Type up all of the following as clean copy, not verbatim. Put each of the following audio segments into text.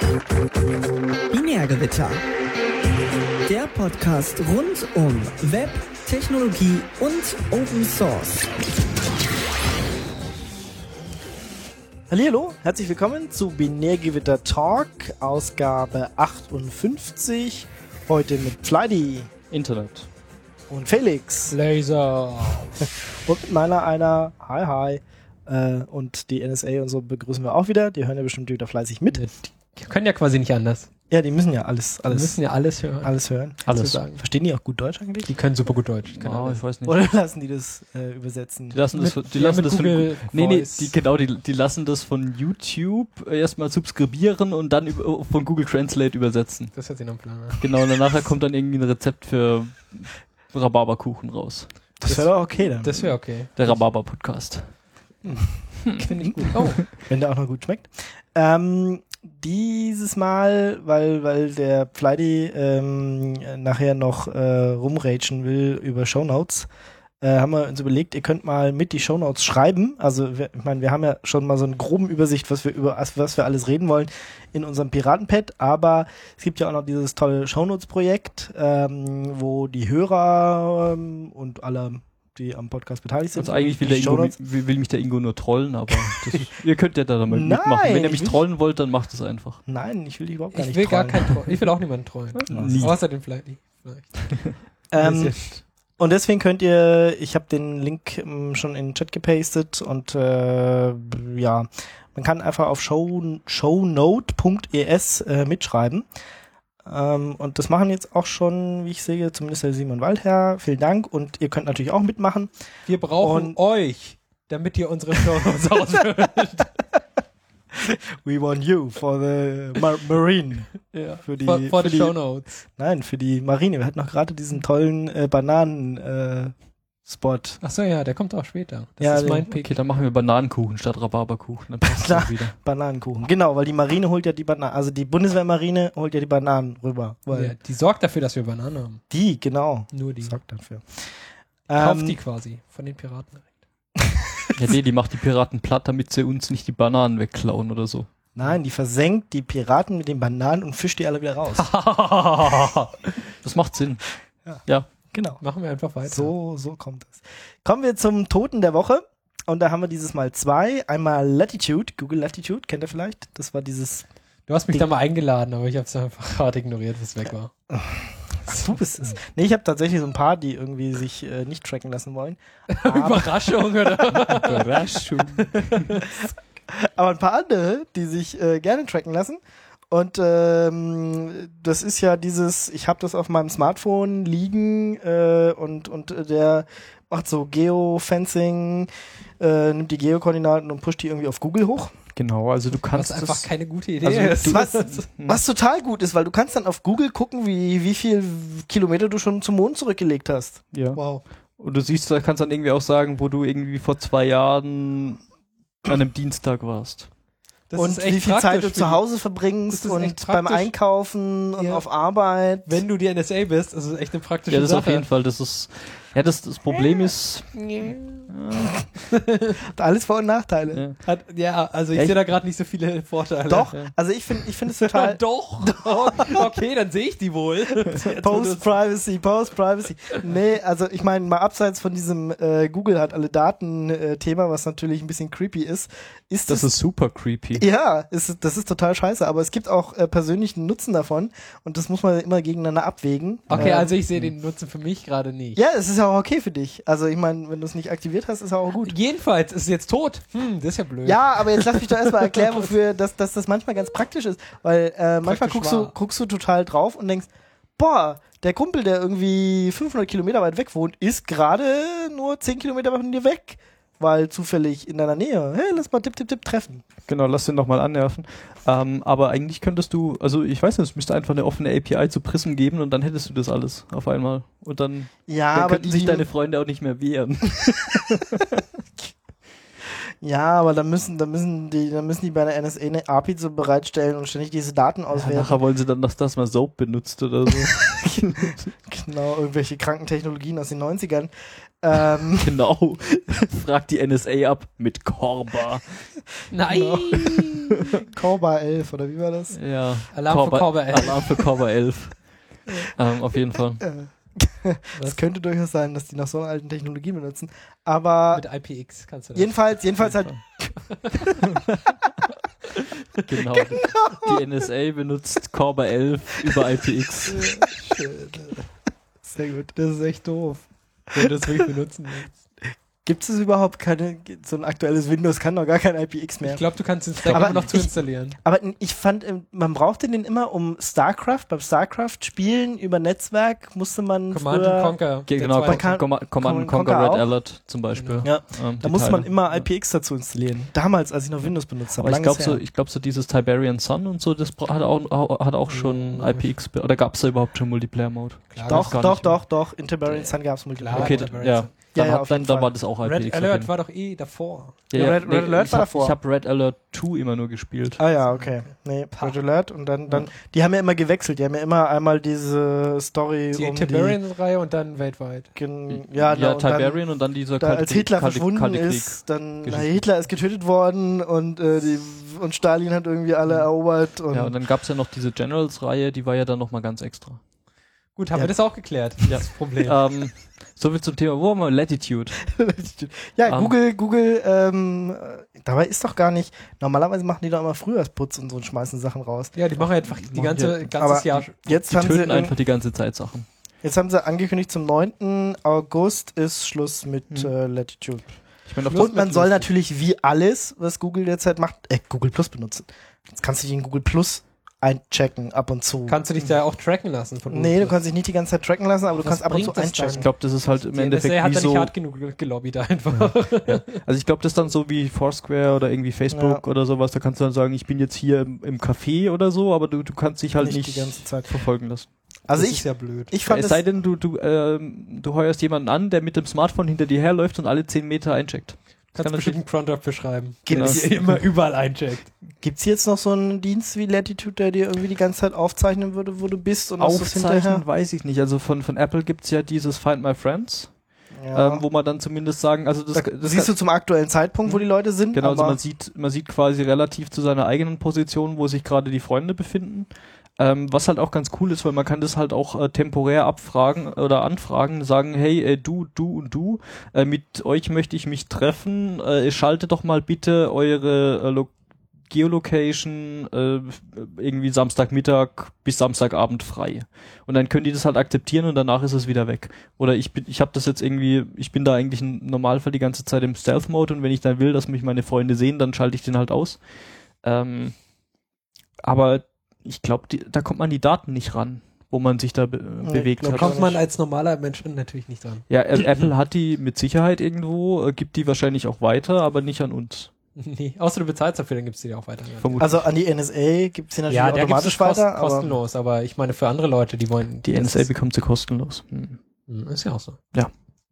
Binärgewitter. Der Podcast rund um Web, Technologie und Open Source. Hallihallo, herzlich willkommen zu Binärgewitter Talk, Ausgabe 58. Heute mit Fleidy, Internet und Felix Laser und mit meiner einer Hi. Und die NSA und so begrüßen wir auch wieder. Die hören ja bestimmt wieder fleißig mit. Die können ja quasi nicht anders. Ja, die müssen ja alles alles hören. alles hören. Alles. Verstehen die auch gut Deutsch eigentlich? Die können super gut Deutsch. ich weiß nicht. Oder lassen die das übersetzen? Die lassen das Google von die lassen das von YouTube erstmal subskribieren und dann von Google Translate übersetzen. Das hat sie noch einen Plan. Genau, und danach kommt dann irgendwie ein Rezept für Rhabarberkuchen raus. Das wäre doch okay dann. Das wäre okay. Der Rhabarber-Podcast. Finde ich gut. Oh. Wenn der auch noch gut schmeckt. Dieses Mal, weil der Fleidy nachher noch rumragen will über Shownotes, haben wir uns überlegt, ihr könnt mal mit die Shownotes schreiben. Also ich meine, wir haben ja schon mal so eine grobe Übersicht, was wir alles reden wollen in unserem Piratenpad, aber es gibt ja auch noch dieses tolle Shownotes-Projekt, wo die Hörer und alle, die am Podcast beteiligt sind. Also eigentlich will mich der Ingo nur trollen, aber ihr könnt ja da mal mitmachen. Wenn ihr mich trollen wollt, dann macht es einfach. Nein, ich will dich überhaupt gar nicht Ich will trollen. gar keinen Trollen. Ich will auch niemanden trollen. Nie. Außer den vielleicht. Und deswegen könnt ihr, ich habe den Link schon in den Chat gepastet und man kann einfach auf shownote.es mitschreiben. Und das machen jetzt auch schon, wie ich sehe, zumindest der Simon Waldherr. Vielen Dank und ihr könnt natürlich auch mitmachen. Wir brauchen euch, damit ihr unsere Shownotes ausfüllt. We want you for the Marine. Ja. Für die Shownotes. Nein, für die Marine. Wir hatten noch gerade diesen tollen Bananen-Spot. Achso, ja, der kommt auch später. Das Ja, ist mein Pick. Okay, dann machen wir Bananenkuchen statt Rhabarberkuchen. Dann passt das wieder. Bananenkuchen. Genau, weil die Marine holt ja die Bananen, also die Bundeswehrmarine holt ja die Bananen rüber. Weil Ja, die sorgt dafür, dass wir Bananen haben. die, genau. Nur die. Sorgt dafür. Kauft die quasi von den Piraten direkt. Ja, nee, die macht die Piraten platt, damit sie uns nicht die Bananen wegklauen oder so. Nein, die versenkt die Piraten mit den Bananen und fischt die alle wieder raus. Das macht Sinn. Ja. Genau. Machen wir einfach weiter. So kommt es. Kommen wir zum Toten der Woche. Und da haben wir dieses Mal zwei. Einmal Latitude, Google Latitude, kennt ihr vielleicht? Das war dieses... Du hast mich da mal eingeladen, aber ich habe es einfach hart ignoriert, bis es weg war. Du bist es. Nee, ich habe tatsächlich so ein paar, die irgendwie sich nicht tracken lassen wollen. Überraschung, oder? Überraschung. Aber ein paar andere, die sich gerne tracken lassen. Und das ist ja dieses, ich habe das auf meinem Smartphone liegen und der macht so Geofencing, nimmt die Geokoordinaten und pusht die irgendwie auf Google hoch. Genau, also du kannst Was einfach keine gute Idee Also ist. Was total gut ist, weil du kannst dann auf Google gucken, wie viel Kilometer du schon zum Mond zurückgelegt hast. Ja. Wow. Und du siehst, da kannst dann irgendwie auch sagen, wo du irgendwie vor 2 Jahren an einem Dienstag warst. Das und ist echt wie viel Zeit du praktisch zu Hause verbringst Das ist echt und beim praktisch. Einkaufen und Ja. auf Arbeit. Wenn du die NSA bist, das ist echt eine praktische Ja, das Sache. auf jeden Fall. Das ist, ja, das Problem ist, Hat alles Vor- und Nachteile. Also ich Ja, sehe da gerade nicht so viele Vorteile. Doch, Ja. also ich finde es total Doch. Okay, dann sehe ich die wohl. Post-Privacy. Nee, also ich meine, mal abseits von diesem Google hat alle Daten-Thema, was natürlich ein bisschen creepy ist das ist super creepy. ja, das ist total scheiße, aber es gibt auch persönlichen Nutzen davon und das muss man immer gegeneinander abwägen. Okay, also ich sehe den Nutzen für mich gerade nicht. Ja, es ist ja auch okay für dich. Also ich meine, wenn du es nicht aktiviert hast, ist auch gut. Jedenfalls ist es jetzt tot. Das ist ja blöd. Ja, aber jetzt lass mich doch erstmal erklären, wofür dass das manchmal ganz praktisch ist. Weil manchmal Praktisch guckst du total drauf und denkst, boah, der Kumpel, der irgendwie 500 Kilometer weit weg wohnt, ist gerade nur 10 Kilometer von dir weg. Weil zufällig in deiner Nähe. Hey, lass mal tipp treffen. Genau, lass den nochmal annerven. Aber eigentlich könntest du, also ich weiß nicht, es müsste einfach eine offene API zu Prism geben und dann hättest du das alles auf einmal. Und dann, Ja, dann aber könnten sich deine Freunde auch nicht mehr wehren. Ja, aber dann müssen die bei der NSA eine API so bereitstellen und ständig diese Daten Ja, auswerten. nachher wollen sie dann, dass das mal Soap benutzt oder so. Genau, irgendwelche kranken Technologien aus den 90ern. Genau. Fragt die NSA ab mit Corba. Nein! Corba 11, oder wie war das? Ja. Alarm für Corba 11. Alarm für Corba 11. Auf jeden Fall. Das könnte durchaus sein, dass die noch so eine alten Technologie benutzen. Aber Mit IPX kannst du das. jedenfalls halt. Genau. Die NSA benutzt Corba 11 über IPX. Schön. Sehr gut. Das ist echt doof. Wenn du das wirklich benutzen willst. Gibt es überhaupt so ein aktuelles Windows kann doch gar kein IPX mehr. Ich glaube, du kannst den Stack Aber immer noch zu installieren. Aber ich fand, man brauchte den immer beim StarCraft-Spielen über Netzwerk musste man Command früher, Conquer. Genau, Man kann- Command Conquer Conquer Red auch. Alert zum Beispiel. ja, da Die musste man Teile. immer IPX dazu installieren. Damals, als ich noch Windows benutzt habe. Aber ich langes glaube her. so dieses Tiberian Sun und so, das hat auch schon IPX, oder gab es da überhaupt schon Multiplayer-Mode? Klar, Doch. In Tiberian Sun gab es Multiplayer. Klar. Okay, Tiberian ja. Sun. auf jeden Dann Fall. war das auch IPX. Red auf jeden Alert Fall. war doch davor. Ja, Red Alert ich war hab, davor. Ich habe Red Alert 2 immer nur gespielt. Ah ja, okay. Nee, Red Alert und dann, die haben ja immer gewechselt. Die haben ja immer einmal diese Story Die um Tiberian-Reihe und dann weltweit. ja, und dann, Tiberian und dann dieser da, als Hitler Kalte verschwunden Krieg. ist, dann Geschichte. Hitler ist getötet worden und und Stalin hat irgendwie alle erobert und Ja, und dann gab es ja noch diese Generals-Reihe, die war ja dann nochmal ganz extra. Gut, haben Ja. wir das auch geklärt. Ja. Das Problem. So viel zum Thema, wo haben wir Latitude? ja, Google, dabei ist doch gar nicht, normalerweise machen die doch immer Frühjahrsputz und so und schmeißen Sachen raus. Ja, die machen einfach die ganzes Aber Jahr. Jetzt Die haben, töten sie, einfach die ganze Zeit Sachen. jetzt haben sie angekündigt, zum 9. August ist Schluss mit Latitude. Ich meine, Und man soll natürlich wie alles, was Google derzeit macht, Google Plus benutzen. Jetzt kannst du dich in Google Plus einchecken ab und zu. Kannst du dich da auch tracken lassen von Nee, du kannst dich nicht die ganze Zeit tracken lassen, aber du Was kannst ab und zu bringt das einchecken. ich glaube, das ist halt im Die Endeffekt NSA hat wie da nicht so. hart genug gelobbyt einfach. Also ich glaube, das ist dann so wie Foursquare oder irgendwie Facebook oder sowas. Da kannst du dann sagen, ich bin jetzt hier im Café oder so, aber du kannst dich halt nicht die ganze Zeit. verfolgen lassen. Also das ich ist ja blöd. fand Es es sei denn, du heuerst jemanden an, der mit dem Smartphone hinter dir herläuft und alle 10 Meter eincheckt. Kannst bestimmt einen Cron dafür schreiben. Gibt's- Der immer überall eincheckt. Gibt's jetzt noch so einen Dienst wie Latitude, der dir irgendwie die ganze Zeit aufzeichnen würde, wo du bist und was das hinterher? Aufzeichnen weiß ich nicht. Also von Apple gibt's ja dieses Find My Friends, Ja. wo man dann zumindest sagen, also das Siehst du zum aktuellen Zeitpunkt, wo die Leute sind? genau, also aber man sieht quasi relativ zu seiner eigenen Position, wo sich gerade die Freunde befinden. Was halt auch ganz cool ist, weil man kann das halt auch temporär abfragen oder anfragen, sagen, hey, du und du, mit euch möchte ich mich treffen, schaltet doch mal bitte eure Geolocation irgendwie Samstagmittag bis Samstagabend frei. Und dann können die das halt akzeptieren und danach ist es wieder weg. Oder ich habe das jetzt irgendwie, ich bin da eigentlich im Normalfall die ganze Zeit im Stealth-Mode und wenn ich dann will, dass mich meine Freunde sehen, dann schalte ich den halt aus. Aber ich glaube, da kommt man die Daten nicht ran, wo man sich da bewegt glaub hat. ich Kommt man als normaler Mensch natürlich nicht dran. Ja, Apple hat die mit Sicherheit irgendwo, gibt die wahrscheinlich auch weiter, aber nicht an uns. Nee, außer du bezahlst dafür, dann gibst du die auch weiter. Vermutlich. also an die NSA gibt's sie natürlich Ja, der gibt es automatisch weiter, aber kostenlos, aber ich meine für andere Leute, die wollen... Die das NSA ist- bekommt sie kostenlos. Ist ja auch so. Ja.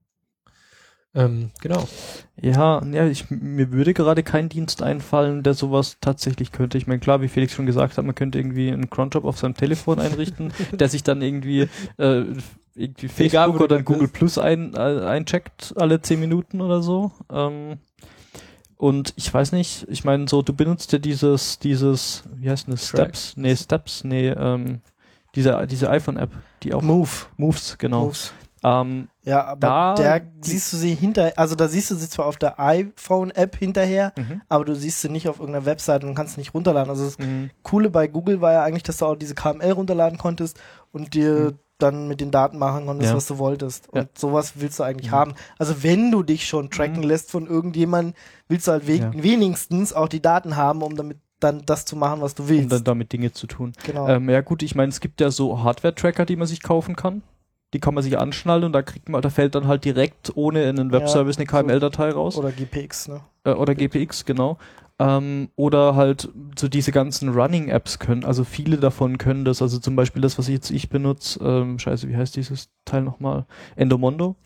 Genau. Ja, mir würde gerade kein Dienst einfallen, der sowas tatsächlich könnte. Ich meine, klar, wie Felix schon gesagt hat, man könnte irgendwie einen Cronjob auf seinem Telefon einrichten, der sich dann irgendwie Facebook Egal, wo du oder dann Google bist. Plus eincheckt alle 10 Minuten oder so. Und ich weiß nicht, ich meine, so, du benutzt ja dieses, wie heißt das, Steps? Diese iPhone-App, die auch Moves, genau. Moves. Ja, aber Da- da siehst du sie da siehst du sie zwar auf der iPhone-App hinterher, aber du siehst sie nicht auf irgendeiner Webseite und kannst sie nicht runterladen. Also das Coole bei Google war ja eigentlich, dass du auch diese KML runterladen konntest und dir dann mit den Daten machen konntest, Ja. was du wolltest. Und Ja. sowas willst du eigentlich haben. Also wenn du dich schon tracken lässt von irgendjemandem, willst du halt wenigstens auch die Daten haben, um damit dann das zu machen, was du willst. Um dann damit Dinge zu tun. Genau. Ja gut, ich meine, es gibt ja so Hardware-Tracker, die man sich kaufen kann. Die kann man sich anschnallen und da fällt dann halt direkt ohne einen Webservice eine KML-Datei raus. Oder GPX, ne? Oder GPX, genau. Oder halt so diese ganzen Running-Apps können, also viele davon können das, also zum Beispiel das, was ich benutze, wie heißt dieses Teil nochmal? Endomondo.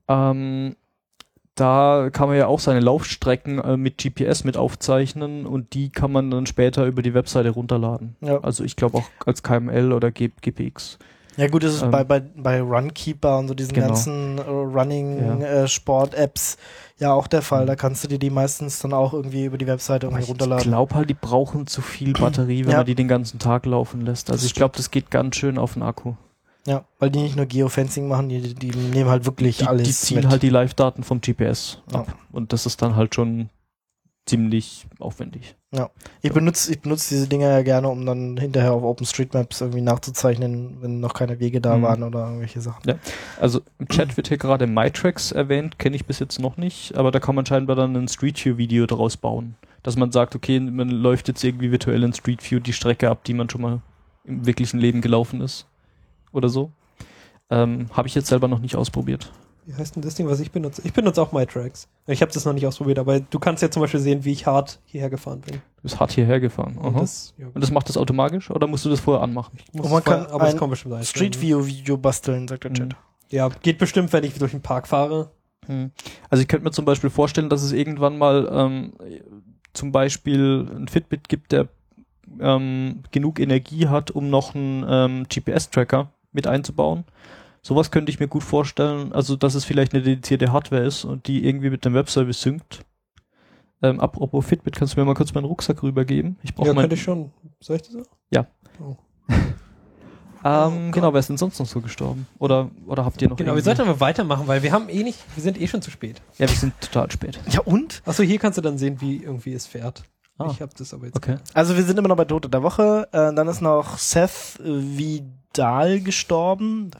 Da kann man ja auch seine Laufstrecken mit GPS mit aufzeichnen und die kann man dann später über die Webseite runterladen. Ja. Also ich glaube auch als KML oder GPX. Ja gut, das ist bei Runkeeper und so diesen Genau. ganzen Running-Sport-Apps ja auch der Fall. Da kannst du dir die meistens dann auch irgendwie über die Webseite irgendwie Ich runterladen. glaube halt, die brauchen zu viel Batterie, wenn Ja. man die den ganzen Tag laufen lässt. Also Das ich glaube, das geht ganz schön auf den Akku. Ja, weil die nicht nur Geofencing machen, die nehmen halt wirklich Die alles ziehen mit. halt die Live-Daten vom GPS Ja. ab. Und das ist dann halt schon ziemlich aufwendig. Ich benutze diese Dinger ja gerne, um dann hinterher auf OpenStreetMaps irgendwie nachzuzeichnen, wenn noch keine Wege da waren oder irgendwelche Sachen. Ja. Also im Chat wird hier gerade MyTracks erwähnt, kenne ich bis jetzt noch nicht, aber da kann man scheinbar dann ein Street View Video daraus bauen. Dass man sagt, okay, man läuft jetzt irgendwie virtuell in Street View die Strecke ab, die man schon mal im wirklichen Leben gelaufen ist. Oder so. Habe ich jetzt selber noch nicht ausprobiert. Wie heißt denn das Ding, was ich benutze? Ich benutze auch MyTracks. Ich habe das noch nicht ausprobiert, aber du kannst ja zum Beispiel sehen, wie ich hart hierher gefahren bin. Du bist hart hierher gefahren. Aha. Und das macht das automatisch oder musst du das vorher anmachen? Und man kann aber es ein kommt bestimmt ein Street View Video basteln, sagt der Chat. Ja, geht bestimmt, wenn ich durch den Park fahre. Also ich könnte mir zum Beispiel vorstellen, dass es irgendwann mal zum Beispiel ein Fitbit gibt, der genug Energie hat, um noch einen GPS-Tracker mit einzubauen. Sowas könnte ich mir gut vorstellen, also dass es vielleicht eine dedizierte Hardware ist und die irgendwie mit dem Webservice synkt. Apropos Fitbit, kannst du mir mal kurz meinen Rucksack rübergeben? Ich brauche könnte ich schon. Soll ich das so? Ja. Oh. Genau, wer ist denn sonst noch so gestorben? Oder habt ihr noch Genau, wir sollten aber weitermachen, weil wir sind schon zu spät. Ja, wir sind total spät. Ja und? Achso, hier kannst du dann sehen, wie irgendwie es fährt. Ich habe das aber jetzt. Okay. Also wir sind immer noch bei Tote der Woche. Dann ist noch Seth Vidal gestorben.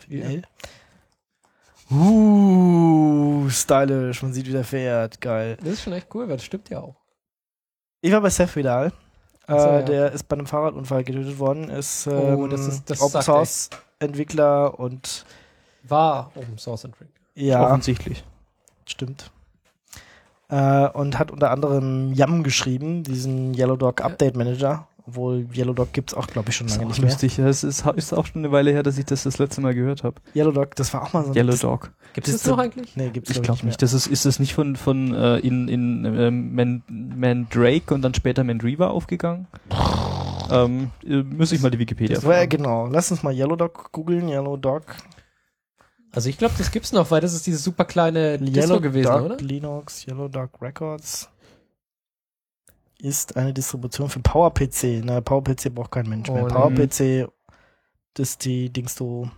Stylisch. Man sieht, wie der fährt. Geil. Das ist schon echt cool, weil das stimmt ja auch. Ich war bei Seth Vidal. Ach so, ja. Der ist bei einem Fahrradunfall getötet worden. Ist das Open sagt Source Entwickler und war Open Source Entwickler. ja, Offensichtlich. stimmt. Und hat unter anderem Yum geschrieben, diesen Yellow Dog Update Manager. Obwohl Yellow Dog gibt's auch, glaube ich, schon lange nicht mehr. Lustig, das ist auch schon eine Weile her, dass ich das letzte Mal gehört habe. Yellow Dog, das war auch mal so ein Yellow Dog. Gibt es das noch eigentlich? Nee, gibt's Ich glaub glaube nicht. Das ist das nicht von Mandrake und dann später Mandriva aufgegangen? Müsste ich mal die Wikipedia Das war ja fragen. genau. Lass uns mal Yellow Dog googeln. Yellow Dog. Also ich glaube, das gibt's noch, weil das ist diese super kleine Distro gewesen, Dog oder? Linux, Yellow Dog Records ist eine Distribution für PowerPC. Na, PowerPC braucht kein Mensch mehr. Oh, PowerPC, das ist die Dingsto.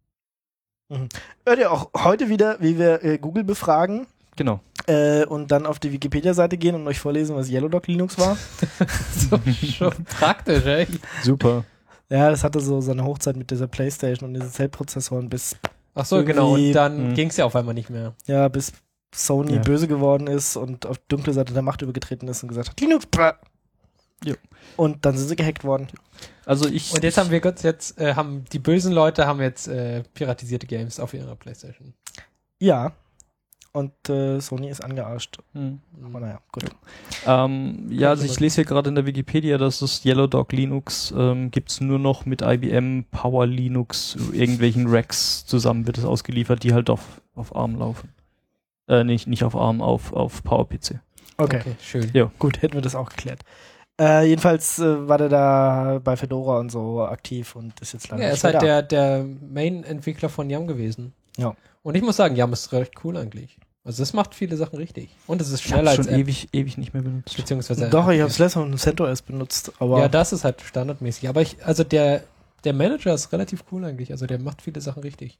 Hört ihr auch heute wieder, wie wir Google befragen Genau. und dann auf die Wikipedia-Seite gehen und euch vorlesen, was Yellow Dog Linux war? So, schon praktisch, ey. Super. Ja, das hatte so seine Hochzeit mit dieser Playstation und diesen Zellprozessoren bis Ach so, genau. Und dann irgendwie- ging's ja auf einmal nicht mehr. bis Sony Ja. böse geworden ist und auf die dunkle Seite der Macht übergetreten ist und gesagt hat, Linux, Jo. und dann sind sie gehackt worden. Also Und jetzt haben wir haben die bösen Leute haben jetzt piratisierte Games auf ihrer Playstation. Ja. Und Sony ist angearscht. Hm. Aber naja, gut. Ja, also ich lese hier gerade in der Wikipedia, dass das Yellow Dog Linux gibt's nur noch mit IBM Power Linux, irgendwelchen Racks zusammen wird es ausgeliefert, die halt auf ARM laufen. Nicht auf ARM, auf PowerPC. Okay. Schön. Ja. Gut, hätten wir das auch geklärt. Jedenfalls war der da bei Fedora und so aktiv und ist jetzt leider Ja, er nicht ist mehr halt da. der Main-Entwickler von Yum gewesen. Ja. Und ich muss sagen, Yum ist recht cool eigentlich. Also das macht viele Sachen richtig. Und es ist Ich habe schneller als schon App, ewig nicht mehr benutzt. beziehungsweise Doch, ich habe es letztes Mal mit CentOS benutzt, aber ja, das ist halt standardmäßig. Aber der Manager ist relativ cool eigentlich. Also der macht viele Sachen richtig.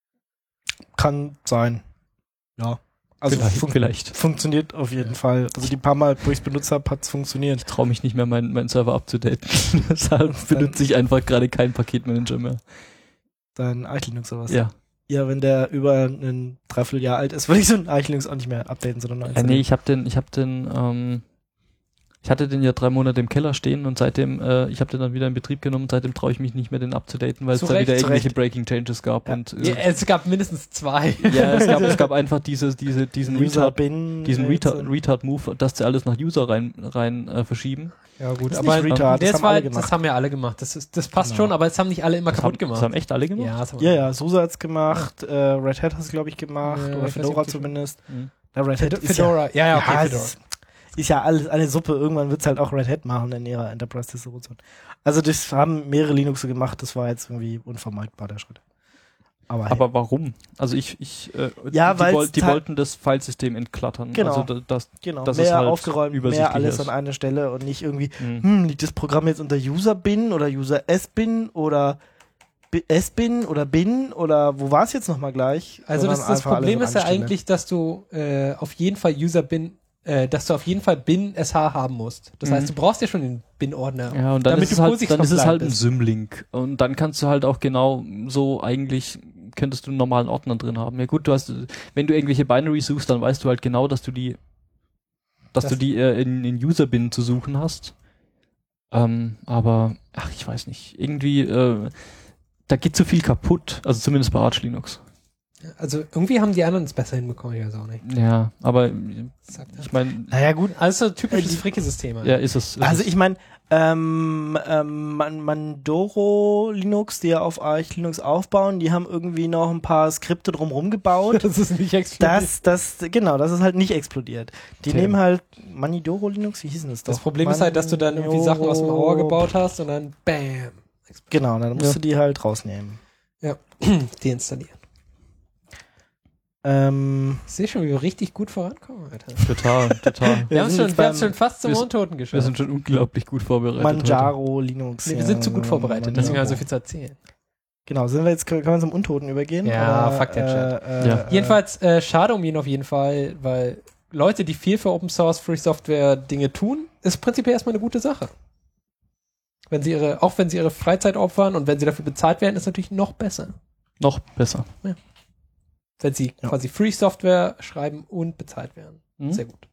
kann sein. Ja. Also Vielleicht. funktioniert auf jeden Fall. Also die paar Mal, wo ich es benutzt habe, hat es funktioniert. Ich traue mich nicht mehr, meinen Server abzudaten. Deshalb benutze ich einfach gerade keinen Paketmanager mehr. Dein Arch Linux oder was? Ja. Ja, wenn der über ein Dreivierteljahr alt ist, würde ich so ein Arch Linux auch nicht mehr updaten, sondern neu Nee, installieren. ich hatte den ja 3 Monate im Keller stehen und seitdem, ich habe den dann wieder in Betrieb genommen und seitdem traue ich mich nicht mehr, den abzudaten, weil es Zu da Recht, wieder zu irgendwelche Recht. Breaking Changes gab. Ja. Und Ja, es gab mindestens 2. ja, es gab einfach diesen User-Bin, Retard-Move, dass sie alles nach User rein verschieben. Ja gut, Das ist aber nicht Retard, das haben alle gemacht. das haben ja alle gemacht. Das passt Genau. schon, aber es haben nicht alle immer Das kaputt haben gemacht. echt alle gemacht? Ja, das haben Ja, SUSE hat's gemacht, Red Hat hat es, glaube ich, gemacht, Ja, ich oder weiß nicht, Fedora ob die- zumindest. Mhm. Ja, Red Hat ist Fedora. Ja, okay, ja, Fedora. ist ja alles eine Suppe. Irgendwann wird's halt auch Red Hat machen in ihrer Enterprise-Distribution. Also das haben mehrere Linuxe gemacht, das war jetzt irgendwie unvermeidbar, der Schritt. Aber warum? Also die wollten das Filesystem entklattern. Genau. Also das mehr ist halt aufgeräumt, mehr alles an einer Stelle und nicht irgendwie, liegt das Programm jetzt unter User-Bin oder User-S-Bin oder S-Bin oder Bin oder wo war es jetzt nochmal gleich? Also das Problem ist ja eigentlich, dass du auf jeden Fall User-Bin dass du auf jeden Fall bin-sh haben musst. Das heißt, du brauchst ja schon den Bin-Ordner. Ja, und dann ist es halt ein Symlink. Und dann kannst du halt auch genau so eigentlich könntest du einen normalen Ordner drin haben. Ja gut, wenn du irgendwelche Binary suchst, dann weißt du halt genau, dass du die in User-Bin zu suchen hast. Aber, ich weiß nicht. Irgendwie, da geht zu viel kaputt. Also zumindest bei Arch Linux. Also irgendwie haben die anderen es besser hinbekommen, ich weiß auch nicht. Ja, aber ich meine... Naja gut. Also typisches Fricke-System. Ja, ist es. Also ich meine, Mandoro Linux, die ja auf Arch Linux aufbauen, die haben irgendwie noch ein paar Skripte drumherum gebaut. Das ist nicht explodiert. Das ist halt nicht explodiert. Die nehmen halt Manidoro Linux, wie hieß denn das doch? Das Problem ist halt, dass du dann irgendwie Sachen aus dem Auer gebaut hast und dann BAM! Genau, dann musst du die halt rausnehmen. Ja, deinstallieren. Ich sehe schon, wie wir richtig gut vorankommen, Alter. Total. Wir haben es schon fast zum Untoten geschafft. Wir sind schon unglaublich gut vorbereitet. Manjaro Linux. Nee, wir sind zu gut vorbereitet, deswegen haben wir so viel zu erzählen. Genau, können wir zum Untoten übergehen? Ja, fuck der Chat. Jedenfalls, schade um ihn auf jeden Fall, weil Leute, die viel für Open Source, Free Software Dinge tun, ist prinzipiell erstmal eine gute Sache. Wenn sie ihre Freizeit opfern und wenn sie dafür bezahlt werden, ist natürlich noch besser. Noch besser. Ja. Wenn sie quasi Free Software schreiben und bezahlt werden. Sehr gut.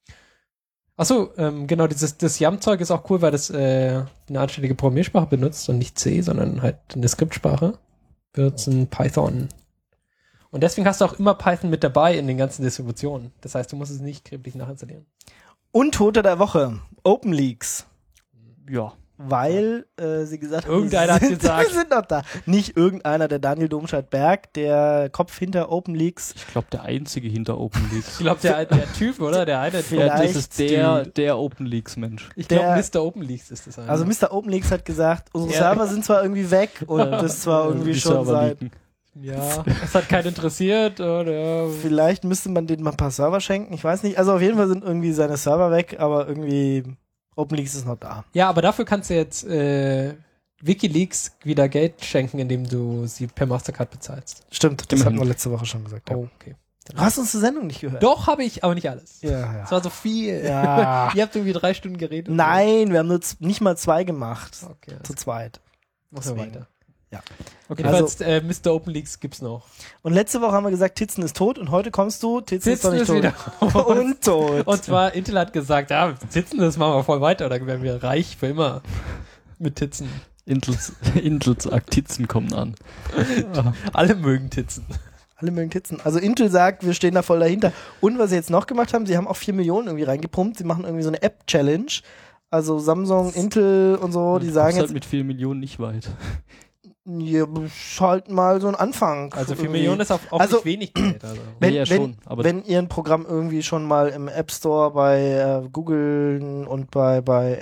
Achso, genau, das YAM-Zeug ist auch cool, weil das eine anständige Programmiersprache benutzt und nicht C, sondern halt eine Skriptsprache. Benutzt ein Python. Und deswegen hast du auch immer Python mit dabei in den ganzen Distributionen. Das heißt, du musst es nicht kreblich nachinstallieren. Untote der Woche. OpenLeaks. Ja. Weil sie gesagt haben, irgendeiner hat gesagt, wir sind noch da. Nicht irgendeiner, der Daniel Domscheit-Berg, der Kopf hinter OpenLeaks. Ich glaube, der einzige hinter OpenLeaks. Ich glaube, der Typ, oder? Der eine Typ. Ja, das ist der OpenLeaks-Mensch. Ich glaube, Mr. OpenLeaks ist das eine. Also Mr. OpenLeaks hat gesagt, unsere Server sind zwar irgendwie weg und das zwar irgendwie schon seit... Ja, es hat keinen interessiert. Oder vielleicht müsste man denen mal ein paar Server schenken, ich weiß nicht. Also auf jeden Fall sind irgendwie seine Server weg, aber irgendwie... OpenLeaks ist noch da. Ja, aber dafür kannst du jetzt WikiLeaks wieder Geld schenken, indem du sie per Mastercard bezahlst. Stimmt, das hatten wir letzte Woche schon gesagt. Oh, okay. Du hast uns zur Sendung nicht gehört. Doch, habe ich, aber nicht alles. Ja. Es war so viel. Ja. Ihr habt irgendwie 3 Stunden geredet. Nein, wir haben nur nicht mal 2 gemacht. Okay. Zu zweit. Machen wir weiter. Ja. Okay. Jedenfalls, Mr. OpenLeaks gibt's noch. Und letzte Woche haben wir gesagt, Titzen ist tot und heute kommst du, Titzen ist doch nicht tot. Und tot. Und zwar, Intel hat gesagt, ja, Titzen, das machen wir voll weiter, oder werden wir reich für immer mit Titzen. Intel sagt, Titzen kommen an. Alle mögen Titzen. Alle mögen Titzen. Also Intel sagt, wir stehen da voll dahinter. Und was sie jetzt noch gemacht haben, sie haben auch 4 Millionen irgendwie reingepumpt. Sie machen irgendwie so eine App-Challenge. Also Samsung, Intel und so, die sagen jetzt... halt mit 4 Millionen nicht weit. Ja, halt mal so ein Anfang. Also 4 Millionen ist auch nicht wenig Geld. Also. Wenn ihr ein Programm irgendwie schon mal im App Store bei Google und bei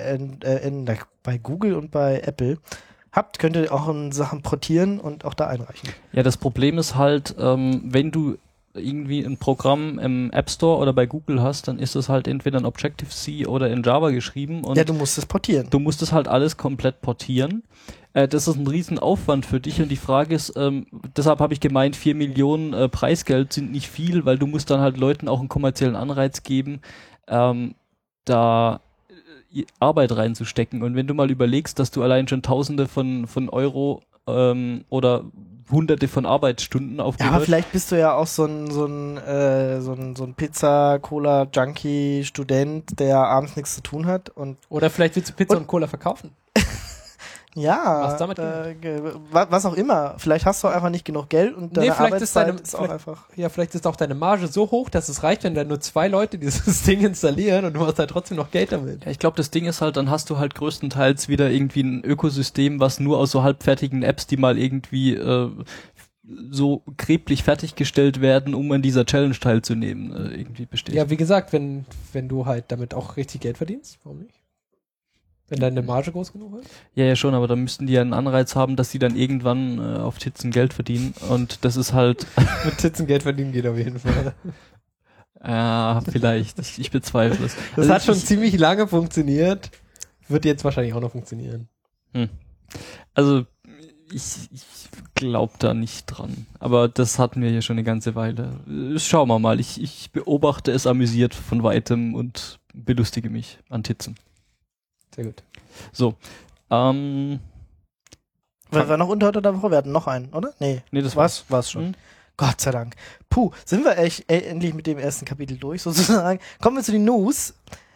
Google und bei Apple habt, könnt ihr auch Sachen portieren und auch da einreichen. Ja, das Problem ist halt, wenn du irgendwie ein Programm im App Store oder bei Google hast, dann ist es halt entweder in Objective-C oder in Java geschrieben. Und ja, du musst es portieren. Du musst es halt alles komplett portieren. Das ist ein Riesenaufwand für dich und die Frage ist, deshalb habe ich gemeint, 4 Millionen Preisgeld sind nicht viel, weil du musst dann halt Leuten auch einen kommerziellen Anreiz geben, da Arbeit reinzustecken. Und wenn du mal überlegst, dass du allein schon Tausende von Euro oder Hunderte von Arbeitsstunden auf Ja, aber vielleicht bist du ja auch so ein Pizza-Cola-Junkie-Student, der abends nichts zu tun hat. Oder vielleicht willst du Pizza und Cola verkaufen. Ja, was auch immer. Vielleicht hast du einfach nicht genug Geld und deine Arbeitszeit ist auch einfach... Ja, vielleicht ist auch deine Marge so hoch, dass es reicht, wenn da nur 2 Leute dieses Ding installieren und du hast halt trotzdem noch Geld damit. Ja, ich glaube, das Ding ist halt, dann hast du halt größtenteils wieder irgendwie ein Ökosystem, was nur aus so halbfertigen Apps, die mal irgendwie so kreblich fertiggestellt werden, um an dieser Challenge teilzunehmen, irgendwie besteht. Ja, wie gesagt, wenn du halt damit auch richtig Geld verdienst, warum nicht? Wenn deine Marge groß genug ist? Ja, schon, aber dann müssten die ja einen Anreiz haben, dass sie dann irgendwann auf Titzen Geld verdienen. Und das ist halt... Mit Titzen Geld verdienen geht auf jeden Fall. Ja, vielleicht. Ich bezweifle es. Das hat schon ziemlich lange funktioniert. Wird jetzt wahrscheinlich auch noch funktionieren. Also, ich glaube da nicht dran. Aber das hatten wir hier schon eine ganze Weile. Schauen wir mal. Ich beobachte es amüsiert von Weitem und belustige mich an Titzen. Sehr gut. So. War noch unter der Woche? Wir hatten noch einen, oder? Nee, das war's schon. Gott sei Dank. Puh, sind wir echt endlich mit dem ersten Kapitel durch, sozusagen. Kommen wir zu den News.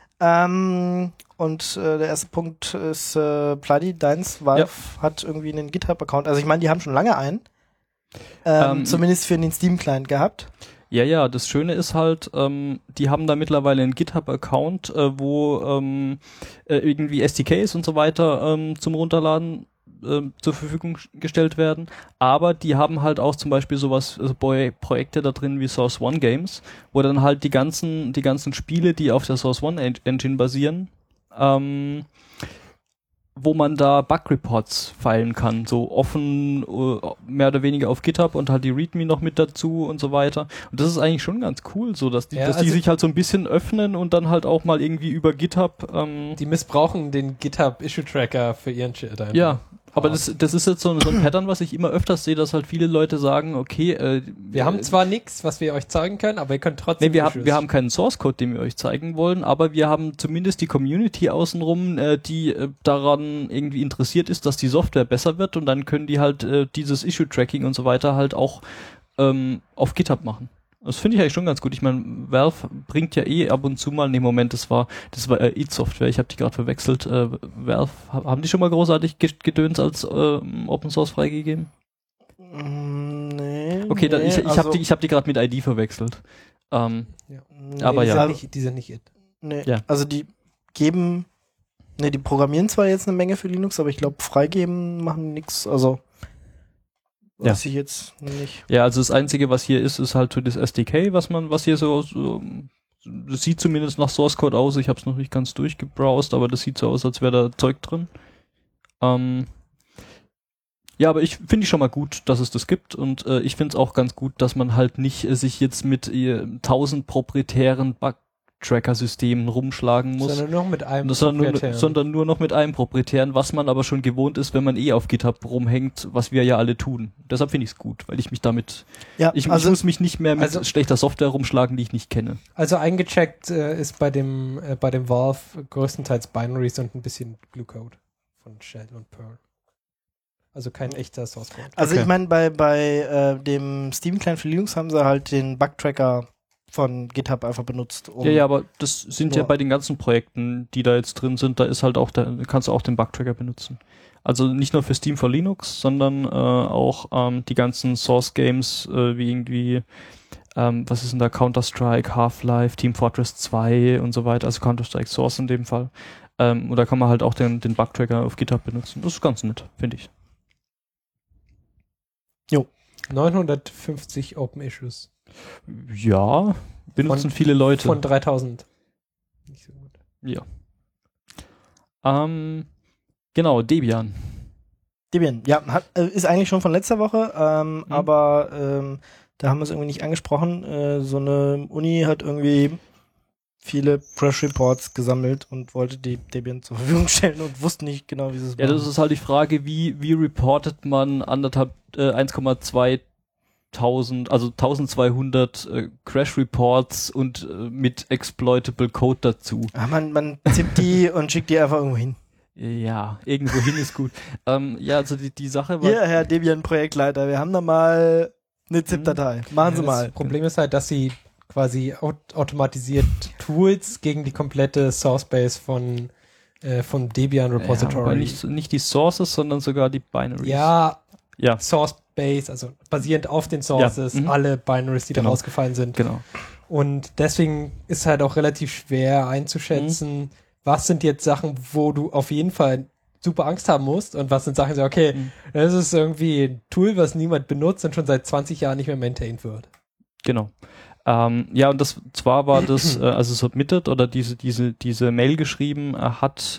Und der erste Punkt ist Bloody, deins, Valve hat irgendwie einen GitHub-Account. Also ich meine, die haben schon lange einen. Zumindest für den Steam-Client gehabt. Ja, das Schöne ist halt, die haben da mittlerweile einen GitHub-Account, wo irgendwie SDKs und so weiter zum Runterladen zur Verfügung gestellt werden, aber die haben halt auch zum Beispiel sowas, also Projekte da drin wie Source One Games, wo dann halt die ganzen Spiele, die auf der Source One Engine basieren, wo man da Bug-Reports feilen kann, so offen, mehr oder weniger auf GitHub und halt die README noch mit dazu und so weiter. Und das ist eigentlich schon ganz cool, so dass die sich halt so ein bisschen öffnen und dann halt auch mal irgendwie über GitHub die missbrauchen den GitHub-Issue-Tracker für ihren Shit einfach. Ja, aber das ist jetzt so ein Pattern, was ich immer öfters sehe, dass halt viele Leute sagen, okay, wir haben zwar nichts, was wir euch zeigen können, aber ihr könnt trotzdem... Nee, wir haben keinen Source-Code, den wir euch zeigen wollen, aber wir haben zumindest die Community außenrum, die daran irgendwie interessiert ist, dass die Software besser wird und dann können die halt dieses Issue-Tracking und so weiter halt auch auf GitHub machen. Das finde ich eigentlich schon ganz gut. Ich meine, Valve bringt ja ab und zu mal, das war id Software, ich habe die gerade verwechselt. Valve, haben die schon mal großartig Gedöns als Open Source freigegeben? Nee. Okay, ich hab die gerade mit ID verwechselt. Nee, aber ja. Die sind nicht it. Nee, ja. Also die programmieren zwar jetzt eine Menge für Linux, aber ich glaube, freigeben machen nichts, also weiß ich jetzt nicht. Ja, also das Einzige, was hier ist halt für das SDK, was hier so das sieht zumindest nach Source Code aus. Ich habe es noch nicht ganz durchgebrowst, aber das sieht so aus, als wäre da Zeug drin. Ja, aber finde ich schon mal gut, dass es das gibt und ich finde es auch ganz gut, dass man halt nicht sich jetzt mit 1000 proprietären Bug-Tracker-Systemen rumschlagen muss. Sondern nur mit einem sondern nur noch mit einem proprietären, was man aber schon gewohnt ist, wenn man auf GitHub rumhängt, was wir ja alle tun. Deshalb finde ich es gut, weil ich mich damit, ich muss mich nicht mehr mit schlechter Software rumschlagen, die ich nicht kenne. Also eingecheckt ist bei dem Valve größtenteils Binaries und ein bisschen Glue-Code von Shell und Perl. Also kein echter Source Code. Also ich meine, bei dem Steam-Client für Linux haben sie halt den Bug-Tracker von GitHub einfach benutzt. Ja, aber das sind ja bei den ganzen Projekten, die da jetzt drin sind, da ist halt auch kannst du auch den Bug-Tracker benutzen. Also nicht nur für Steam for Linux, sondern auch die ganzen Source-Games wie irgendwie, was ist denn da, Counter-Strike, Half-Life, Team Fortress 2 und so weiter, also Counter-Strike Source in dem Fall. Und da kann man halt auch den Bug-Tracker auf GitHub benutzen. Das ist ganz nett, finde ich. Jo. 950 Open Issues. Ja, benutzen viele Leute. Von 3000. Nicht so gut. Ja. Genau, Debian. Debian, ja, ist eigentlich schon von letzter Woche, aber da haben wir es irgendwie nicht angesprochen. So eine Uni hat irgendwie viele Crash Reports gesammelt und wollte die Debian zur Verfügung stellen und wusste nicht genau, wie sie es machen. Ja, das ist halt die Frage, wie reportet man 1,2 also 1200 Crash Reports und mit exploitable Code dazu. Man tippt die und schickt die einfach irgendwo hin. Ja, irgendwo hin ist gut. Ja, also die Sache war... Hier, Herr Debian-Projektleiter, wir haben da mal eine ZIP-Datei. Machen Sie mal. Das Problem ist halt, dass sie quasi automatisiert Tools gegen die komplette Source-Base von Debian Repository. Ja, nicht die Sources, sondern sogar die Binaries. Ja. Source-Base, also basierend auf den Sources, alle Binaries, die da rausgefallen sind. Genau. Und deswegen ist halt auch relativ schwer einzuschätzen, was sind jetzt Sachen, wo du auf jeden Fall super Angst haben musst und was sind Sachen, so okay, das ist irgendwie ein Tool, was niemand benutzt und schon seit 20 Jahren nicht mehr maintained wird. Genau. Ja, und zwar war das, also Submitted oder diese Mail geschrieben, hat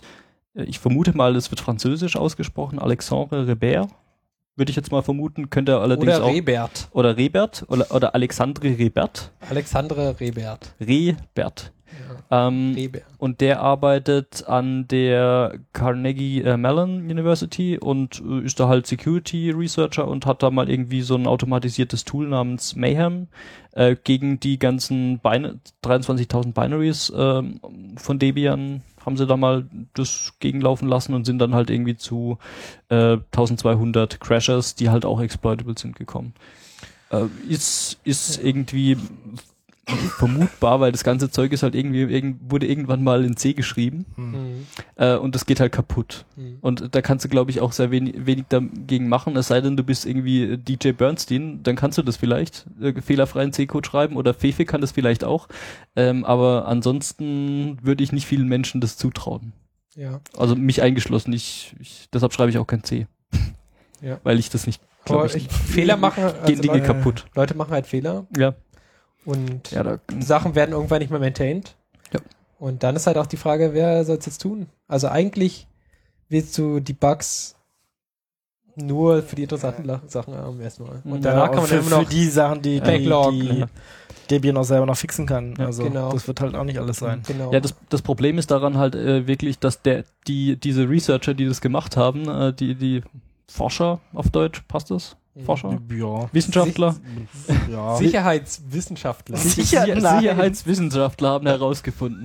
ich vermute mal, es wird französisch ausgesprochen, Alexandre Rebert. Würde ich jetzt mal vermuten, könnte er allerdings Oder auch... Rebert. Oder Rebert. Oder Alexandre Rebert. Alexandre Rebert. Rebert. Ja. Rebert. Und der arbeitet an der Carnegie Mellon University und ist da halt Security Researcher und hat da mal irgendwie so ein automatisiertes Tool namens Mayhem gegen die ganzen 23.000 Binaries von Debian haben sie da mal das gegenlaufen lassen und sind dann halt irgendwie zu 1200 Crashers, die halt auch exploitable sind, gekommen. Ist irgendwie vermutbar, weil das ganze Zeug ist halt wurde irgendwann mal in C geschrieben und das geht halt kaputt. Und da kannst du, glaube ich, auch sehr wenig dagegen machen, es sei denn, du bist irgendwie DJ Bernstein, dann kannst du das vielleicht fehlerfreien C-Code schreiben oder Fefe kann das vielleicht auch, aber ansonsten würde ich nicht vielen Menschen das zutrauen. Ja. Also mich eingeschlossen, deshalb schreibe ich auch kein C. Ja. Weil ich das nicht, Fehler machen, gehen Dinge kaputt. Leute machen halt Fehler. Ja. Und Sachen werden irgendwann nicht mehr maintained. Ja. Und dann ist halt auch die Frage, wer soll es jetzt tun? Also eigentlich willst du die Bugs nur für die interessanten Sachen haben erstmal. Und danach kann man immer noch für die Sachen, die Backlog, die Debian auch selber noch fixen kann. Ja, also genau. das wird halt auch nicht alles sein. Genau. Ja, das Problem ist daran halt wirklich, dass diese Researcher, die das gemacht haben, die Forscher auf Deutsch, passt das? Forscher? Ja. Wissenschaftler? Ja. Sicherheitswissenschaftler. Sicherheitswissenschaftler haben herausgefunden.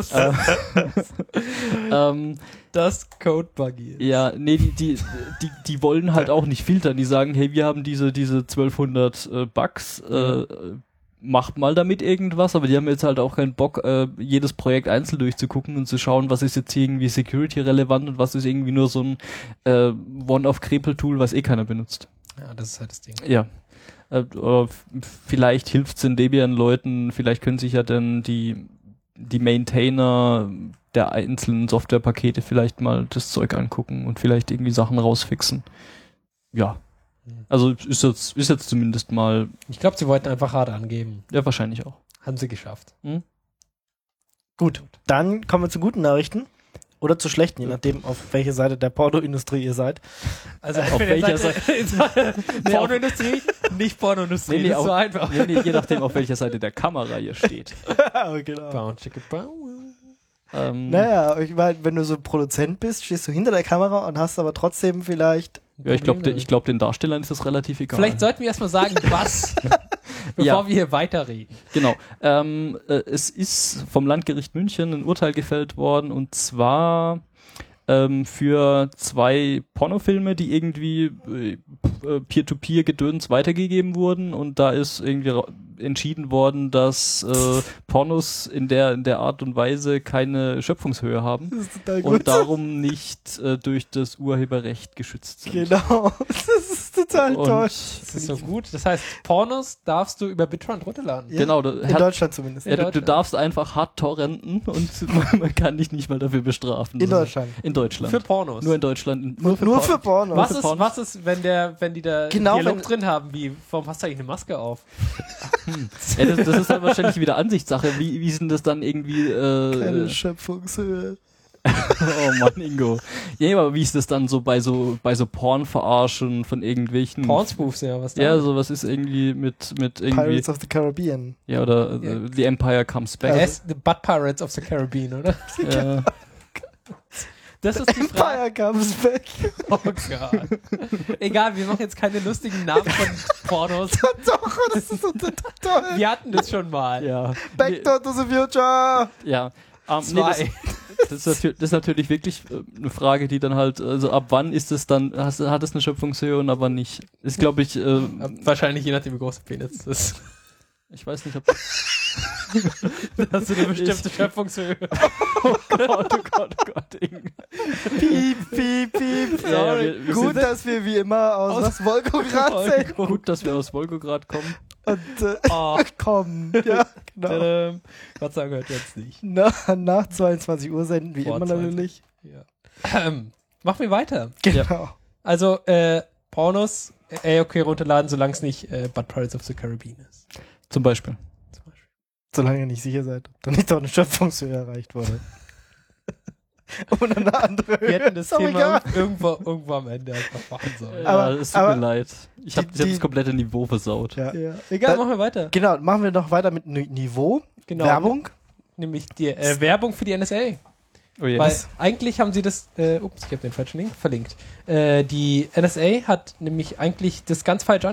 Das Code-Buggy. Ja, nee, die wollen halt auch nicht filtern. Die sagen, hey, wir haben diese 1200 Bugs, macht mal damit irgendwas, aber die haben jetzt halt auch keinen Bock, jedes Projekt einzeln durchzugucken und zu schauen, was ist jetzt irgendwie security-relevant und was ist irgendwie nur so ein One-off-Krepel-Tool, was eh keiner benutzt. Ja, das ist halt das Ding. Ja. Vielleicht hilft es den Debian-Leuten, vielleicht können sich ja dann die Maintainer der einzelnen Softwarepakete vielleicht mal das Zeug angucken und vielleicht irgendwie Sachen rausfixen. Ja. Also ist jetzt zumindest mal... Ich glaube, sie wollten einfach hart angeben. Ja, wahrscheinlich auch. Haben sie geschafft. Gut, dann kommen wir zu guten Nachrichten. Oder zu schlechten, je nachdem, auf welche Seite der Pornoindustrie ihr seid. Also auf welcher Seite? Pornoindustrie, nicht Pornoindustrie, nee, das ist so einfach. Nee, je nachdem, auf welcher Seite der Kamera ihr steht. Genau. Naja, ich meine, wenn du so Produzent bist, stehst du hinter der Kamera und hast aber trotzdem vielleicht... Ja, ich glaube, den Darstellern ist das relativ egal. Vielleicht sollten wir erstmal sagen, was, bevor wir hier weiterreden. Genau. Es ist vom Landgericht München ein Urteil gefällt worden und zwar für 2 Pornofilme, die irgendwie Peer-to-Peer-Gedöns weitergegeben wurden und da ist irgendwie entschieden worden, dass Pornos in der Art und Weise keine Schöpfungshöhe haben und darum nicht durch das Urheberrecht geschützt sind. Genau, das ist total toll. Das ist so gut. Das heißt, Pornos darfst du über BitTorrent runterladen. Ja, genau. in Deutschland zumindest. Ja, du darfst einfach hart torrenten und man kann dich nicht mal dafür bestrafen. In Deutschland. In Deutschland. Für Pornos. Nur in Deutschland. Nur für Pornos. Was ist, wenn die da Dialog drin haben, wie, warum hast du eigentlich eine Maske auf? Ja, das ist dann wahrscheinlich wieder Ansichtssache. Wie sind das dann irgendwie... Keine Schöpfungshöhe. Oh Mann, Ingo. Ja, aber wie ist das dann so bei so Porn-Verarschen von irgendwelchen... Pornspoofs, ja, was da? Ja, so was ist irgendwie mit irgendwie... Pirates of the Caribbean. Ja, oder The Empire Comes Back. The Butt Pirates of the Caribbean, oder? Ja. Das ist die Frage. Empire Comes Back. Oh Gott. Egal, wir machen jetzt keine lustigen Namen von Pornos. Doch, das ist so toll. Wir hatten das schon mal. Ja. Back to the Future. Ja. Zwei. Das ist natürlich wirklich eine Frage, die dann halt, also ab wann ist es dann, hat es eine Schöpfungshöhe und aber nicht. Ist, glaube ich, wahrscheinlich je nachdem, wie groß der Penis ist. Ich weiß nicht, ob da hast du eine bestimmte Schöpfungshöhe. Oh Gott. Piep, piep, piep. Sorry. Ja, gut, dass wir wie immer aus Wolgograd sind. Gut, dass wir aus Wolgograd kommen. Und komm. Ja, genau. Gott sei Dank hört jetzt nicht. Nach 22 Uhr senden, wie Vor immer 20. natürlich. Ja. Machen wir weiter. Genau. Also, Pornos, okay, runterladen, solange es nicht Butt Pirates of the Caribbean ist. Zum Beispiel. Solange ihr nicht sicher seid, ob da nicht doch eine Schöpfungshöhe erreicht wurde. oder eine andere Wir hätten das Ist doch Thema egal. irgendwo am Ende einfach machen sollen. Aber- es tut mir leid. Ich habe das komplette Niveau versaut. Ja. Ja. Egal, machen wir weiter. Genau, machen wir noch weiter mit Niveau. Genau. Werbung. Nämlich die Werbung für die NSA. Oh je. Weil eigentlich haben sie das, ups, ich habe den falschen Link verlinkt. Die NSA hat nämlich eigentlich das ganz falsch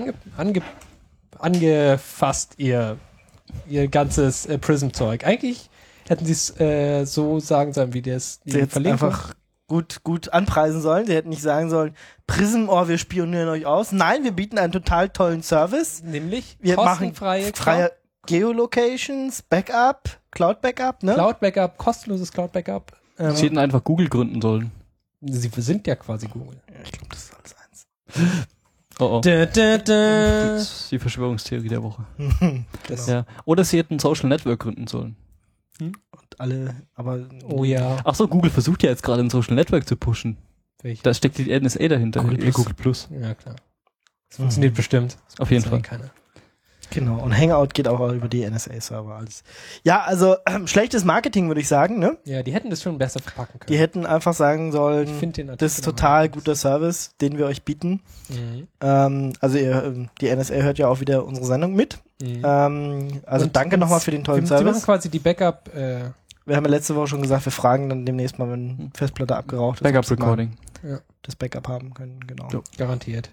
angefasst, ihr ganzes Prism-Zeug. Eigentlich hätten sie es so sagen sollen, wie das Sie hätten verlinkt einfach gut anpreisen sollen. Sie hätten nicht sagen sollen, Prism, wir spionieren euch aus. Nein, wir bieten einen total tollen Service. nämlich Wir kostenfreie machen freie Geolocations, Backup, Cloud-Backup, ne? Cloud-Backup, kostenloses Cloud-Backup. Sie hätten einfach Google gründen sollen. Sie sind ja quasi Google. Ich glaube, das ist alles eins. Oh. Da, da, da. Das ist die Verschwörungstheorie der Woche. Das, Ja. Oder sie hätten ein Social Network gründen sollen. Und alle, aber Oh ja. Ach so, Google versucht ja jetzt gerade ein Social Network zu pushen. Welche? Da steckt die NSA dahinter. Google Plus. Ja, klar. Das funktioniert bestimmt. Auf jeden Das Fall. weiß keiner. genau. Und Hangout geht auch über die NSA-Server. Alles. Ja, also schlechtes Marketing, würde ich sagen, ne? Ja, die hätten das schon besser verpacken können. Die hätten einfach sagen sollen, Ich finde den Artikel das ist nochmal total ganz- guter Service, den wir euch bieten. Mhm. Also die NSA hört ja auch wieder unsere Sendung mit. Mhm. Also Und- danke und nochmal für den tollen Sie machen Service. quasi die Backup, Wir haben ja letzte Woche schon gesagt, wir fragen dann demnächst mal, wenn Festplatte abgeraucht ist, ob Backup sie mal Recording. das Backup haben können. Genau. Ja. garantiert.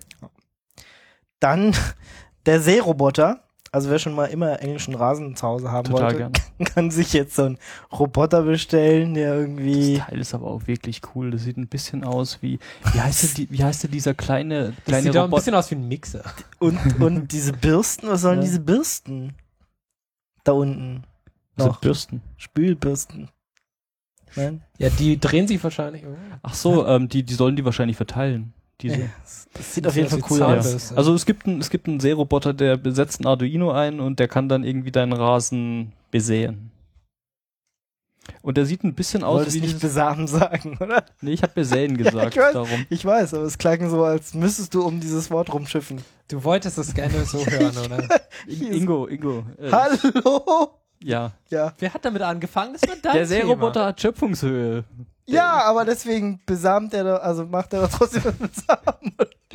Dann der Seeroboter. Also wer schon mal immer englischen Rasen zu Hause haben Total wollte, gern. kann sich jetzt so einen Roboter bestellen, der irgendwie... Das Teil ist aber auch wirklich cool. Das sieht ein bisschen aus wie heißt denn dieser kleine Das sieht doch ein Roboter? bisschen aus wie ein Mixer. Und diese Bürsten, was sollen Ja. diese Bürsten? Da unten. Diese Noch. Bürsten. Spülbürsten. Nein? Ja, die drehen sich wahrscheinlich. Ach so, die sollen die wahrscheinlich verteilen. Diese. Das sieht auf jeden Fall cool Ja. aus. Also es gibt einen Seeroboter, der besetzt ein Arduino ein und der kann dann irgendwie deinen Rasen besäen. Und der sieht ein bisschen Du aus wolltest wie nicht dieses... besamen sagen, oder? Nee, ich habe besäen gesagt, ich weiß. darum. Ich weiß, aber es klang so, als müsstest du um dieses Wort rumschiffen. Du wolltest es gerne so hören, oder? Ingo. Hallo? Ja. Ja. Wer hat damit angefangen? Das war dein Der Seeroboter hat Schöpfungshöhe. Ja, aber deswegen besamt er doch, also macht er doch trotzdem das Besamen.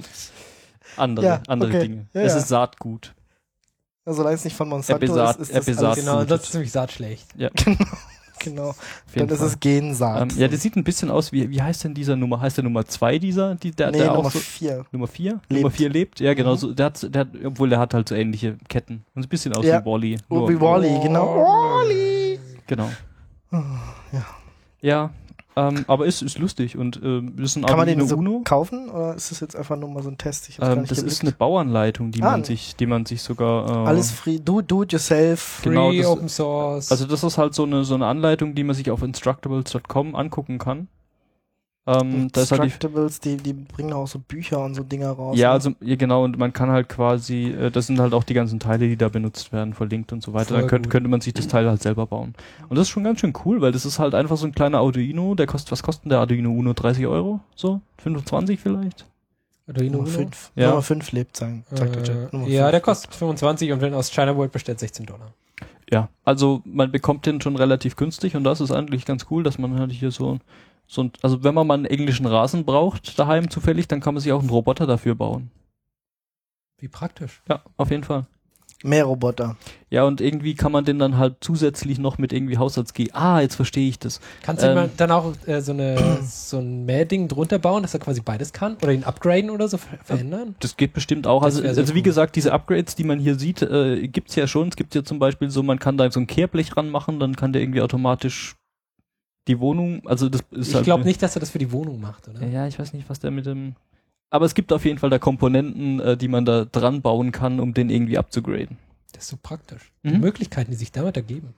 Andere okay. Dinge. Ja, es ja. ist Saatgut. Also, solange es nicht von Monsanto besat- ist er das besat- alles, Genau, das ist nämlich saatschlecht. Ja, genau. auf jeden Dann ist Fall. es Gensaat. Ja, der sieht ein bisschen aus wie heißt denn dieser Nummer? Heißt der Nummer 2 der nee, der Nummer auch so 4. Nummer 4? Lebt. Nummer 4 lebt? Ja, genau, Mhm. so, der hat, obwohl der hat halt so ähnliche Ketten. Und ein bisschen aus Ja. wie Wall-E. Oh, wie Wall-E, genau. Wall-E! Genau. ja. Ja, aber ist lustig und ist ein Kann man den Arduino so Uno. kaufen oder ist das jetzt einfach nur mal so ein Test? Ich hab's gar nicht Das ist geblickt. eine Bauanleitung, die Ah. man sich sogar Alles free, do it yourself. Genau, Free, das- Open Source. also das ist halt so eine Anleitung, die man sich auf instructables.com angucken kann. Da ist halt die Instructables, die bringen auch so Bücher und so Dinger raus. Ja, ne? also ja, genau, und man kann halt quasi, das sind halt auch die ganzen Teile, die da benutzt werden, verlinkt und so weiter. Voll Dann gut. könnte man sich das Teil halt selber bauen. Und das ist schon ganz schön cool, weil das ist halt einfach so ein kleiner Arduino, was kostet der Arduino Uno? 30 Euro? So? 25 vielleicht? Arduino Nummer Uno? 5. Ja. Nummer 5 lebt, sagt der Chat. Nummer Ja, 5. der kostet 25 und wenn aus China World bestellt $16. Ja, also man bekommt den schon relativ günstig und das ist eigentlich ganz cool, dass man halt hier also wenn man mal einen englischen Rasen braucht daheim zufällig, dann kann man sich auch einen Roboter dafür bauen. Wie praktisch. Ja, auf jeden Fall. Mehr Roboter. Ja, und irgendwie kann man den dann halt zusätzlich noch mit irgendwie Haushalts-G. Jetzt verstehe ich das. Kannst du dann auch so ein Mähding drunter bauen, dass er quasi beides kann? Oder ihn upgraden oder so verändern? Das geht bestimmt auch. Das Also, wär so wie cool. gesagt, diese Upgrades, die man hier sieht, gibt's ja schon. Es gibt ja zum Beispiel so, man kann da so ein Kehrblech ranmachen, dann kann der irgendwie automatisch die Wohnung, also das ist Ich glaube nicht, dass er das für die Wohnung macht, oder? Ja, ich weiß nicht, was der mit dem... Aber es gibt auf jeden Fall da Komponenten, die man da dran bauen kann, um den irgendwie abzugraden. Das ist so praktisch. Mhm. Die Möglichkeiten, die sich damit ergeben.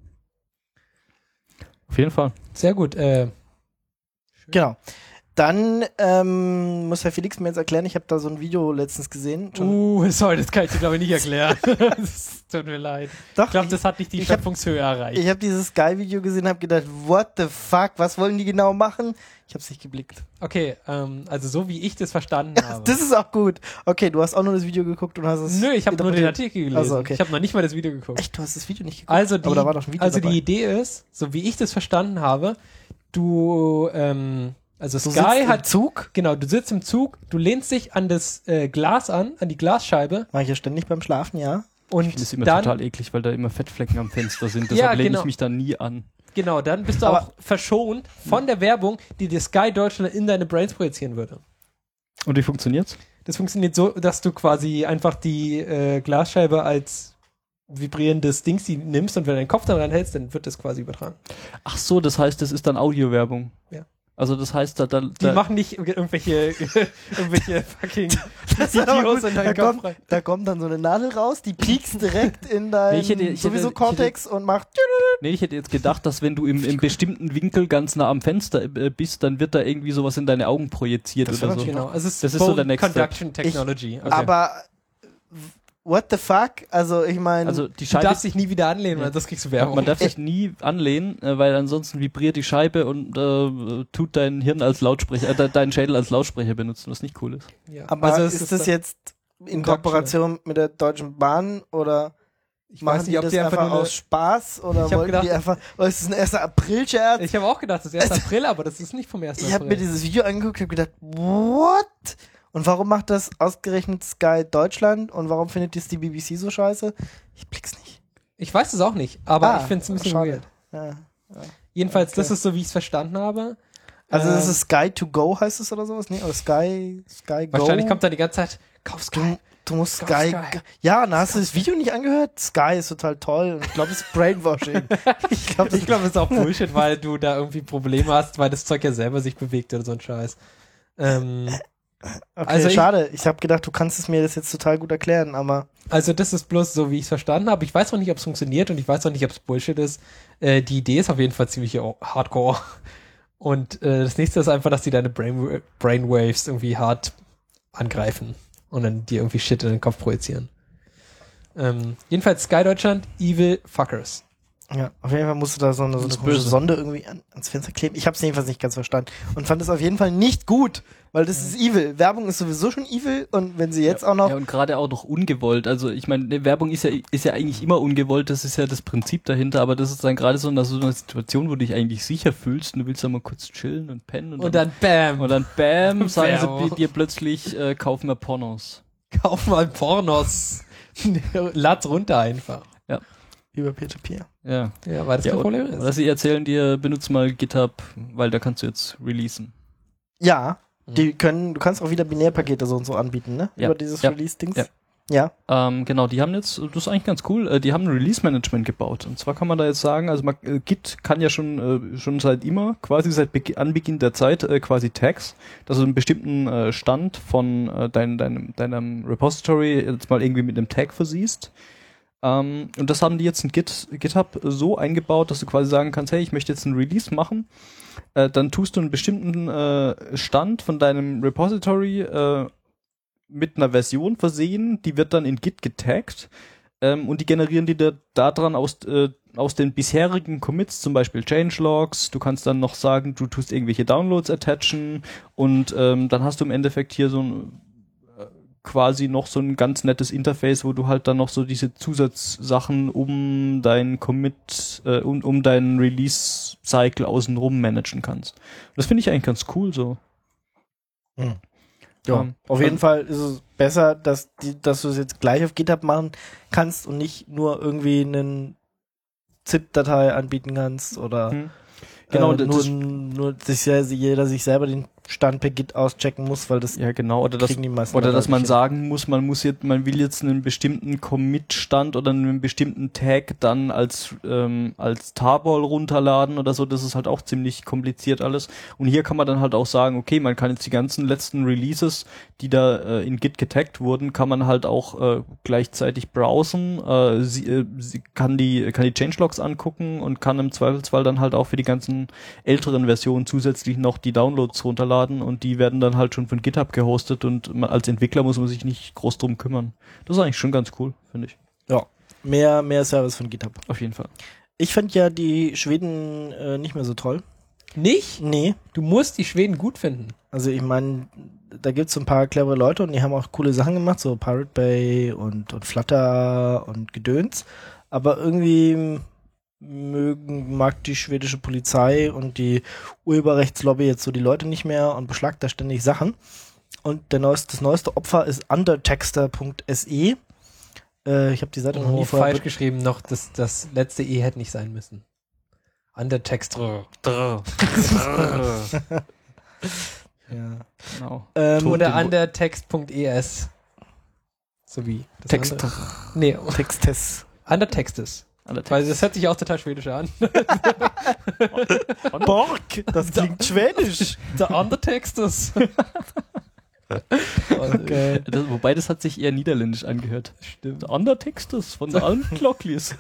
Auf jeden Fall. Sehr gut. Genau. Dann muss Herr Felix mir jetzt erklären, ich habe da so ein Video letztens gesehen. Sorry, das kann ich dir glaube ich nicht erklären. Das tut mir leid. Doch, Ich glaube, das hat nicht die ich hab- Schöpfungshöhe erreicht. ich habe dieses Sky-Video gesehen, habe gedacht, what the fuck, was wollen die genau machen? Ich habe es nicht geblickt. Okay, also so wie ich das verstanden habe. Das ist auch gut. Okay, du hast auch nur das Video geguckt und hast es... Nö, ich habe nur den interpretiert. Artikel gelesen. Also, okay. Ich habe noch nicht mal das Video geguckt. Echt, du hast das Video nicht geguckt? Also Aber da war doch ein Video dabei. die Idee ist, so wie ich das verstanden habe, du, also Du Sky sitzt hat, im Zug. genau, du sitzt im Zug, du lehnst dich an das Glas an die Glasscheibe Mache ich ja ständig beim Schlafen, ja. und Ich finde es immer dann, total eklig, weil da immer Fettflecken am Fenster sind. Deshalb Ja, lehne genau. ich mich da nie an. genau, dann bist du Aber- auch verschont von der Werbung, die dir Sky Deutschland in deine Brains projizieren würde. Und wie funktioniert's? Das funktioniert so, dass du quasi einfach die Glasscheibe als vibrierendes Ding nimmst und wenn du deinen Kopf dann reinhältst, dann wird das quasi übertragen. Ach so, das heißt, das ist dann Audiowerbung. Ja. Also das heißt, Die machen nicht irgendwelche fucking Das ist aber Videos gut. in deinen Kopf rein. Da kommt dann so eine Nadel raus, die piekst direkt in dein ich hätte- sowieso Cortex und macht Nee, ich hätte jetzt gedacht, dass wenn du im bestimmten Winkel ganz nah am Fenster bist, dann wird da irgendwie sowas in deine Augen projiziert Das oder wäre so. natürlich Genau, also es Das ist so Bone der Next Step. Conduction Technology. Okay. aber what the fuck? Also ich meine, Also die du Scheibe, darfst dich nie wieder anlehnen, weil das kriegst du Werbung. man darf sich nie anlehnen, weil ansonsten vibriert die Scheibe und tut dein Hirn als Lautsprecher, deinen Schädel als Lautsprecher benutzen, was nicht cool ist. Ja. aber also ist das jetzt in Conduction. Kooperation mit der Deutschen Bahn oder ich machen weiß die nicht, ob das die einfach einfach nur aus Spaß oder Ich hab wollten gedacht- die einfach, oder ist das ein 1. April-Scherz? Ich habe auch gedacht, das ist 1. April, aber das ist nicht vom 1. Ich habe mir dieses Video angeguckt und habe gedacht, what? Und warum macht das ausgerechnet Sky Deutschland und warum findet das die BBC so scheiße? Ich blick's nicht. Ich weiß es auch nicht, aber ich finde es ein bisschen schade. weird. Ja. Jedenfalls, Okay. das ist so, wie ich es verstanden habe. Also das ist Sky to go heißt es oder sowas? Nee, oder Sky Go? Wahrscheinlich kommt dann die ganze Zeit, kauf Sky. Du musst Kauf Sky. Sky. Ja, na, hast du das Video nicht angehört? Sky ist total toll. Und ich glaube, es ist Brainwashing. ich glaube, Ich glaube, das ist auch Bullshit, weil du da irgendwie Probleme hast, weil das Zeug ja selber sich bewegt oder so ein Scheiß. okay, also schade. Ich habe gedacht, du kannst es mir das jetzt total gut erklären, aber Also das ist bloß so, wie ich es verstanden habe. Ich weiß auch nicht, ob es funktioniert und ich weiß auch nicht, ob es Bullshit ist. Die Idee ist auf jeden Fall ziemlich hardcore. Und das nächste ist einfach, dass die deine Brainwaves irgendwie hart angreifen und dann dir irgendwie Shit in den Kopf projizieren. Jedenfalls Sky Deutschland, Evil Fuckers. ja, auf jeden Fall musst du da so eine ist komische böse. Sonde irgendwie ans Fenster kleben. Ich habe es jedenfalls nicht ganz verstanden und fand es auf jeden Fall nicht gut, weil das ist evil. Werbung ist sowieso schon evil und wenn sie jetzt auch noch Ja, und gerade auch noch ungewollt. Also ich meine, Werbung ist ja eigentlich immer ungewollt, das ist ja das Prinzip dahinter, aber das ist dann gerade so eine Situation, wo du dich eigentlich sicher fühlst und du willst dann mal kurz chillen und pennen Und dann BAM! und dann bam, sagen Werbung. sie dir plötzlich, kauf mir Pornos. Kauf mal Pornos. Lad's runter einfach. über Peer-to-Peer. Ja. Ja, weil das kein Problem ist. Oder sie erzählen dir, benutze mal GitHub, weil da kannst du jetzt releasen. Ja, du kannst auch wieder Binärpakete so und so anbieten, ne? Ja. Über dieses Ja. Release-Dings. Ja. Ja. Genau, die haben jetzt, das ist eigentlich ganz cool, die haben ein Release-Management gebaut. Und zwar kann man da jetzt sagen, also Git kann ja schon seit immer, quasi seit Anbeginn der Zeit, quasi Tags, dass du einen bestimmten Stand von deinem Repository jetzt mal irgendwie mit einem Tag versiehst. Und das haben die jetzt in GitHub so eingebaut, dass du quasi sagen kannst, hey, ich möchte jetzt einen Release machen. Dann tust du einen bestimmten Stand von deinem Repository mit einer Version versehen, die wird dann in Git getaggt und die generieren dir da dran aus den bisherigen Commits, zum Beispiel Changelogs. Du kannst dann noch sagen, du tust irgendwelche Downloads attachen und dann hast du im Endeffekt hier so ein quasi noch so ein ganz nettes Interface, wo du halt dann noch so diese Zusatzsachen um deinen Commit, um deinen Release-Cycle außenrum managen kannst. Das finde ich eigentlich ganz cool so. Ja, auf jeden Fall ist es besser, dass du es jetzt gleich auf GitHub machen kannst und nicht nur irgendwie einen ZIP-Datei anbieten kannst oder Genau, nur jeder sich selber den Stand per Git auschecken muss, weil das ja genau, oder kriegen die meisten oder Leute dass man nicht hin. sagen muss, man will jetzt einen bestimmten Commit-Stand oder einen bestimmten Tag dann als Tarball runterladen oder so, das ist halt auch ziemlich kompliziert alles. Und hier kann man dann halt auch sagen, okay, man kann jetzt die ganzen letzten Releases, die da in Git getaggt wurden, kann man halt auch gleichzeitig browsen, sie kann die Changelogs angucken und kann im Zweifelsfall dann halt auch für die ganzen älteren Versionen zusätzlich noch die Downloads runterladen und die werden dann halt schon von GitHub gehostet und als Entwickler muss man sich nicht groß drum kümmern. Das ist eigentlich schon ganz cool, finde ich. Ja, mehr Service von GitHub. Auf jeden Fall. Ich fand ja die Schweden nicht mehr so toll. Nicht? Nee, Du musst die Schweden gut finden. also ich meine, da gibt's so ein paar clevere Leute und die haben auch coole Sachen gemacht, so Pirate Bay und Flutter und Gedöns, aber irgendwie mag die schwedische Polizei und die Urheberrechtslobby jetzt so die Leute nicht mehr und beschlagt da ständig Sachen. Und das neueste Opfer ist undertexter.se. Ich habe die Seite noch nie vorher... falsch geschrieben, noch das letzte E hätte nicht sein müssen. Undertexter. Ja. Genau. Oder undertext.es. So wie das Text. andere. Nee, Textes. Undertextes. Weil das hört sich auch total schwedisch an. Borg, das klingt schwedisch. Der Undertextes. Okay. Wobei das hat sich eher niederländisch angehört. Stimmt. Undertextes von der alten Glocklis.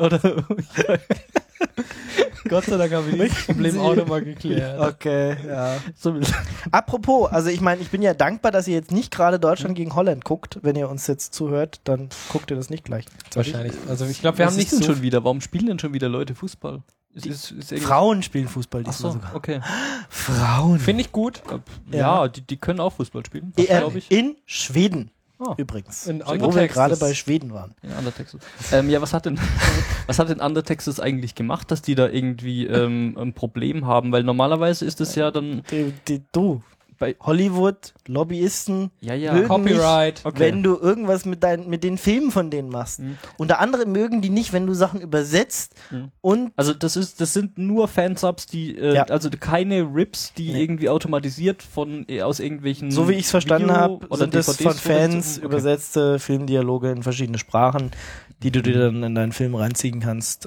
Gott sei Dank haben wir das Problem auch nochmal geklärt. Okay, ja. Apropos, also ich meine, ich bin ja dankbar, dass ihr jetzt nicht gerade Deutschland gegen Holland guckt. Wenn ihr uns jetzt zuhört, dann guckt ihr das nicht gleich. Wahrscheinlich. Also ich glaube, wir haben nicht so... schon wieder? Warum spielen denn schon wieder Leute Fußball? Frauen spielen Fußball Ach diesmal so, sogar. okay. Frauen. Finde ich gut. Ja, die können auch Fußball spielen, glaube ich. In Schweden. Ah. Übrigens. In Wo wir Undertextes. gerade bei Schweden waren. Ja, Undertextes. Ja, was hat denn Undertextes eigentlich gemacht, dass die da irgendwie ein Problem haben? Weil normalerweise ist es ja dann Du, bei Hollywood, Lobbyisten, ja. mögen Copyright. nicht, wenn du irgendwas mit den Filmen von denen machst. Unter anderem mögen die nicht, wenn du Sachen übersetzt und Also das sind nur Fansubs, die also keine Rips, die irgendwie automatisiert aus irgendwelchen so wie ich es verstanden habe, oder sind das DVDs von Fans okay. übersetzte Filmdialoge in verschiedene Sprachen, die du dir dann in deinen Film reinziehen kannst.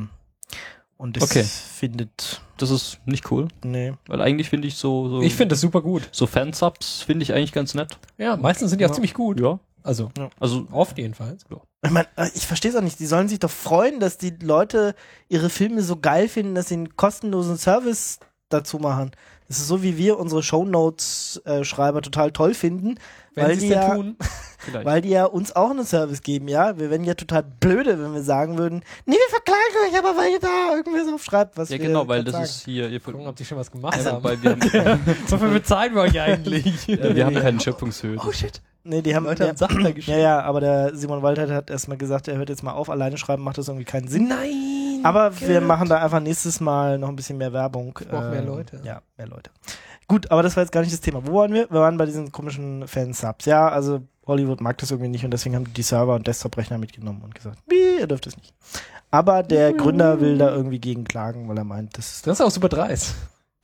Und das das ist nicht cool, nee. weil eigentlich finde ich so Ich finde das super gut. so Fansubs finde ich eigentlich ganz nett. Ja, meistens sind die auch ziemlich gut. Ja. Also Also oft jedenfalls. Ich meine, ich verstehe es auch nicht. Die sollen sich doch freuen, dass die Leute ihre Filme so geil finden, dass sie einen kostenlosen Service dazu machen. Das ist so, wie wir unsere Shownotes-Schreiber total toll finden, Wenn weil sie die es denn ja, tun. vielleicht. weil die ja uns auch einen Service geben, ja. Wir wären ja total blöde, wenn wir sagen würden, nee, wir verklagen euch, aber weil ihr da irgendwas aufschreibt, was Ja, wir genau, weil das sagen. ist hier Gucken, ob die schon was gemacht also, haben. weil wir haben, So viel bezahlen wir euch eigentlich. wir haben keine Schöpfungshöhe. Oh shit. Nee, die haben Leute haben Sachen da geschrieben. Ja, aber der Simon Waldheit hat erstmal gesagt, er hört jetzt mal auf, alleine schreiben macht das irgendwie keinen Sinn. Nein. Aber wir machen da einfach nächstes Mal noch ein bisschen mehr Werbung. brauchen mehr Leute. Ja, mehr Leute. Gut, aber das war jetzt gar nicht das Thema. Wo waren wir? Wir waren bei diesen komischen Fansubs. Ja, also Hollywood mag das irgendwie nicht und deswegen haben die Server und Desktop-Rechner mitgenommen und gesagt, ihr dürft es nicht. Aber der Gründer will da irgendwie gegen klagen, weil er meint, das ist Das ist auch super dreist.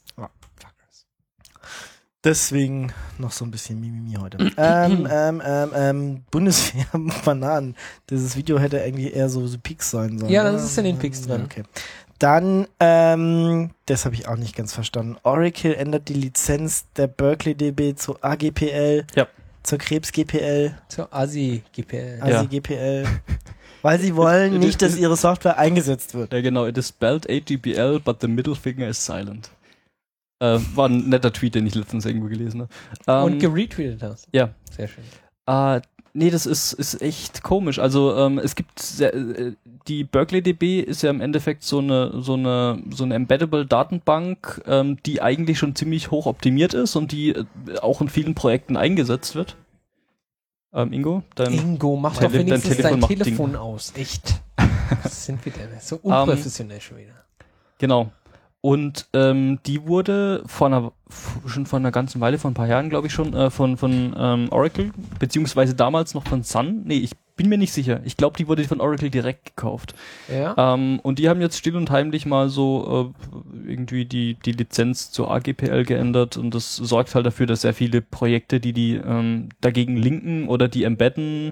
deswegen noch so ein bisschen Mimimi heute. Bundeswehr Bananen. Dieses Video hätte eigentlich eher so Peaks sein sollen. Ja, oder? das ist in den Peaks drin. Okay. Dann, das habe ich auch nicht ganz verstanden. Oracle ändert die Lizenz der Berkeley DB zu AGPL, zur Krebs GPL, Zur ASI-GPL. ASI-GPL, weil sie wollen nicht, dass ihre Software eingesetzt wird. Ja, genau. It is spelled AGPL, but the middle finger is silent. War ein netter Tweet, den ich letztens irgendwo gelesen habe. Und geretweetet hast. Ja. Sehr schön. Nee, das ist echt komisch. Also es gibt die Berkeley DB ist ja im Endeffekt so eine embeddable Datenbank, die eigentlich schon ziemlich hoch optimiert ist und die auch in vielen Projekten eingesetzt wird. Ingo, Mach doch wenigstens dein Telefon aus. Echt. Was sind wir denn? So unprofessionell schon wieder. Genau. Und die wurde schon vor einer ganzen Weile, vor ein paar Jahren, glaube ich schon, von Oracle, beziehungsweise damals noch von Sun. Nee, ich bin mir nicht sicher. Ich glaube, die wurde von Oracle direkt gekauft. Ja. Und die haben jetzt still und heimlich mal so irgendwie die Lizenz zur AGPL geändert und das sorgt halt dafür, dass sehr viele Projekte, die dagegen linken oder die embedden,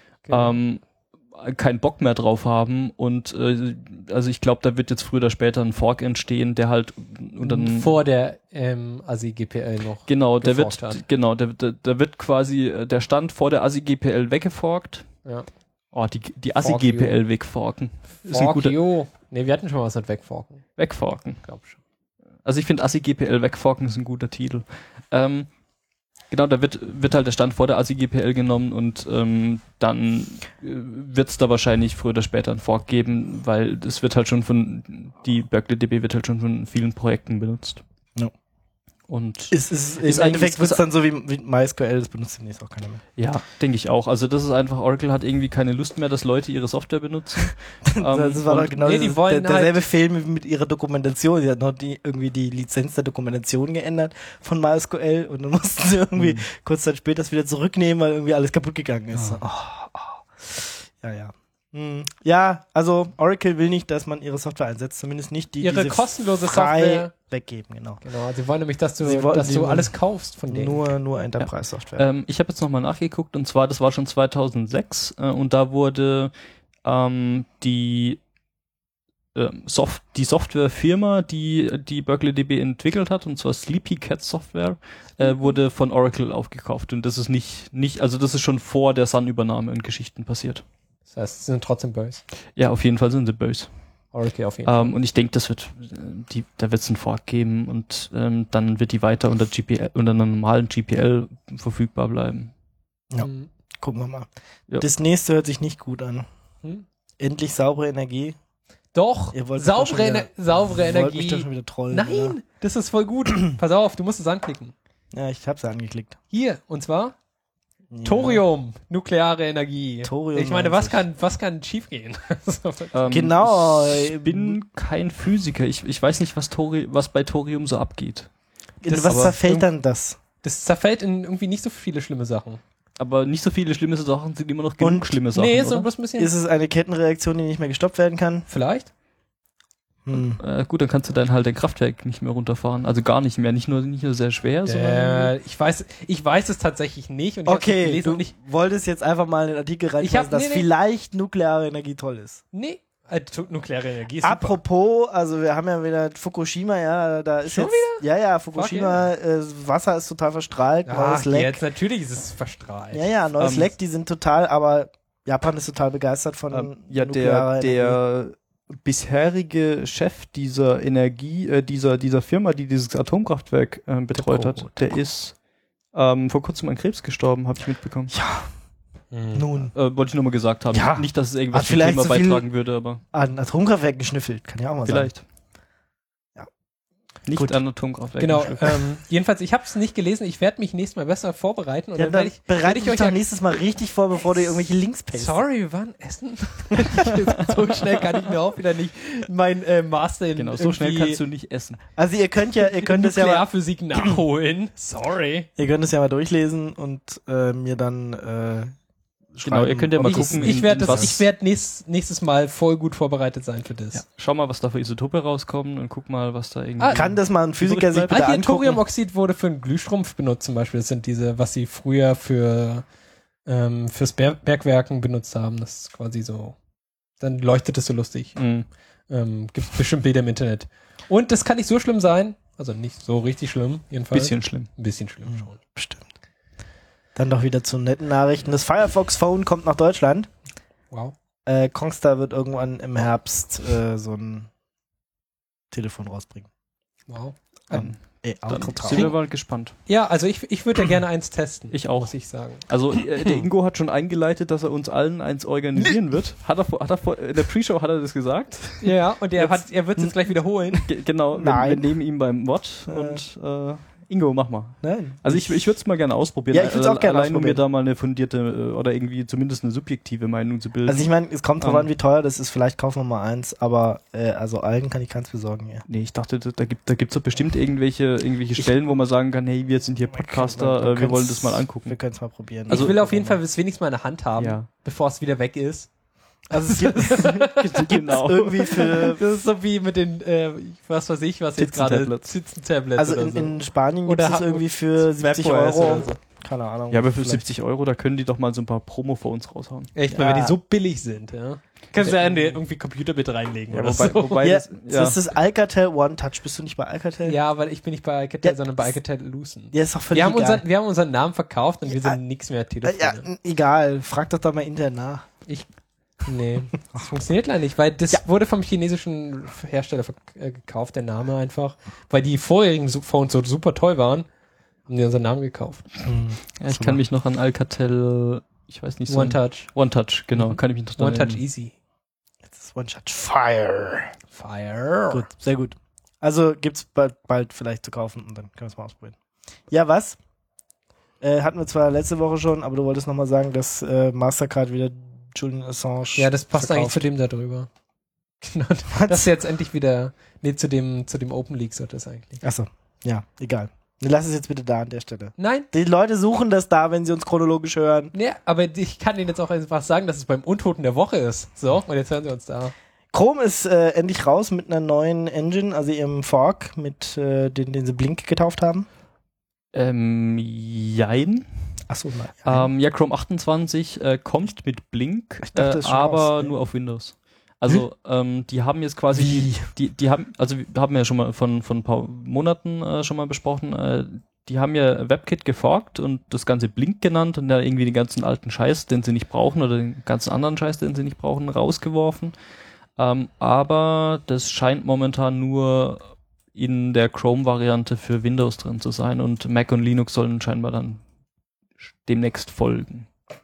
keinen Bock mehr drauf haben und also ich glaube, da wird jetzt früher oder später ein Fork entstehen, der halt und dann vor der ASI-GPL noch da hat. wird quasi der Stand vor der ASI-GPL weggeforkt. Ja. Oh, die ASI-GPL wegforken. Ist ein guter Nee, wir hatten schon mal was mit wegforken. Wegforken. Glaub schon. Also ich finde ASI-GPL wegforken ist ein guter Titel. Genau, da wird halt der Stand vor der ASI-GPL genommen und dann wird es da wahrscheinlich früher oder später einen Fork geben, weil das wird halt schon die Berkeley DB wird halt schon von vielen Projekten benutzt. Ja. Und Im Endeffekt wird es dann so wie MySQL, das benutzt demnächst auch keiner mehr. ja, denke ich auch. Also das ist einfach, Oracle hat irgendwie keine Lust mehr, dass Leute ihre Software benutzen. Das war doch genau die wollen derselbe Film mit ihrer Dokumentation. Sie hat noch irgendwie die Lizenz der Dokumentation geändert von MySQL und dann mussten sie irgendwie kurz Zeit später das wieder zurücknehmen, weil irgendwie alles kaputt gegangen ist. Ja. Ja, also Oracle will nicht, dass man ihre Software einsetzt, zumindest nicht ihre diese kostenlose frei Software weggeben, genau. Genau, sie wollen nämlich, dass du Sie wollen alles kaufst von denen. Nur Enterprise-Software. Ich habe jetzt nochmal nachgeguckt und zwar, das war schon 2006 und da wurde die Softwarefirma, die BerkeleyDB entwickelt hat, und zwar Sleepy Cat Software, wurde von Oracle aufgekauft und das ist also das ist schon vor der Sun-Übernahme und Geschichten passiert. Das heißt, sie sind trotzdem böse. Ja, auf jeden Fall sind sie böse. Oracle auf jeden Fall. Und ich denke, da wird es einen Fork geben und dann wird die weiter unter einer normalen GPL verfügbar bleiben. Ja, gucken wir mal. Ja. Das nächste hört sich nicht gut an. Hm? Endlich saubere Energie. Doch, Ihr wollt saubere mich doch Energie. schon wieder trollen. Nein, Oder? das ist voll gut. Pass auf, du musst es anklicken. Ja, ich hab's angeklickt. Hier, und zwar Ja. Thorium, nukleare Energie. Thorium Ich meine, 90. was kann schief gehen? Genau. Ich bin kein Physiker. Ich weiß nicht, was bei Thorium so abgeht. Was zerfällt dann das? Das zerfällt in irgendwie nicht so viele schlimme Sachen. Aber nicht so viele schlimme Sachen sind immer noch genug Und- schlimme Sachen, Nee, so oder? bloß ein bisschen. Ist es eine Kettenreaktion, die nicht mehr gestoppt werden kann? Vielleicht? Gut, dann kannst du dann halt dein Kraftwerk nicht mehr runterfahren. Also gar nicht mehr. Nicht nur sehr schwer, sondern... Ich weiß es tatsächlich nicht. Und ich hab's Okay, gelesen du und ich, wolltest jetzt einfach mal in den Artikel reinschmeißen, dass vielleicht nukleare Energie toll ist. nee, nukleare Energie ist super. Apropos, also wir haben ja wieder Fukushima, ja, da ist Schon jetzt... Ja, Fukushima, Wasser ist total verstrahlt, neues Leck. Jetzt natürlich ist es verstrahlt. Ja, neues Leck, die sind total, aber Japan ist total begeistert von nuklearer der bisherige Chef dieser dieser Firma, die dieses Atomkraftwerk betreut hat, der ist vor kurzem an Krebs gestorben, habe ich mitbekommen. Ja, nun. Wollte ich nur mal gesagt haben. Ja. Nicht, dass es irgendwas Hat zum vielleicht Thema so viel- beitragen würde, aber An Atomkraftwerken geschnüffelt, kann ja auch mal vielleicht. Ja. Nicht Gut. an Atomkraftwerk. Genau, jedenfans, ich habe es nicht gelesen, ich werde mich nächstes Mal besser vorbereiten und sein. Ja, dann dann werd bereite ich ich euch doch nächstes Mal richtig vor, bevor du irgendwelche Links pastest. Sorry, wir waren essen. So schnell kann ich mir auch wieder nicht mein Master in Genau, so schnell kannst du nicht essen. Also ihr könnt das ja mal, Nuklearphysik nachholen. Sorry. ihr könnt es ja mal durchlesen und mir dann Genau, ihr könnt ja mal ob gucken, Ich werde was- nächstes Mal voll gut vorbereitet sein für das. Ja. Schau mal, was da für Isotope rauskommen und guck mal, was da irgendwie... kann das mal ein Physiker sich bitte Hier angucken? Thoriumoxid wurde für einen Glühstrumpf benutzt zum Beispiel. Das sind diese, was sie früher fürs Bergwerken benutzt haben. Das ist quasi so, dann leuchtet es so lustig. Gibt bestimmt Bilder im Internet. Und das kann nicht so schlimm sein. Also nicht so richtig schlimm, jedenfalls. Bisschen schlimm. Ein bisschen schlimm schon. Bestimmt. Dann doch wieder zu netten Nachrichten. Das Firefox Phone kommt nach Deutschland. Wow. Kongstar wird irgendwann im Herbst so ein Telefon rausbringen. Wow. Dann Autotraum. sind wir mal gespannt. Ja, also ich würde ja gerne eins testen. Ich auch. Muss ich sagen. Also der Ingo hat schon eingeleitet, dass er uns allen eins organisieren wird. In der Pre-Show hat er das gesagt. Ja, und er wird es jetzt gleich wiederholen. Genau, Nein. wir nehmen ihn beim Wort und Ingo, mach mal. Nein. Also ich würde es mal gerne ausprobieren. Ja, ich würd's auch gerne allein um mir ausprobieren. da mal eine fundierte oder irgendwie zumindest eine subjektive Meinung zu bilden. Also ich meine, es kommt drauf an, wie teuer das ist. Vielleicht kaufen wir mal eins, aber also allen kann ich keins besorgen. Ja. Nee, ich dachte, da gibt's doch bestimmt irgendwelche Stellen, wo man sagen kann, hey, wir sind hier Podcaster, wir wollen das mal angucken. Wir können es mal probieren. Also- Ich will auf jeden Fall es wenigstens mal in der Hand haben, Ja. bevor es wieder weg ist. Also es gibt Genau. irgendwie für... Das ist so wie mit den, was weiß ich, was jetzt gerade Titzen-Tablets. Zitzen-Tablets Also oder so. in Spanien gibt Oder es irgendwie für 70 WebOS Euro. oder so. Keine Ahnung. Ja, aber für vielleicht. 70 €, da können die doch mal so ein paar Promo für uns raushauen. Echt, weil Ja. wenn die so billig sind, ja. Kannst du ja irgendwie Computer mit reinlegen oder so. wobei Ja, das, das ist Alcatel One Touch. Bist du nicht bei Alcatel? Ja, weil ich bin nicht bei Alcatel, Ja, sondern bei Alcatel Lucent. Ja, ist doch völlig Wir haben, egal. wir haben unseren Namen verkauft und wir Ja, sind nichts mehr Ja, telefonieren. egal. Frag doch da mal intern nach. Nee, das funktioniert leider nicht, weil das wurde vom chinesischen Hersteller gekauft, der Name einfach. Weil die vorherigen Phones so super toll waren, haben die unseren Namen gekauft. ja, ich kann mich noch an Alcatel, ich weiß nicht so. One-Touch. One-Touch, genau, kann ich mich noch dran One-Touch erinnern. Easy. Jetzt ist One Touch Fire. Fire. Gut, sehr gut. Also gibt's bald vielleicht zu kaufen und dann können wir es mal ausprobieren. Ja, was? Hatten wir zwar letzte Woche schon, aber du wolltest nochmal sagen, dass Mastercard wieder Julian Assange Ja, das passt verkauft. eigentlich zu dem da drüber. Genau, das ist jetzt endlich wieder, zu dem Open League sollte es eigentlich. Achso, ja, egal. Lass es jetzt bitte da an der Stelle. Nein, Die Leute suchen das da, wenn sie uns chronologisch hören. ne, aber ich kann Ihnen jetzt auch einfach sagen, dass es beim Untoten der Woche ist. So, und jetzt hören Sie uns da. Chrome ist endlich raus mit einer neuen Engine, also ihrem Fork, mit den sie Blink getauft haben. Jein. Achso, nein. Ja, Chrome 28 kommt mit Blink, Ich dachte, das ist schon aber raus, nur auf Windows. Also die haben jetzt quasi die haben, also wir haben ja schon mal von ein paar Monaten schon mal besprochen, die haben ja WebKit geforkt und das Ganze Blink genannt und da irgendwie den ganzen alten Scheiß, den sie nicht brauchen, oder den ganzen anderen Scheiß, den sie nicht brauchen, rausgeworfen. Aber das scheint momentan nur in der Chrome-Variante für Windows drin zu sein und Mac und Linux sollen scheinbar dann demnächst folgen.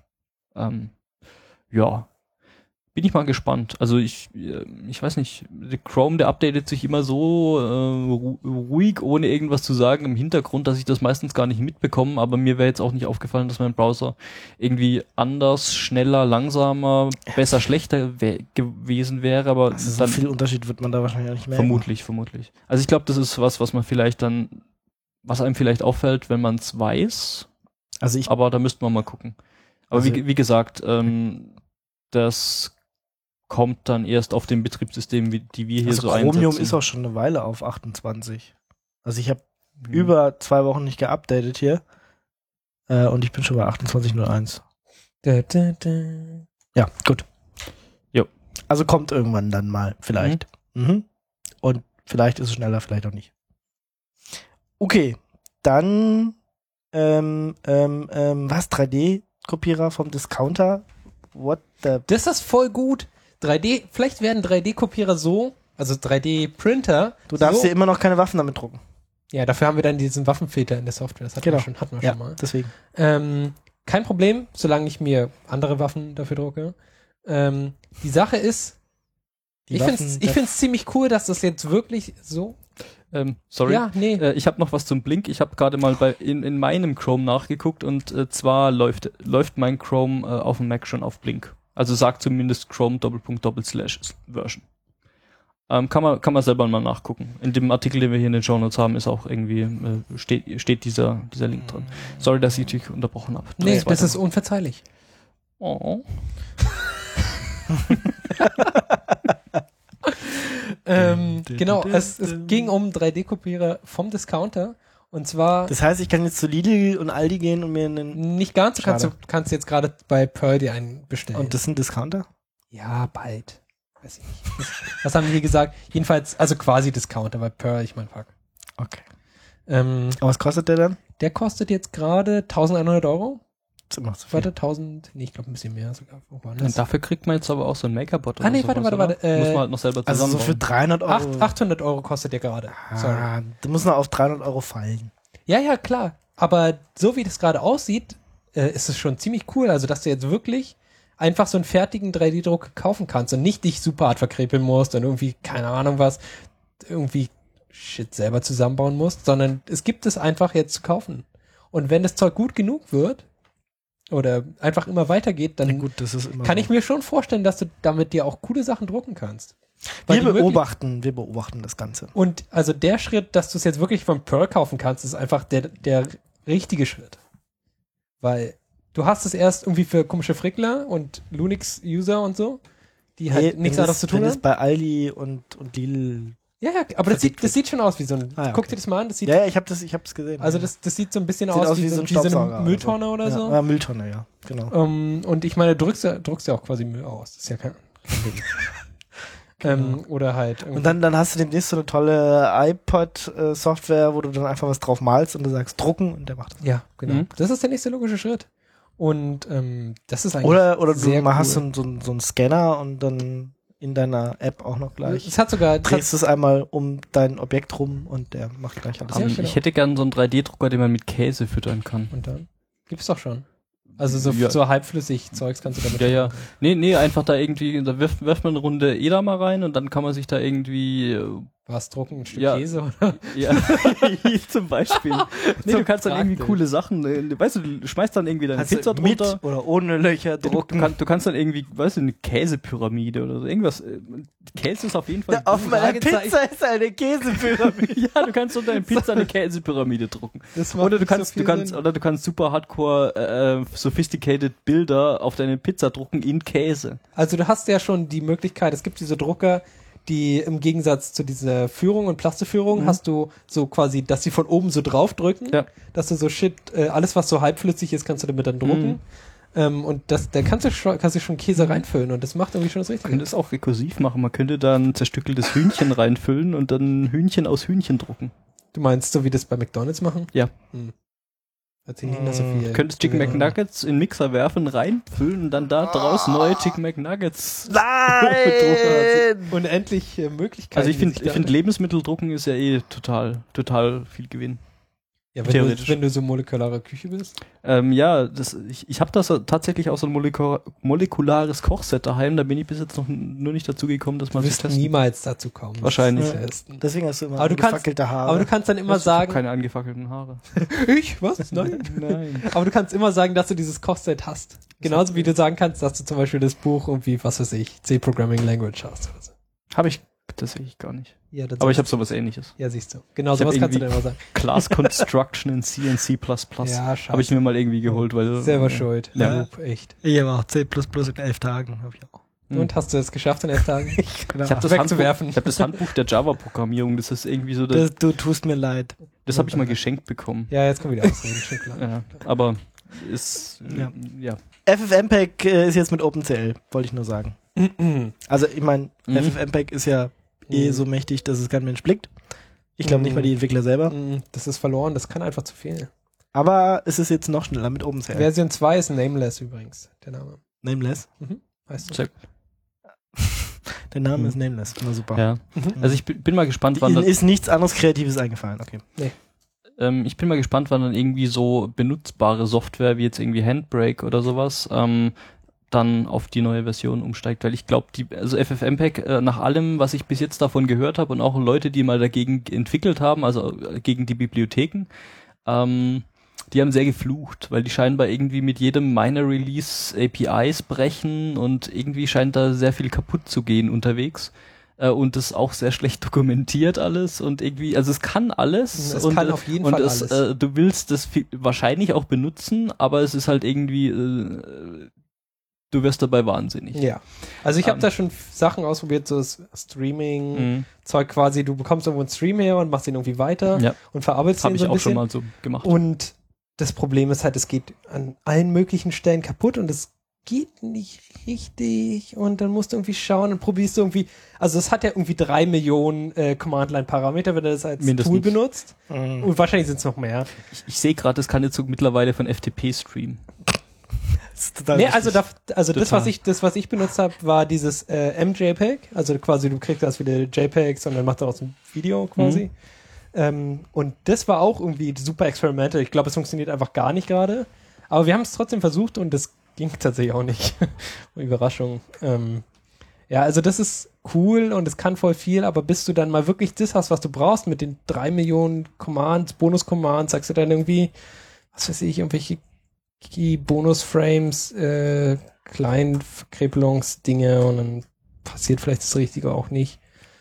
Ja, bin ich mal gespannt. Also ich weiß nicht, der Chrome, der updatet sich immer so ruhig, ohne irgendwas zu sagen im Hintergrund, dass ich das meistens gar nicht mitbekomme, aber mir wäre jetzt auch nicht aufgefallen, dass mein Browser irgendwie anders, schneller, langsamer, besser, schlechter gewesen wäre, aber Also so dann viel Unterschied wird man da wahrscheinlich auch nicht merken. vermutlich. Also ich glaube, das ist was man vielleicht dann, was einem vielleicht auffällt, wenn man es weiß, Also ich aber da müssten wir mal gucken. Aber Also- wie gesagt, das kommt dann erst auf dem Betriebssystem, die wir hier Also so Chromium einsetzen. ist auch schon eine Weile auf 28. Also ich habe über 2 Wochen nicht geupdatet hier. Und ich bin schon bei 28.01. Ja, gut. Jo. Also kommt irgendwann dann mal, vielleicht. Mhm. Und vielleicht ist es schneller, vielleicht auch nicht. Okay, dann was? 3D-Kopierer vom Discounter? What the... Das ist voll gut. Vielleicht werden 3D-Kopierer so, also 3D-Printer. Du darfst so, dir immer noch keine Waffen damit drucken. Ja, dafür haben wir dann diesen Waffenfilter in der Software. Das hatten Genau. wir Ja, schon mal. deswegen. Kein Problem, solange ich mir andere Waffen dafür drucke. Die Sache ist, Die ich Waffen- find's ziemlich cool, dass das jetzt wirklich so. Sorry. Ja, nee. Ich habe noch was zum Blink. Ich habe gerade mal in meinem Chrome nachgeguckt und zwar läuft mein Chrome auf dem Mac schon auf Blink. Also sagt zumindest Chrome //Version. Kann man selber mal nachgucken. In dem Artikel, den wir hier in den Shownotes haben, ist auch irgendwie steht dieser Link drin. Sorry, dass ich dich unterbrochen habe. Nee, das ist unverzeihlich. Oh. Genau, es ging um 3D-Kopierer vom Discounter. Und zwar Das heißt, ich kann jetzt zu Lidl und Aldi gehen und mir einen... nicht ganz, du Schade. kannst jetzt gerade bei Purdy einen bestellen. Und das ist ein Discounter? Ja, bald. Weiß ich nicht. Was haben die gesagt? Jedenfalls, also quasi Discounter, weil ich mein fuck. Okay. Aber was kostet der dann? Der kostet jetzt gerade 1.100 Euro. Das ist immer so viel. Warte, 1.000, nee, ich glaube ein bisschen mehr sogar. Und dafür kriegt man jetzt aber auch so einen Makerbot oder nee, sowas, warte. oder? Muss man halt noch selber Also so für zusammenbauen. 300 Euro. 800 Euro kostet der gerade. Sorry. Ah, du musst noch auf 300 Euro fallen. Ja, klar. Aber so wie das gerade aussieht, ist es schon ziemlich cool. Also, dass du jetzt wirklich einfach so einen fertigen 3D-Druck kaufen kannst und nicht dich super hart verkrepeln musst und irgendwie, keine Ahnung was, irgendwie Shit selber zusammenbauen musst, sondern es gibt es einfach jetzt zu kaufen. Und wenn das Zeug gut genug wird oder einfach immer weitergeht, dann Na gut, das ist immer kann so. ich mir schon vorstellen, dass du damit dir auch coole Sachen drucken kannst. Weil Wir die beobachten das Ganze. Und also der Schritt, dass du es jetzt wirklich von Pearl kaufen kannst, ist einfach der richtige Schritt. Weil du hast es erst irgendwie für komische Frickler und Lunix-User und so, die halt nichts anderes zu tun Wenn haben. es bei Aldi und Lidl... Ja, aber das sieht schon aus wie so ein, Ah, ja, guck okay. dir das mal an, das sieht, Ja, ich hab's gesehen. also das sieht so ein bisschen Sieht aus wie so eine Staubsauger Mülltonne oder so. Ja, Mülltonne, ja, genau. Und ich meine, du druckst ja auch quasi Müll aus. Das ist ja kein Ding. Oder halt irgendwie. Und dann hast du demnächst so eine tolle iPod-Software, wo du dann einfach was drauf malst und du sagst drucken und der macht das. Ja, genau. Mhm. Das ist der nächste logische Schritt. Und das ist eigentlich Oder du sehr hast cool. so einen Scanner und dann in deiner App auch noch gleich. Es hat sogar Drehst es einmal um dein Objekt rum und der macht gleich alles. Ja, genau. Ich hätte gern so einen 3D-Drucker, den man mit Käse füttern kann. Und dann? Gibt's doch schon. Also so, Ja. so halbflüssig Zeugs kannst du damit Ja. machen. Nee, einfach da irgendwie, da wirft man eine Runde Edamame rein und dann kann man sich da irgendwie Was, drucken? Ein Stück Ja. Käse, oder? Ja, zum Beispiel. Nee, du kannst dann irgendwie praktisch. coole Sachen, weißt du schmeißt dann irgendwie deine Kannst Pizza du mit drunter. oder ohne Löcher drucken. Du kannst dann irgendwie, weißt du, eine Käsepyramide oder so, irgendwas. Käse ist auf jeden Fall Auf gut. meiner Pizza ist eine Käsepyramide. Ja, du kannst unter deine Pizza eine Käsepyramide drucken. Das macht Oder du nicht so kannst, viel du kannst, Sinn. oder du kannst super hardcore, sophisticated Bilder auf deine Pizza drucken in Käse. Also du hast ja schon die Möglichkeit, es gibt diese Drucker, die im Gegensatz zu dieser Führung und Plasteführung hast du so quasi, dass sie von oben so draufdrücken, Ja. dass du so alles was so halbflüssig ist, kannst du damit dann drucken. Und da kannst du schon Käse reinfüllen und das macht irgendwie schon das Man Richtige. könnte es auch rekursiv machen. Man könnte da ein zerstückeltes Hühnchen reinfüllen und dann Hühnchen aus Hühnchen drucken. Du meinst, so wie das bei McDonald's machen? Ja. Hat sie nicht mehr so viel. Du könntest Chicken McNuggets in den Mixer werfen, reinfüllen und dann da draus neue Chicken McNuggets. Nein! Unendlich Möglichkeiten. Also ich die sich da- finde Lebensmitteldrucken ist ja eh total viel Gewinn. ja, theoretisch. wenn du so molekulare Küche bist. Ja, ich habe das tatsächlich auch so ein molekulares Kochset daheim, da bin ich bis jetzt nur nicht dazu gekommen, dass Du man wirst testen. niemals dazu kommen. Wahrscheinlich. Das ist das Erste. Deswegen hast du immer Aber du kannst- gefackelte Haare. Aber du kannst dann immer Ich hab sagen, keine angefackelten Haare. ich? Was? Nein. Nein. Aber du kannst immer sagen, dass du dieses Kochset hast. Genauso wie du sagen kannst, dass du zum Beispiel das Buch irgendwie, was weiß ich, C-Programming Language hast oder so. Habe ich tatsächlich gar nicht. Ja, das Aber ich habe sowas Ähnliches. ja, siehst du. Genau, Ich hab sowas kannst du irgendwie- dann immer sagen. Class Construction in C und C++. Ja, scheiße. Habe ich mir mal irgendwie geholt, weil Selber schuld. Ja. Noob, echt. Ich habe auch C++ in 11 Tagen. Hab ich auch. Und hast du es geschafft in 11 Tagen? Genau. Ich habe wegzuwerfen. das Handbuch der Java-Programmierung. Das ist irgendwie so, das Du tust mir leid. habe ich mal geschenkt bekommen. Ja, jetzt kommen wieder Ausreden, schon klar. Ja, aber ist ja. FFmpeg ist jetzt mit OpenCL, wollte ich nur sagen. Also ich meine, Mhm. FFmpeg ist ja so mächtig, dass es kein Mensch blickt. Ich glaube nicht mal die Entwickler selber. Das ist verloren, das kann einfach zu viel. Aber es ist jetzt noch schneller mit OpenCL. Version 2 ist Nameless übrigens, der Name. Nameless. Weißt du? Sehr gut. Der Name ist Nameless. Na super. Ja. Also ich bin mal gespannt, wann Ihnen dann, ist nichts anderes Kreatives eingefallen. Okay. ich bin mal gespannt, wann dann irgendwie so benutzbare Software wie jetzt irgendwie Handbrake oder sowas dann auf die neue Version umsteigt, weil ich glaube, also FFmpeg, nach allem, was ich bis jetzt davon gehört habe und auch Leute, die mal dagegen entwickelt haben, also gegen die Bibliotheken, die haben sehr geflucht, weil die scheinbar irgendwie mit jedem Minor Release APIs brechen und irgendwie scheint da sehr viel kaputt zu gehen unterwegs. Und das auch sehr schlecht dokumentiert alles und irgendwie, also es kann alles. Es und, kann auf jeden Fall alles. Du willst das wahrscheinlich auch benutzen, aber es ist halt irgendwie, du wirst dabei wahnsinnig. Ja. Also ich habe da schon Sachen ausprobiert, so das Streaming-Zeug quasi, du bekommst irgendwo einen Stream her und machst ihn irgendwie weiter Ja. und verarbeitest Habe ihn so ich ein auch schon bisschen. mal so gemacht. Und das Problem ist halt, es geht an allen möglichen Stellen kaputt und es geht nicht richtig und dann musst du irgendwie schauen und probierst du irgendwie, also es hat ja irgendwie 3 Millionen Command-Line-Parameter, wenn du das als Mindestens. Tool benutzt und wahrscheinlich sind es noch mehr. Ich sehe gerade, das kann jetzt so mittlerweile von FTP streamen. Das ist total Nee, wichtig. also das, Total. was ich benutzt habe, war dieses MJPEG, also quasi du kriegst ganz viele JPEGs und dann macht er auch so ein Video quasi. Und das war auch irgendwie super experimental. Ich glaube, es funktioniert einfach gar nicht gerade. Aber wir haben es trotzdem versucht und das ging tatsächlich auch nicht. Überraschung. Ja, also das ist cool und es kann voll viel, aber bis du dann mal wirklich das hast, was du brauchst mit den 3 Millionen Commands, Bonus-Commands, sagst du dann irgendwie, was weiß ich, irgendwelche Bonus-Frames, kleinen Verkrebelungsdinge und dann passiert vielleicht das Richtige auch nicht.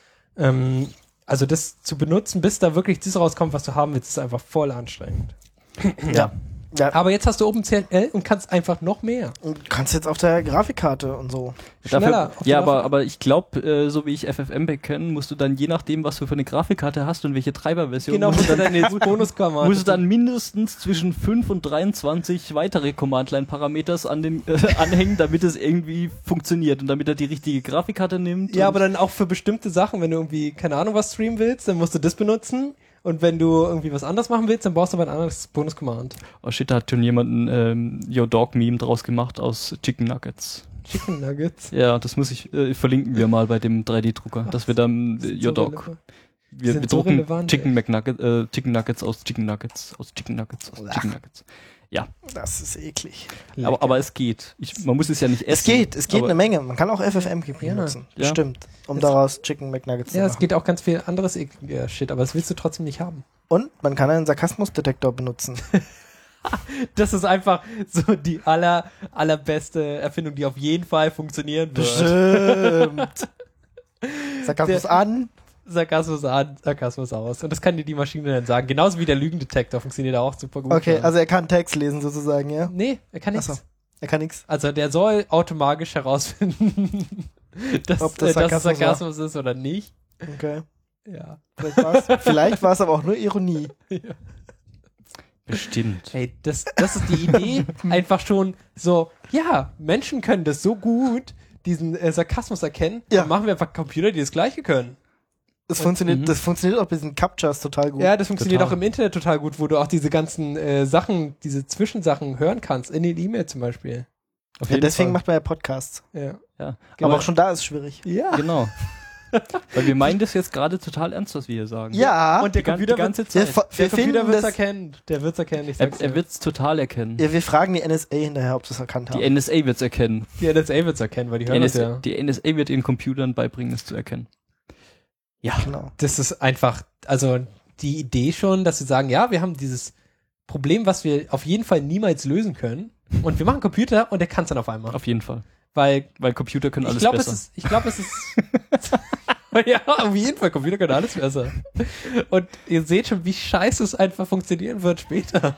Also das zu benutzen, bis da wirklich das rauskommt, was du haben willst, ist einfach voll anstrengend. Ja. Aber jetzt hast du OpenCL und kannst einfach noch mehr. Und du kannst jetzt auf der Grafikkarte und so. Schneller. auf Ja, die Waffe. aber ich glaube, so wie ich FFmpeg kenne, musst du dann, je nachdem, was du für eine Grafikkarte hast und welche Treiberversion, Genau, musst du dann Bonus-Command. musst du dann mindestens zwischen 5 und 23 weitere Command-Line-Parameters an den anhängen, damit es irgendwie funktioniert und damit er die richtige Grafikkarte nimmt. Ja, und aber dann auch für bestimmte Sachen, wenn du irgendwie, keine Ahnung, was streamen willst, dann musst du das benutzen. Und wenn du irgendwie was anderes machen willst, dann brauchst du aber ein anderes Bonus-Command. oh shit, da hat schon jemand ein Yo Dog-Meme draus gemacht aus Chicken Nuggets. Chicken Nuggets. Ja, das muss ich, verlinken wir mal bei dem 3D-Drucker, dass wir dann Yo Dog. Wir sind so drucken relevant, Chicken Nuggets aus Chicken Nuggets aus Chicken Nuggets aus Chicken Nuggets. Ja. Das ist eklig. Aber es geht. Man muss es ja nicht essen. Es geht eine Menge. Man kann auch FFmpeg benutzen. Ja. Stimmt. Um daraus Chicken McNuggets zu Ja, machen. es geht auch ganz viel anderes ekliger Shit, aber das willst du trotzdem nicht haben. Und man kann einen Sarkasmusdetektor benutzen. Das ist einfach so die allerbeste Erfindung, die auf jeden Fall funktionieren wird. Bestimmt. Sarkasmus an. Sarkasmus an, Sarkasmus aus. Und das kann dir die Maschine dann sagen. Genauso wie der Lügendetektor funktioniert auch super gut. Okay, ja. also er kann Text lesen sozusagen, ja? Nee, er kann nichts. Achso, er kann nichts. Also der soll automatisch herausfinden, Ob das dass es Sarkasmus Sarkasmus ist oder nicht. Okay. Ja. Vielleicht war es aber auch nur Ironie. Bestimmt. Hey, das ist die Idee. Einfach schon so, ja, Menschen können das so gut, diesen Sarkasmus erkennen. Ja. Dann machen wir einfach Computer, die das Gleiche können. Das funktioniert auch bei diesen Captures total gut. Ja, das funktioniert Total. auch im Internet total gut, wo du auch diese ganzen Sachen, diese Zwischensachen hören kannst. In den E-Mail zum Beispiel. Auf Ja, jeden deswegen Fall. macht man ja Podcasts. Ja. Ja. Aber auch schon da ist es schwierig. Ja. Genau. Weil wir meinen das jetzt gerade total ernst, was wir hier sagen. Ja, Und der Die Computer ganze wir, Zeit. wir der Computer finden wird es das, erkennen. Der wird es erkennen. Ich sag's Er dir. wird es total erkennen. ja, wir fragen die NSA hinterher, ob sie es erkannt haben. Die NSA wird es erkennen. Die NSA wird es erkennen, weil die Die hören das NSA, ja. die NSA wird ihren Computern beibringen, es zu erkennen. Ja. Genau. Das ist einfach, also die Idee schon, dass sie sagen, ja, wir haben dieses Problem, was wir auf jeden Fall niemals lösen können. Und wir machen einen Computer und der kann es dann auf einmal. Auf jeden Fall. Weil Weil Computer können alles ich glaube, besser. ich glaube, es ist ja, auf jeden Fall, Computer können alles besser. Und ihr seht schon, wie scheiße es einfach funktionieren wird später.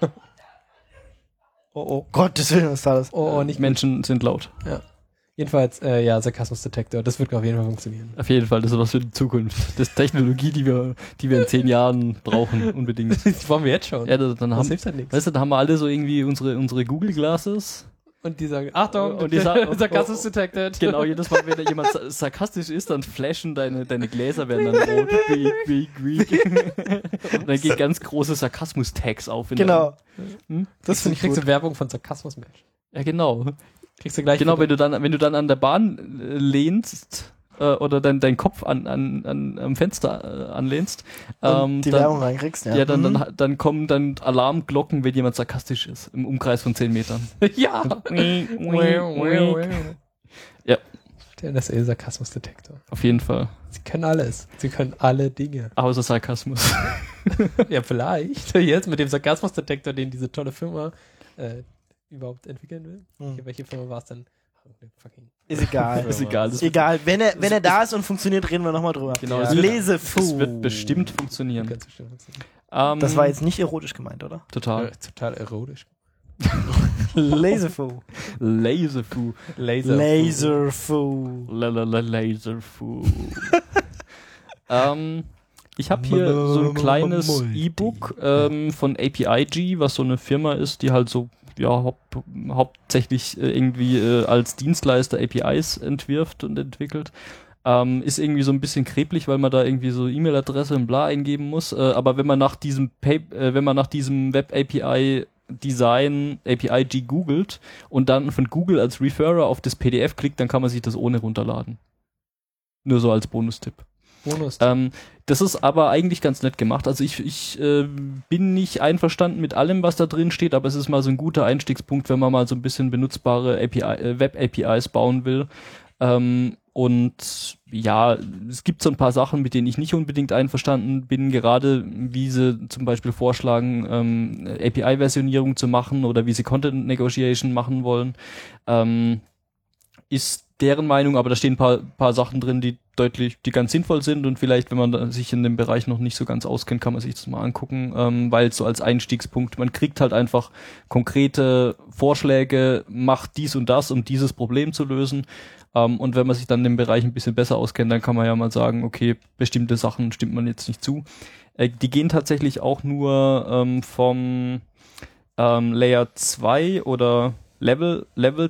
Oh, Gottes Willen, was ist das? nicht Menschen sind laut. Ja. Jedenfalls, ja, Sarkasmus-Detektor, das wird auf jeden Fall funktionieren. Auf jeden Fall, das ist was für die Zukunft. Das ist Technologie, die wir in 10 Jahren brauchen, unbedingt. Das wollen wir jetzt schon. Ja, dann das haben, hilft halt nichts. weißt du, dann haben wir alle so irgendwie unsere Google Glasses. Und die sagen, Achtung, Und die sagen- Sarkasmus detected. Genau, jedes Mal, wenn da jemand sarkastisch ist, dann flashen deine Gläser werden dann rot. Und dann geht ganz große Sarkasmus-Tags auf. Genau. Das finde ich, kriegst du Werbung von Sarkasmus-Mensch. Ja, genau. Kriegst du gleich. Genau, wenn du dann an der Bahn lehnst oder deinen Kopf am Fenster anlehnst, Und die dann, Werbung reinkriegst, ja. ja, dann kommen dann Alarmglocken, wenn jemand sarkastisch ist, im Umkreis von 10 Metern. Ja. Ja. Der NSA-Sarkasmus-Detektor. Auf jeden Fall. Sie können alles. Sie können alle Dinge. Außer Sarkasmus. Ja, vielleicht. Jetzt mit dem Sarkasmus-Detektor, den diese tolle Firma überhaupt entwickeln will. Welche Firma war es denn? Fucking. Ist egal. Ist egal. Das Egal. Wenn er da ist und funktioniert, reden wir nochmal drüber. Genau, Ja, es Lesefu. wird bestimmt funktionieren. Ganz bestimmt funktionieren. Das war jetzt nicht erotisch gemeint, oder? Total. Total erotisch. Laserfu. Laserfu. Laserfu. Laserfu. Ich habe hier so ein kleines E-Book von APIG, was so eine Firma ist, die halt so hauptsächlich irgendwie als Dienstleister APIs entwirft und entwickelt. Ist irgendwie so ein bisschen kreblich, weil man da irgendwie so E-Mail-Adresse und bla eingeben muss. Aber wenn man nach diesem Web-API Design APIG googelt und dann von Google als Referrer auf das PDF klickt, dann kann man sich das ohne runterladen. Nur so als Bonustipp. Das ist aber eigentlich ganz nett gemacht. Also ich bin nicht einverstanden mit allem, was da drin steht, aber es ist mal so ein guter Einstiegspunkt, wenn man mal so ein bisschen benutzbare Web-APIs bauen will. Und ja, es gibt so ein paar Sachen, mit denen ich nicht unbedingt einverstanden bin, gerade wie sie zum Beispiel vorschlagen, API-Versionierung zu machen oder wie sie Content Negotiation machen wollen. Ist deren Meinung, aber da stehen ein paar Sachen drin, die ganz sinnvoll sind und vielleicht, wenn man sich in dem Bereich noch nicht so ganz auskennt, kann man sich das mal angucken, weil so als Einstiegspunkt, man kriegt halt einfach konkrete Vorschläge, macht dies und das, um dieses Problem zu lösen. Und wenn man sich dann im Bereich ein bisschen besser auskennt, dann kann man ja mal sagen, okay, bestimmte Sachen stimmt man jetzt nicht zu. Die gehen tatsächlich auch nur vom Layer 2 oder Level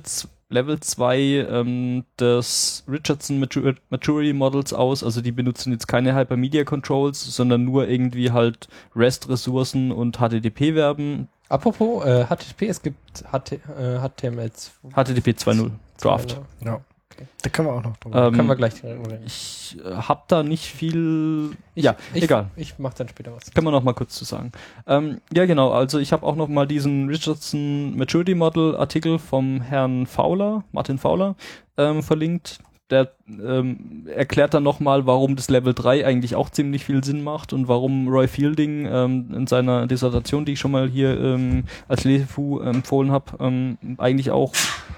2 des Richardson Maturity Models aus, also die benutzen jetzt keine Hypermedia Controls, sondern nur irgendwie halt REST-Ressourcen und HTTP-Verben. Apropos HTTP, es gibt HTML2. HTTP 2.0 Draft. Ja. Da können wir auch noch drüber. Können wir gleich drüber reden. Ich habe da nicht viel... egal. Ich mache dann später was. Können wir noch mal kurz zu sagen. Ja, genau. Also ich habe auch noch mal diesen Richardson Maturity Model Artikel vom Herrn Martin Fowler, verlinkt. Der erklärt dann noch mal, warum das Level 3 eigentlich auch ziemlich viel Sinn macht und warum Roy Fielding in seiner Dissertation, die ich schon mal hier als Lesefu empfohlen habe, eigentlich auch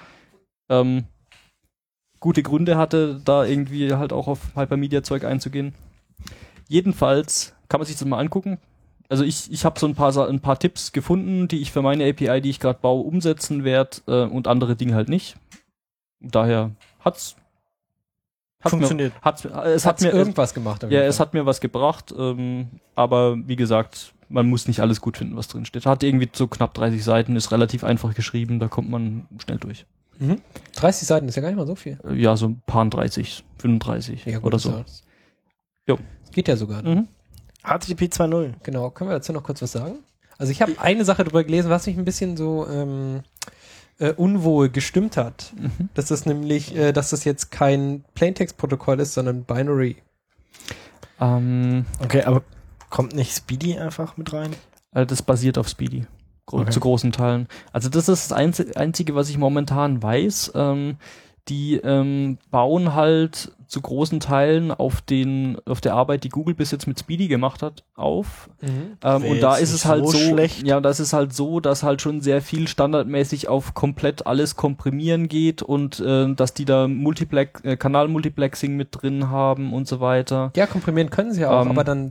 gute Gründe hatte, da irgendwie halt auch auf Hypermedia-Zeug einzugehen. Jedenfalls kann man sich das mal angucken. Also ich habe so ein paar Tipps gefunden, die ich für meine API, die ich gerade baue, umsetzen werde und andere Dinge halt nicht. Daher hat's funktioniert. Es hat mir irgendwas gemacht. Ja, es hat mir was gebracht, aber wie gesagt, man muss nicht alles gut finden, was drin steht. Hat irgendwie so knapp 30 Seiten, ist relativ einfach geschrieben, da kommt man schnell durch. 30 Seiten ist ja gar nicht mal so viel. Ja, so ein paar 30, 35 ja, gut, oder so. Jo. Geht ja sogar. HTTP 2.0. Genau, können wir dazu noch kurz was sagen? Also ich habe eine Sache drüber gelesen, was mich ein bisschen so unwohl gestimmt hat. Das ist nämlich, dass das jetzt kein Plaintext-Protokoll ist, sondern Binary. Okay, aber kommt nicht Speedy einfach mit rein? Das basiert auf Speedy. Zu großen Teilen. Also das ist das Einzige, was ich momentan weiß. Die bauen halt zu großen Teilen auf der Arbeit, die Google bis jetzt mit Speedy gemacht hat, auf. Und da ist es halt so schlecht. Ja, das ist halt so, dass halt schon sehr viel standardmäßig auf komplett alles komprimieren geht und dass die da Kanal-Multiplexing mit drin haben und so weiter. Ja, komprimieren können sie auch, aber dann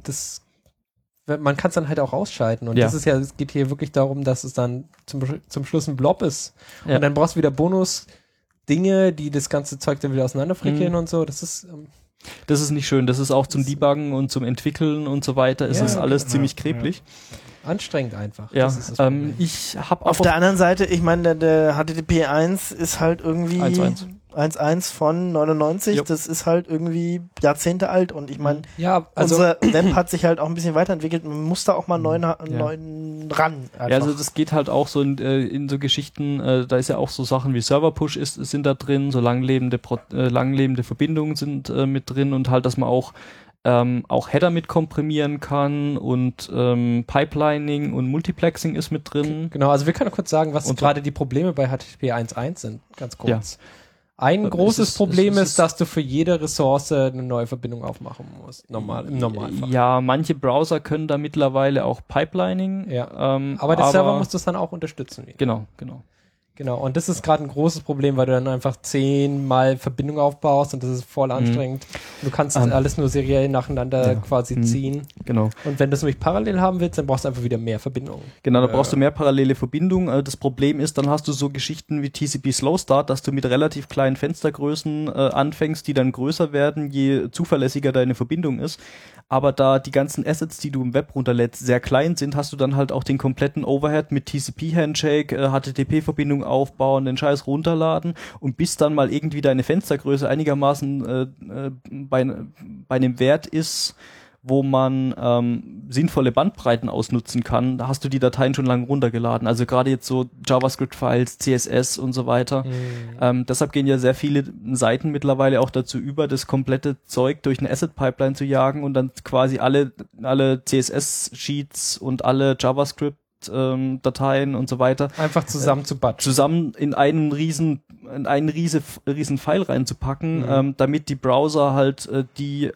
man kann es dann halt auch ausschalten und es geht hier wirklich darum, dass es dann zum Schluss ein Blob ist und dann brauchst du wieder Bonus-Dinge, die das ganze Zeug dann wieder auseinanderfrickeln und so, das ist nicht schön, das ist auch zum Debuggen und zum Entwickeln und so weiter, ist das alles ziemlich kreblich. Anstrengend einfach. Ja, das ist das Problem. Ich habe auf der anderen Seite, ich meine, der HTTP 1 ist halt irgendwie 1.1 von 99, das ist halt irgendwie Jahrzehnte alt und ich meine, unser Web hat sich halt auch ein bisschen weiterentwickelt, man muss da auch mal neuen ran. Einfach. Ja, also das geht halt auch so in so Geschichten, da ist ja auch so Sachen wie Server-Push sind da drin, so langlebende Verbindungen sind mit drin und halt, dass man auch Header mit komprimieren kann und Pipelining und Multiplexing ist mit drin. Genau, also wir können kurz sagen, was gerade die Probleme bei HTTP 1.1 sind, ganz kurz. Ja. Ein großes Problem ist, dass du für jede Ressource eine neue Verbindung aufmachen musst, im Normalfall. Ja, manche Browser können da mittlerweile auch Pipelining. Ja, aber der Server muss das dann auch unterstützen. Genau. Genau, und das ist gerade ein großes Problem, weil du dann einfach 10-mal Verbindung aufbaust und das ist voll anstrengend. Du kannst alles nur seriell nacheinander quasi ziehen. Genau. Und wenn du es nämlich parallel haben willst, dann brauchst du einfach wieder mehr Verbindungen. Genau, da brauchst du mehr parallele Verbindungen. Das Problem ist, dann hast du so Geschichten wie TCP Slow Start, dass du mit relativ kleinen Fenstergrößen anfängst, die dann größer werden, je zuverlässiger deine Verbindung ist. Aber da die ganzen Assets, die du im Web runterlädst, sehr klein sind, hast du dann halt auch den kompletten Overhead mit TCP-Handshake, HTTP-Verbindung aufbauen, den Scheiß runterladen und bis dann mal irgendwie deine Fenstergröße einigermaßen bei einem Wert ist, wo man sinnvolle Bandbreiten ausnutzen kann, da hast du die Dateien schon lange runtergeladen. Also gerade jetzt so JavaScript-Files, CSS und so weiter. Deshalb gehen ja sehr viele Seiten mittlerweile auch dazu über, das komplette Zeug durch eine Asset-Pipeline zu jagen und dann quasi alle CSS-Sheets und alle JavaScript Dateien und so weiter einfach zusammen zu batschen. Zusammen in einen riesen File reinzupacken, damit die Browser halt die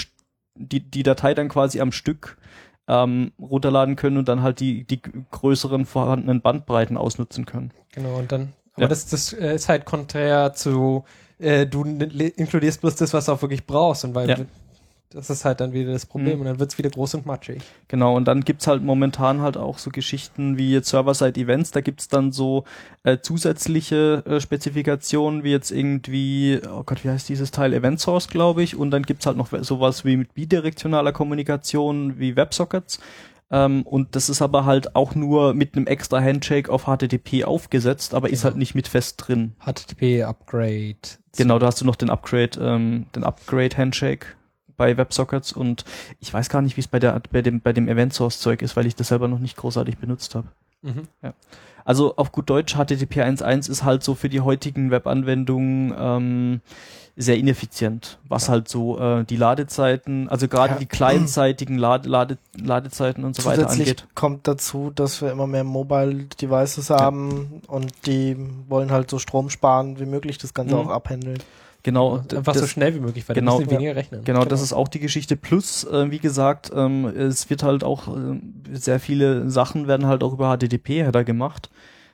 Datei dann quasi am Stück runterladen können und dann halt die größeren vorhandenen Bandbreiten ausnutzen können. Genau, und dann, aber das ist halt konträr zu, du inkludierst bloß das, was du auch wirklich brauchst und weil das ist halt dann wieder das Problem und dann wird's wieder groß und matschig. Genau, und dann gibt's halt momentan halt auch so Geschichten wie jetzt Server-Side-Events, da gibt's dann so zusätzliche Spezifikationen wie jetzt irgendwie, oh Gott, wie heißt dieses Teil? Event Source, glaube ich, und dann gibt's halt noch sowas wie mit bidirektionaler Kommunikation wie WebSockets. Und das ist aber halt auch nur mit einem extra Handshake auf HTTP aufgesetzt, aber ist halt nicht mit fest drin. HTTP-Upgrade. Genau, da hast du noch den Upgrade-Handshake bei WebSockets und ich weiß gar nicht, wie es bei dem Event Source Zeug ist, weil ich das selber noch nicht großartig benutzt habe. Ja. Also auf gut Deutsch, HTTP 1.1 ist halt so für die heutigen Webanwendungen sehr ineffizient, was halt so die Ladezeiten, also gerade die kleinzeitigen Ladezeiten und so weiter angeht. Kommt dazu, dass wir immer mehr Mobile Devices haben und die wollen halt so Strom sparen wie möglich, das Ganze auch abhandeln. Genau. Einfach so schnell wie möglich, weil genau, die müssen weniger rechnen. Genau, das ist auch die Geschichte. Plus, wie gesagt, es wird halt auch sehr viele Sachen werden halt auch über HTTP-Header gemacht.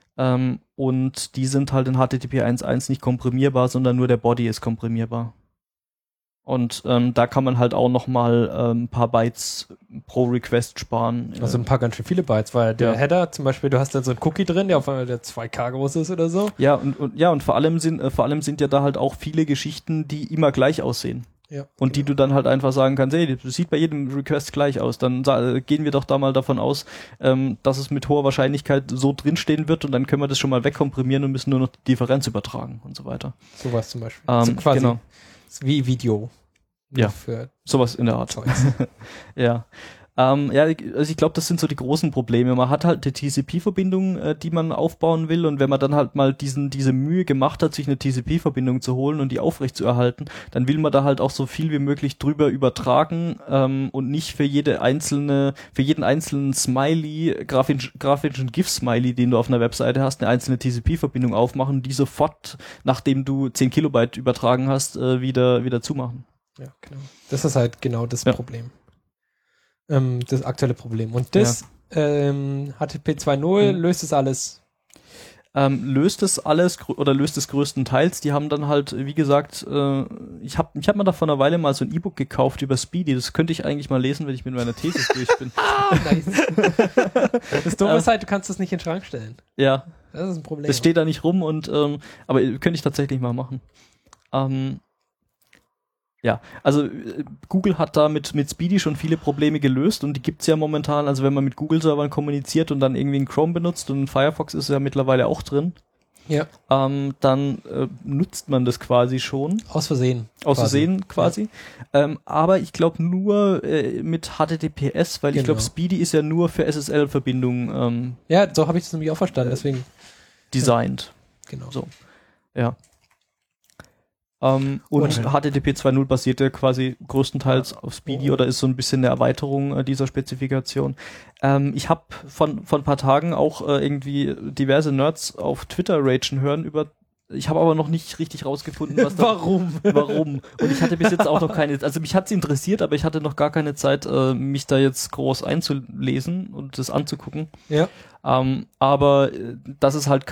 Und die sind halt in HTTP 1.1 nicht komprimierbar, sondern nur der Body ist komprimierbar. Und da kann man halt auch nochmal ein paar Bytes pro Request sparen. Also ein paar ganz schön viele Bytes, weil der Header zum Beispiel, du hast dann so einen Cookie drin, der auf einmal der 2K groß ist oder so. Ja, und vor allem sind ja da halt auch viele Geschichten, die immer gleich aussehen. Ja, und die du dann halt einfach sagen kannst, hey, das sieht bei jedem Request gleich aus. Dann gehen wir doch da mal davon aus, dass es mit hoher Wahrscheinlichkeit so drinstehen wird und dann können wir das schon mal wegkomprimieren und müssen nur noch die Differenz übertragen und so weiter. Sowas zum Beispiel. Also quasi genau. Wie Video. Ja, für sowas in der Art. Ja. Also ich glaube, das sind so die großen Probleme. Man hat halt eine TCP-Verbindung, die man aufbauen will, und wenn man dann halt mal diese Mühe gemacht hat, sich eine TCP-Verbindung zu holen und die aufrecht zu erhalten, dann will man da halt auch so viel wie möglich drüber übertragen und nicht für jeden einzelnen Smiley, grafischen GIF-Smiley, den du auf einer Webseite hast, eine einzelne TCP-Verbindung aufmachen, die sofort, nachdem du 10 Kilobyte übertragen hast, wieder zumachen. Ja, genau. Das ist halt genau das Problem. Das aktuelle Problem. Und das HTTP 2.0 löst es alles. Löst es alles oder löst es größtenteils. Die haben dann halt, wie gesagt, ich hab mir da vor einer Weile mal so ein E-Book gekauft über Speedy. Das könnte ich eigentlich mal lesen, wenn ich mit meiner Thesis durch bin. Nice. Das Dumme ist halt, du kannst das nicht in den Schrank stellen. Ja. Das ist ein Problem. Das steht da nicht rum und aber könnte ich tatsächlich mal machen. Ja, also Google hat da mit Speedy schon viele Probleme gelöst und die gibt's ja momentan, also wenn man mit Google-Servern kommuniziert und dann irgendwie einen Chrome benutzt und ein Firefox ist ja mittlerweile auch drin, dann nutzt man das quasi schon. Aus Versehen quasi. Ja. Aber ich glaube nur mit HTTPS, weil ich glaube Speedy ist ja nur für SSL-Verbindungen ja, so habe ich das nämlich auch verstanden, deswegen designt. Genau. So. Ja. Und HTTP 2.0 basiert ja quasi größtenteils auf Speedy oder ist so ein bisschen eine Erweiterung dieser Spezifikation. Ich habe von ein paar Tagen auch irgendwie diverse Nerds auf Twitter ragen hören ich habe aber noch nicht richtig rausgefunden, was da... Warum? Und ich hatte bis jetzt auch noch also mich hat's interessiert, aber ich hatte noch gar keine Zeit, mich da jetzt groß einzulesen und das anzugucken. Ja. Aber dass es halt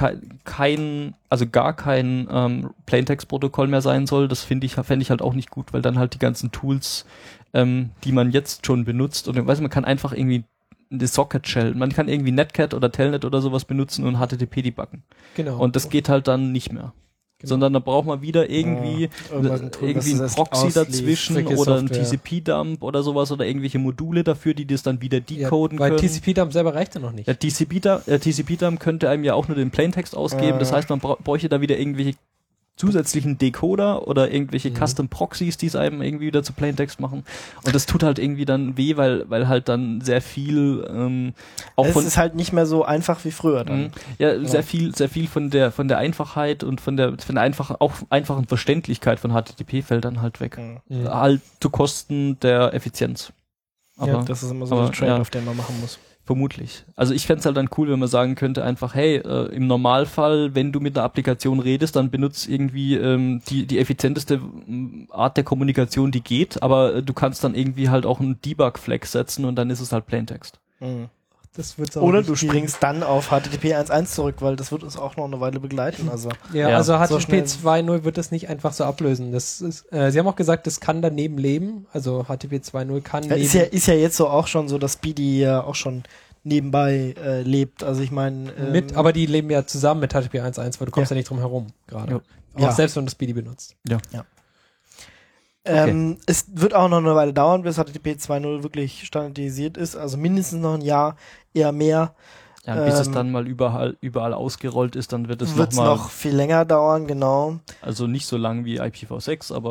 gar kein Plaintext-Protokoll mehr sein soll, das fände ich halt auch nicht gut, weil dann halt die ganzen Tools, die man jetzt schon benutzt, und man kann einfach irgendwie eine Socket-Shell, man kann irgendwie Netcat oder Telnet oder sowas benutzen und HTTP debuggen. Genau. Und das geht halt dann nicht mehr. Genau. Sondern da braucht man wieder irgendwie ein Proxy dazwischen oder ein TCP-Dump oder sowas oder irgendwelche Module dafür, die das dann wieder decoden können. Weil TCP-Dump selber reicht ja noch nicht. Ja, TCP-Dump könnte einem ja auch nur den Plaintext ausgeben. Das heißt, man bräuchte da wieder irgendwelche zusätzlichen Decoder oder irgendwelche Custom Proxies, die es einem irgendwie wieder zu Plaintext machen. Und das tut halt irgendwie dann weh, weil halt dann sehr viel es ist halt nicht mehr so einfach wie früher dann. Sehr viel von der Einfachheit und von der einfachen Verständlichkeit von HTTP fällt dann halt weg. Halt zu Kosten der Effizienz. Aber, das ist immer so ein Trade-off, den man machen muss. Vermutlich. Also ich fände es halt dann cool, wenn man sagen könnte einfach, hey, im Normalfall, wenn du mit einer Applikation redest, dann benutzt irgendwie die effizienteste Art der Kommunikation, die geht, aber du kannst dann irgendwie halt auch einen Debug-Flag setzen und dann ist es halt Plaintext. Das wird's auch oder du springst dann auf HTTP 1.1 zurück, weil das wird uns auch noch eine Weile begleiten. Also also HTTP 2.0 wird das nicht einfach so ablösen. Das ist, Sie haben auch gesagt, das kann daneben leben. Also HTTP 2.0 kann neben... Ist ja jetzt so auch schon so, dass Speedy ja auch schon nebenbei lebt. Also ich meine... aber die leben ja zusammen mit HTTP 1.1, weil du kommst ja nicht drum herum gerade. Auch selbst wenn du Speedy benutzt. Ja. Okay. Es wird auch noch eine Weile dauern, bis HTTP 2.0 wirklich standardisiert ist. Also mindestens noch ein Jahr, eher mehr. Ja, bis es dann mal überall ausgerollt ist, dann wird es noch viel länger dauern, genau. Also nicht so lang wie IPv6, aber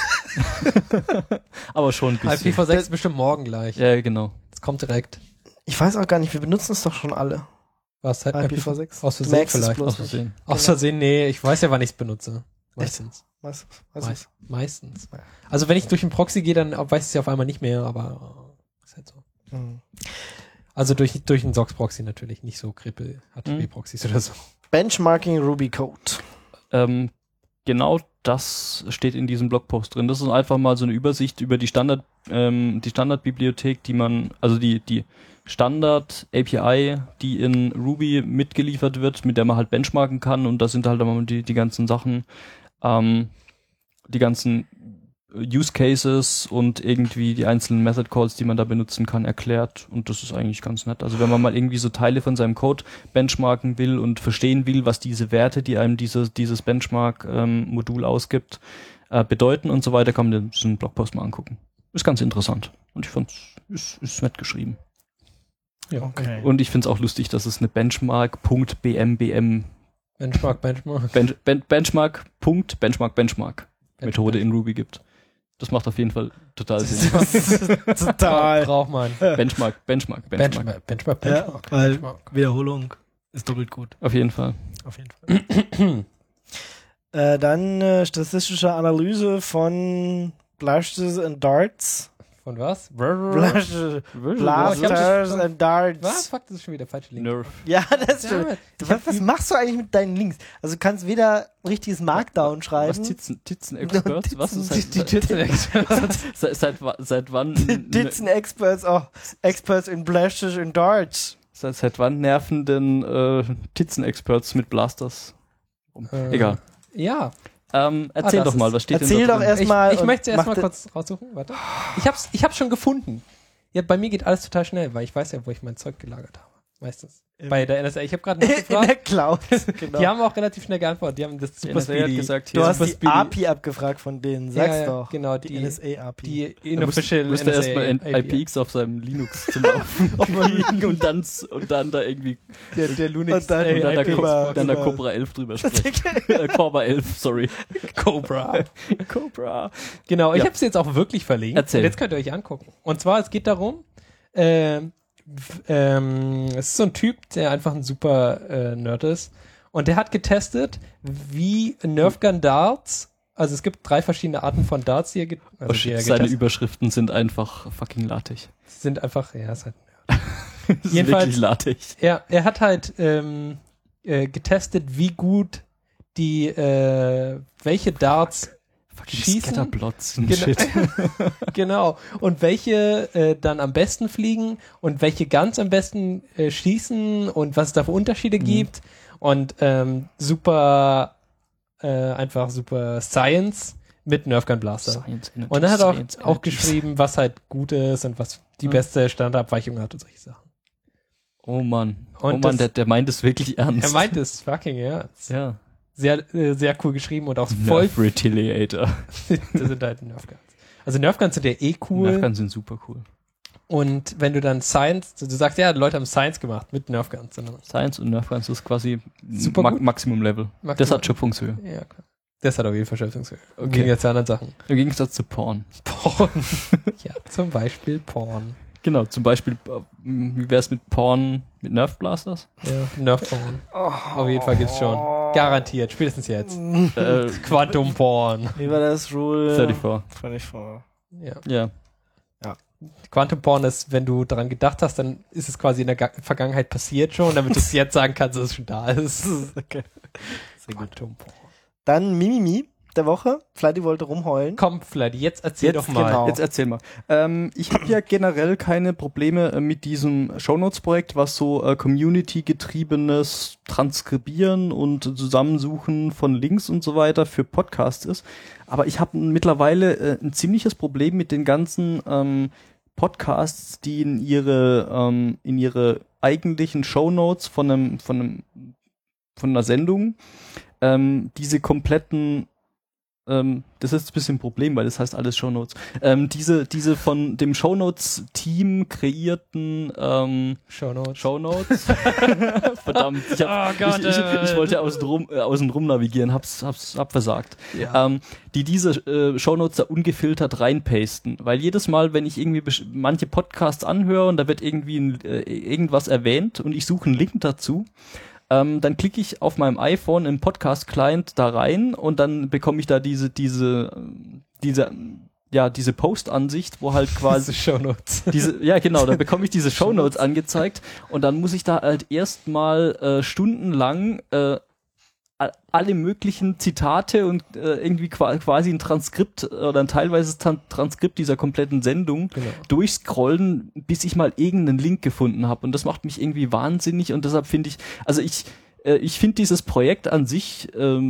aber schon ein bisschen. IPv6 ist bestimmt morgen gleich. Ja, genau. Das kommt direkt. Ich weiß auch gar nicht, wir benutzen es doch schon alle. Was halt IPv6? Aus Versehen Merkst es vielleicht. bloß Aus Versehen. Aus Versehen, nee, ich weiß ja, wann ich es benutze. Meistens. Was? Meistens. Ja. Also wenn ich durch den Proxy gehe, dann weiß ich es ja auf einmal nicht mehr, aber ist halt so. Hm. Also durch einen SOX-Proxy natürlich, nicht so Krippel, HTTP-Proxys oder so. Benchmarking Ruby Code. Genau das steht in diesem Blogpost drin. Das ist einfach mal so eine Übersicht über die Standardbibliothek, die man, also die Standard-API, die in Ruby mitgeliefert wird, mit der man halt benchmarken kann, und da sind halt immer die ganzen Sachen, die ganzen Use Cases und irgendwie die einzelnen Method Calls, die man da benutzen kann, erklärt, und das ist eigentlich ganz nett. Also wenn man mal irgendwie so Teile von seinem Code benchmarken will und verstehen will, was diese Werte, die einem dieses Benchmark-Modul ausgibt, bedeuten und so weiter, kann man diesen Blogpost mal angucken. Ist ganz interessant und ich fand es ist nett geschrieben. Ja, Okay. Und ich finde es auch lustig, dass es eine Benchmark.bmbm Benchmark Methode in Ruby gibt. Das macht auf jeden Fall total Sinn. Total. Braucht man. Benchmark. Ja, weil Wiederholung ist doppelt gut. Auf jeden Fall. Auf jeden Fall. Dann statistische Analyse von Blasters and Darts. Von was? Blasters Was? and Darts. Fuck, das ist schon wieder der falsche Link. Nerf. Ja, das ist Ja, schon. Was machst du eigentlich mit deinen Links? Also du kannst weder richtiges Markdown schreiben. Was Titzen-Experts? Was ist Die Titzen-Experts. seit wann? Titzen Experts, Experts in Blasters and Darts. Seit wann nerven denn Titzen-Experts mit Blasters? Egal. Ja. Erzähl doch mal, was steht Erzähl denn da doch drin? erstmal. Ich möchte erstmal kurz raussuchen. Warte. Ich hab's schon gefunden. Ja, bei mir geht alles total schnell, weil ich weiß ja, wo ich mein Zeug gelagert habe. Meistens. Bei der NSA. Ich habe gerade in der nachgefragt. Cloud. Genau. Die haben auch relativ schnell geantwortet. Die haben das Die super NSA hat speedy. gesagt, Du hier, hast die Speedy. API abgefragt von denen. Sag's Ja, doch. genau, Die die NSA-API. Die da inofficial musste NSA erstmal API. IPX auf seinem Linux zum Laufen kriegen und dann da irgendwie Der Linux Und dann- und dann, API. dann da Cobra 11 drüber sprechen. Cobra 11, sorry. Cobra. Cobra. Genau, ich Ja. habe es jetzt auch wirklich verlinkt. Erzähl. Und jetzt könnt ihr euch angucken. Und zwar, es geht darum, es ist so ein Typ, der einfach ein super Nerd ist. Und der hat getestet, wie Nerfgun Darts, also es gibt 3 verschiedene Arten von Darts, die er, Oh shit, seine Überschriften sind einfach fucking latig. sind einfach, ja, ist halt Das ist Jedenfalls- wirklich latig. Er hat halt getestet, wie gut die welche Darts Fucking schießen. Scatterplots und Genau. shit. Genau. Und welche dann am besten fliegen und welche ganz am besten schießen und was es da für Unterschiede gibt. Und einfach super Science mit Nerfgun Blaster. Science Energy, Und dann hat er Science auch Energy. geschrieben, was halt gut ist und was die beste Standardabweichung hat und solche Sachen. Oh Mann. Und oh Mann, das- der meint es wirklich ernst. Er meint es fucking ernst. ja. Sehr cool geschrieben und auch voll. Nerf Retaliator. Das sind halt Nerfguns. Also Nerfguns sind ja eh cool. Nerfguns sind super cool. Und wenn du dann Science, du sagst, ja, Leute haben Science gemacht mit Nerfguns. Science und Nerfguns ist quasi Super gut. Maximum-Level. Das hat Schöpfungshöhe. Ja, klar. Das hat auf jeden Fall Schöpfungshöhe. Okay. Im Gegensatz zu anderen Sachen. Im Gegensatz zu Porn. Porn. Ja, zum Beispiel Porn. Genau, zum Beispiel, wie wär's mit Porn mit Nerf-Blasters? Ja, Nerf-Porn. Auf jeden Fall gibt's schon. Garantiert, spätestens jetzt. Quantum-Porn. Wie war das? Rule 34. Ja. Ja. Quantum-Porn ist, wenn du daran gedacht hast, dann ist es quasi in der Vergangenheit passiert schon, damit du es jetzt sagen kannst, dass es schon da ist. Okay. Sehr gut. Quantum-Porn. Dann Mimimi der Woche. Flighty wollte rumheulen. Komm, Flat, jetzt erzähl Jetzt doch mal. genau. Jetzt erzähl mal. Ich habe ja generell keine Probleme mit diesem Shownotes-Projekt, was so Community-getriebenes Transkribieren und Zusammensuchen von Links und so weiter für Podcasts ist. Aber ich habe mittlerweile ein ziemliches Problem mit den ganzen Podcasts, die in ihre eigentlichen Shownotes von einer Sendung diese kompletten das ist ein bisschen ein Problem, weil das heißt alles Shownotes. Diese von dem Shownotes-Team kreierten Shownotes. Verdammt, ich wollte außen rum navigieren, hab versagt. Ja. Die diese Shownotes da ungefiltert reinpasten, weil jedes Mal, wenn ich irgendwie manche Podcasts anhöre und da wird irgendwie irgendwas erwähnt und ich suche einen Link dazu, dann klicke ich auf meinem iPhone im Podcast-Client da rein und dann bekomme ich da diese Post-Ansicht, wo halt quasi Shownotes. da bekomme ich diese Shownotes angezeigt und dann muss ich da halt erstmal stundenlang alle möglichen Zitate und irgendwie quasi ein Transkript oder ein teilweises Transkript dieser kompletten Sendung durchscrollen, bis ich mal irgendeinen Link gefunden habe. Und das macht mich irgendwie wahnsinnig und deshalb finde ich finde dieses Projekt an sich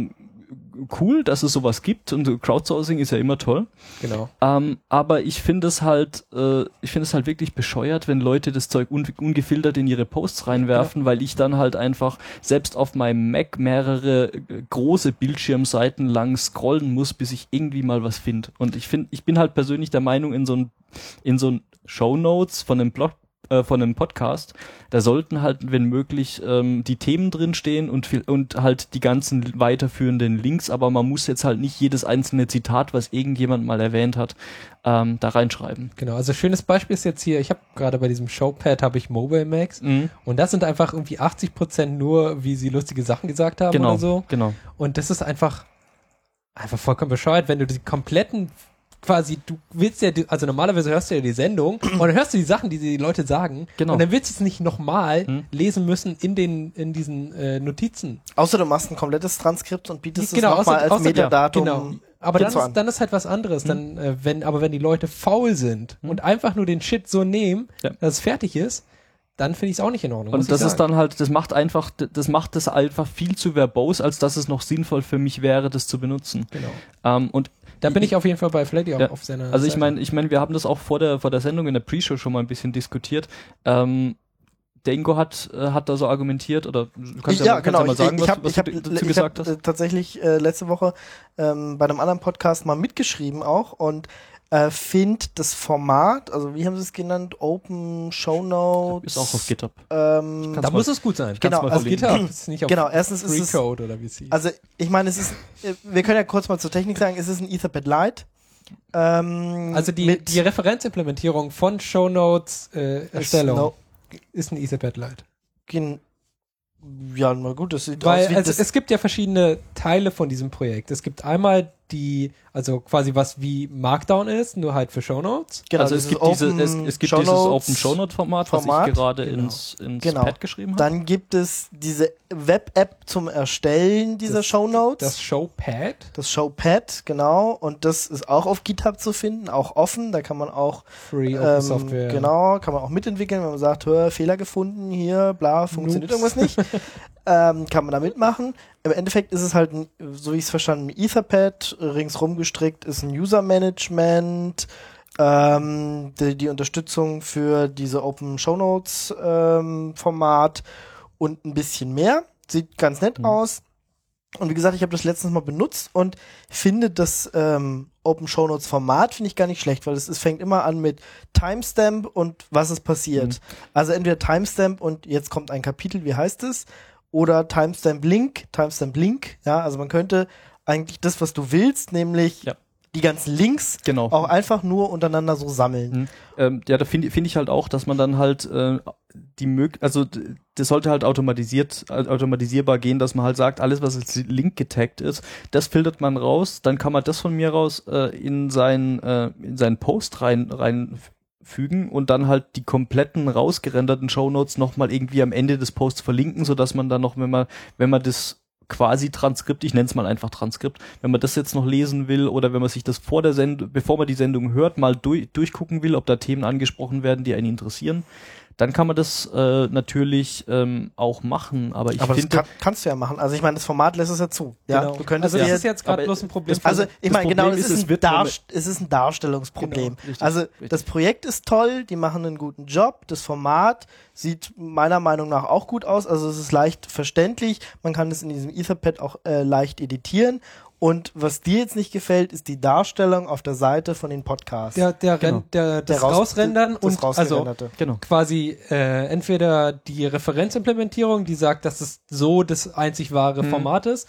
cool, dass es sowas gibt und Crowdsourcing ist ja immer toll. Genau. Aber ich finde es halt wirklich bescheuert, wenn Leute das Zeug ungefiltert in ihre Posts reinwerfen, weil ich dann halt einfach selbst auf meinem Mac mehrere große Bildschirmseiten lang scrollen muss, bis ich irgendwie mal was finde. Und ich bin halt persönlich der Meinung, in so ein Shownotes von einem Blog, von einem Podcast, da sollten halt, wenn möglich, die Themen drinstehen und halt die ganzen weiterführenden Links, aber man muss jetzt halt nicht jedes einzelne Zitat, was irgendjemand mal erwähnt hat, da reinschreiben. Genau, also schönes Beispiel ist jetzt hier, ich habe gerade bei diesem Showpad habe ich Mobile Max und das sind einfach irgendwie 80% nur, wie sie lustige Sachen gesagt haben oder so. Genau. Und das ist einfach vollkommen bescheuert, wenn du die kompletten quasi, du willst ja, also normalerweise hörst du ja die Sendung und dann hörst du die Sachen, die Leute sagen und dann willst du es nicht nochmal lesen müssen in diesen Notizen. Außer du machst ein komplettes Transkript und bietest es nochmal als Metadatum. Genau. Aber dann ist halt was anderes. Dann, wenn die Leute faul sind und einfach nur den Shit so nehmen, dass es fertig ist, dann finde ich es auch nicht in Ordnung. Und das ist dann halt, das macht das einfach viel zu verbose, als dass es noch sinnvoll für mich wäre, das zu benutzen. Genau. Und da bin ich auf jeden Fall bei Freddy auch auf seiner Also Seite. ich meine, wir haben das auch vor der Sendung in der Pre-Show schon mal ein bisschen diskutiert. Der Ingo hat da so argumentiert, oder du kannst ja mal sagen, was du dazu gesagt hast. Ich habe tatsächlich letzte Woche bei einem anderen Podcast mal mitgeschrieben auch und finde das Format, also wie haben sie es genannt, Open Shownotes. Ist auch auf GitHub. Da muss es gut sein. Genau, auf GitHub. Ist nicht auf erstens ist es Freecode oder wie es hieß. Also ich meine, wir können ja kurz mal zur Technik sagen, es ist ein Etherpad Lite. Also die Referenzimplementierung von Shownotes Erstellung ist ein Etherpad Lite. Ja, na gut, das sieht aus wie es gibt ja verschiedene Teile von diesem Projekt. Es gibt einmal also quasi was wie Markdown ist, nur halt für Shownotes. Genau, also es gibt dieses Open Shownote Format, was ich gerade ins Pad geschrieben habe. Dann gibt es diese Web-App zum Erstellen dieser Shownotes. Das Showpad. Das Showpad, genau. Und das ist auch auf GitHub zu finden, auch offen. Da kann man auch Free Open Software. Genau, kann man auch mitentwickeln, wenn man sagt, Fehler gefunden, hier, bla, funktioniert irgendwas nicht. Kann man da mitmachen. Im Endeffekt ist es halt, so wie ich es verstanden habe, Etherpad, ringsrum gestrickt, ist ein User-Management, die Unterstützung für diese Open Shownotes Format und ein bisschen mehr. Sieht ganz nett aus. Und wie gesagt, ich habe das letztens mal benutzt und finde das Open Shownotes Format finde ich gar nicht schlecht, weil es fängt immer an mit Timestamp und was ist passiert. Also entweder Timestamp und jetzt kommt ein Kapitel, wie heißt es? Oder Timestamp Link, ja, also man könnte eigentlich das, was du willst, nämlich die ganzen Links auch einfach nur untereinander so sammeln. Da finde ich halt auch, dass man dann halt das sollte halt automatisierbar gehen, dass man halt sagt, alles, was als Link getaggt ist, das filtert man raus, dann kann man das von mir raus in seinen Post reinfügen und dann halt die kompletten rausgerenderten Shownotes nochmal irgendwie am Ende des Posts verlinken, sodass man dann noch, wenn man das quasi Transkript, ich nenne es mal einfach Transkript, wenn man das jetzt noch lesen will oder wenn man sich das bevor man die Sendung hört, mal durchgucken will, ob da Themen angesprochen werden, die einen interessieren, dann kann man das natürlich auch machen, aber ich finde... das kannst du ja machen. Also ich meine, das Format lässt es ja zu. Ja? Genau. Du könntest das ist jetzt gerade bloß ein Problem. Also ich meine, genau, es ist ein Darstellungsproblem. Genau, richtig, also das Projekt ist toll, die machen einen guten Job, das Format sieht meiner Meinung nach auch gut aus, also es ist leicht verständlich, man kann es in diesem Etherpad auch leicht editieren Und was dir jetzt nicht gefällt, ist die Darstellung auf der Seite von den Podcasts. Das Rausrendern und also Genau. quasi entweder die Referenzimplementierung, die sagt, dass es so das einzig wahre Format ist,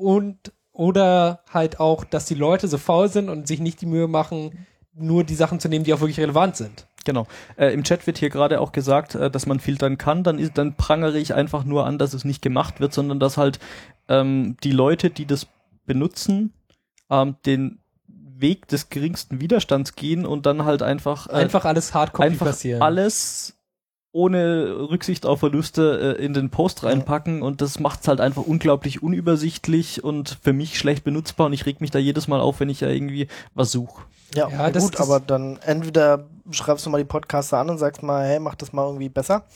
oder halt auch, dass die Leute so faul sind und sich nicht die Mühe machen, nur die Sachen zu nehmen, die auch wirklich relevant sind. Genau. Im Chat wird hier gerade auch gesagt, dass man filtern kann. Dann prangere ich einfach nur an, dass es nicht gemacht wird, sondern dass halt die Leute, die das benutzen, den Weg des geringsten Widerstands gehen und dann halt einfach alles Hardcopy passieren. Alles ohne Rücksicht auf Verluste in den Post reinpacken und das macht's halt einfach unglaublich unübersichtlich und für mich schlecht benutzbar und ich reg mich da jedes Mal auf, wenn ich ja irgendwie was suche. Ja, gut, aber dann entweder schreibst du mal die Podcaster an und sagst mal, hey, mach das mal irgendwie besser.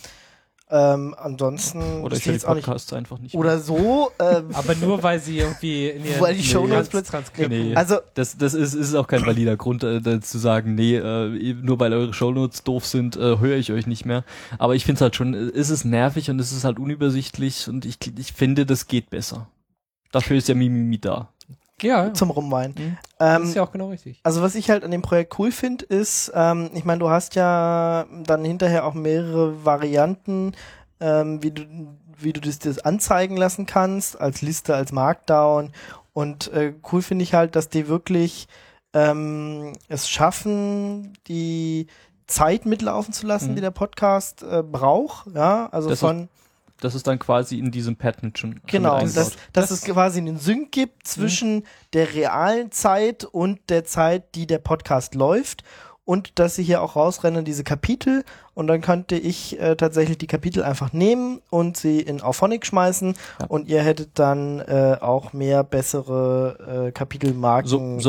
Ansonsten oder ich jetzt die Podcasts einfach nicht oder mehr. So. Aber nur, weil sie irgendwie in ihren weil die Shownotes plötzlich. Nee, also das ist auch kein valider Grund zu sagen, nur weil eure Shownotes doof sind, höre ich euch nicht mehr. Aber ich finde es halt schon, es ist nervig und es ist halt unübersichtlich und ich finde, das geht besser. Dafür ist ja Mimimi da. Ja. Zum Rumweinen. Das ist ja auch genau richtig. Also was ich halt an dem Projekt cool finde, ist, ich meine, du hast ja dann hinterher auch mehrere Varianten, wie du das anzeigen lassen kannst, als Liste, als Markdown. Und cool finde ich halt, dass die wirklich es schaffen, die Zeit mitlaufen zu lassen, die der Podcast braucht. Ja, also das ist dann quasi in diesem Pattern schon. Genau, dass es quasi einen Sync gibt zwischen der realen Zeit und der Zeit, die der Podcast läuft und dass sie hier auch rausrennen, diese Kapitel und dann könnte ich tatsächlich die Kapitel einfach nehmen und sie in Auphonic schmeißen und ihr hättet dann auch mehr bessere Kapitelmarken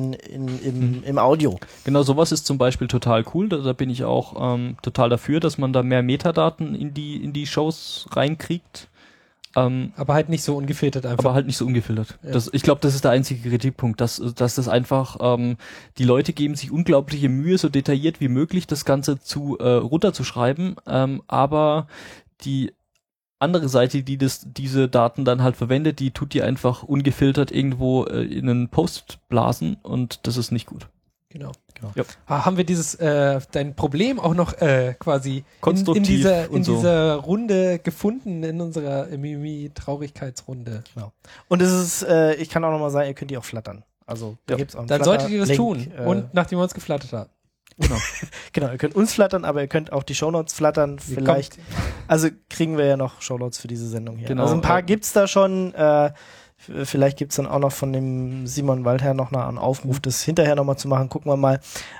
im Audio. Genau, sowas ist zum Beispiel total cool, da bin ich auch total dafür, dass man da mehr Metadaten in die Shows reinkriegt. Aber halt nicht so ungefiltert einfach. Aber halt nicht so ungefiltert. Ja. Ich glaube, das ist der einzige Kritikpunkt, dass das einfach, die Leute geben sich unglaubliche Mühe, so detailliert wie möglich das Ganze runterzuschreiben, aber die andere Seite, die diese Daten dann halt verwendet, die tut die einfach ungefiltert irgendwo in einen Post blasen und das ist nicht gut. Genau. Ja. Haben wir dein Problem auch noch quasi konstruktiv in dieser Runde gefunden, in unserer Mimimi-Traurigkeitsrunde. Genau. Und es ist, ich kann auch nochmal sagen, ihr könnt die auch flattern. Also da gibt's auch einen dann solltet ihr das Link, tun. Und nachdem wir uns geflattert haben. Genau. Genau, ihr könnt uns flattern, aber ihr könnt auch die Shownotes flattern. Vielleicht. Also kriegen wir ja noch Shownotes für diese Sendung hier. Genau. Also ein paar gibt's da schon. Vielleicht gibt's dann auch noch von dem Simon Waldherr noch einen Aufruf, das hinterher nochmal zu machen. Gucken wir mal.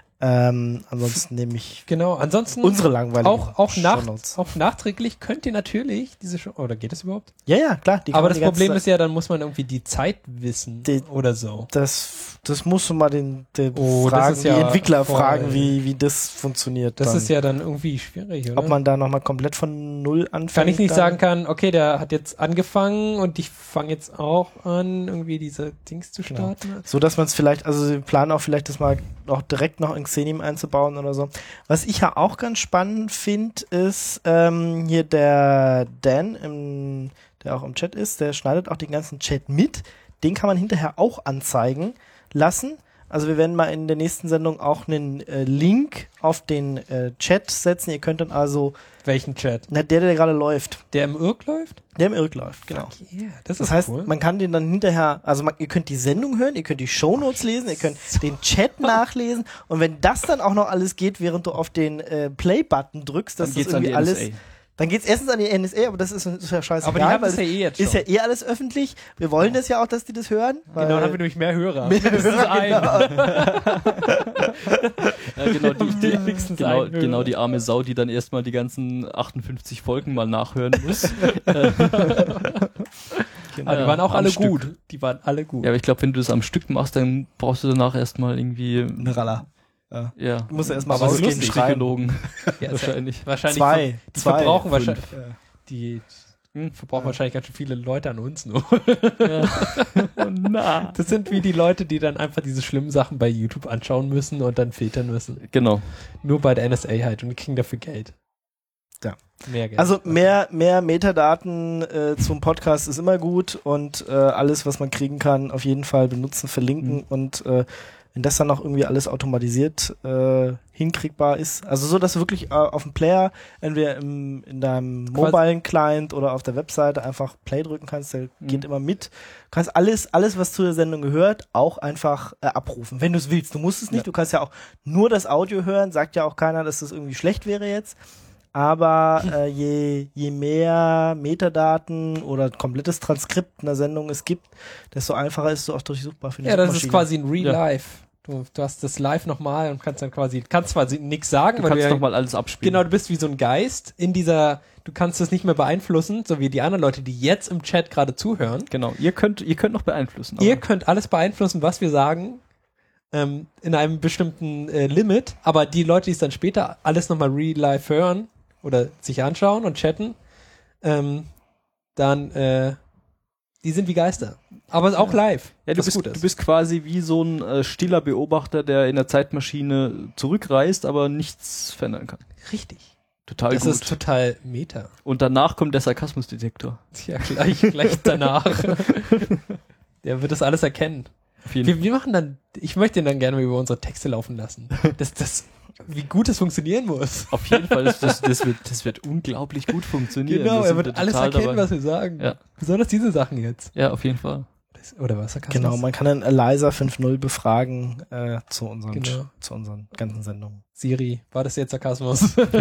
Ansonsten nehme ich ansonsten unsere langweiligen auch nachträglich könnt ihr natürlich diese Show, oder geht das überhaupt? Ja, klar. Aber das Problem ist ja, dann muss man irgendwie die Zeit wissen oder so. Das musst du mal die Entwickler fragen, wie das funktioniert. Das dann. ist ja dann irgendwie schwierig, oder? Ob man da nochmal komplett von Null anfängt. Kann ich nicht sagen kann, okay, der hat jetzt angefangen und ich fange jetzt auch an, irgendwie diese Dings zu starten. Genau. So, dass man es vielleicht, also wir planen auch vielleicht das mal auch direkt noch in Xenim einzubauen oder so. Was ich ja auch ganz spannend finde, ist hier der Dan, der auch im Chat ist, der schneidet auch den ganzen Chat mit. Den kann man hinterher auch anzeigen lassen. Also wir werden mal in der nächsten Sendung auch einen Link auf den Chat setzen. Ihr könnt dann also... Welchen Chat? Na, der gerade läuft. Der im Irk läuft? Der im Irk läuft, genau. Yeah, das heißt, cool. Man kann den dann hinterher, also ihr könnt die Sendung hören, ihr könnt die Shownotes lesen, ihr könnt den Chat nachlesen und wenn das dann auch noch alles geht, während du auf den Play-Button drückst, dass das irgendwie alles... Dann geht's erstens an die NSA, aber das ist ja scheißegal. Aber die haben das ja jetzt schon. Ist ja alles öffentlich. Wir wollen das ja auch, dass die das hören. Genau, dann haben wir nämlich mehr Hörer. Genau, die arme Sau, die dann erstmal die ganzen 58 Folgen mal nachhören muss. Genau. Die waren auch alle gut. Die waren alle gut. Ja, aber ich glaube, wenn du das am Stück machst, dann brauchst du danach erstmal irgendwie eine Raller. Ja. Du musst ja erstmal rausgehen, Psychologen. Ja, wahrscheinlich. Zwei. Die verbrauchen wahrscheinlich. Die verbrauchen wahrscheinlich ganz schön viele Leute an uns nur. Ja. Das sind wie die Leute, die dann einfach diese schlimmen Sachen bei YouTube anschauen müssen und dann filtern müssen. Genau. Nur bei der NSA halt und die kriegen dafür Geld. Ja. Mehr Geld. Also mehr Metadaten zum Podcast ist immer gut und alles, was man kriegen kann, auf jeden Fall benutzen, verlinken und wenn das dann auch irgendwie alles automatisiert hinkriegbar ist, also so, dass du wirklich auf dem Player, entweder in deinem mobilen Client oder auf der Webseite einfach Play drücken kannst, der geht immer mit. Du kannst alles, was zu der Sendung gehört, auch einfach abrufen, wenn du es willst. Du musst es nicht, du kannst ja auch nur das Audio hören, sagt ja auch keiner, dass das irgendwie schlecht wäre jetzt. Aber je mehr Metadaten oder komplettes Transkript in der Sendung es gibt, desto einfacher ist es auch durchsuchbar für die Ja, das Suchmaschine. ist quasi ein Real Life. Du hast das live nochmal und kannst zwar nichts sagen, Du kannst nochmal alles abspielen. Genau, du bist wie so ein Geist du kannst das nicht mehr beeinflussen, so wie die anderen Leute, die jetzt im Chat gerade zuhören. Genau, ihr könnt noch beeinflussen. Ihr könnt alles beeinflussen, was wir sagen, in einem bestimmten Limit, aber die Leute, die es dann später alles nochmal real life hören oder sich anschauen und chatten, dann die sind wie Geister. Aber auch live. Ja, du bist quasi wie so ein stiller Beobachter, der in der Zeitmaschine zurückreist, aber nichts verändern kann. Richtig. Total das gut. ist total Meta. Und danach kommt der Sarkasmusdetektor. Ja, gleich danach. Der wird das alles erkennen. Wir machen dann, ich möchte ihn dann gerne über unsere Texte laufen lassen. Wie gut es funktionieren muss. Auf jeden Fall, das wird unglaublich gut funktionieren. Genau, er wird alles erkennen, was wir sagen. Ja. Besonders diese Sachen jetzt. Ja, auf jeden Fall. Oder was? Genau, man kann dann Eliza 5.0 befragen zu unseren ganzen Sendungen. Siri, war das jetzt Sarkasmus? Auf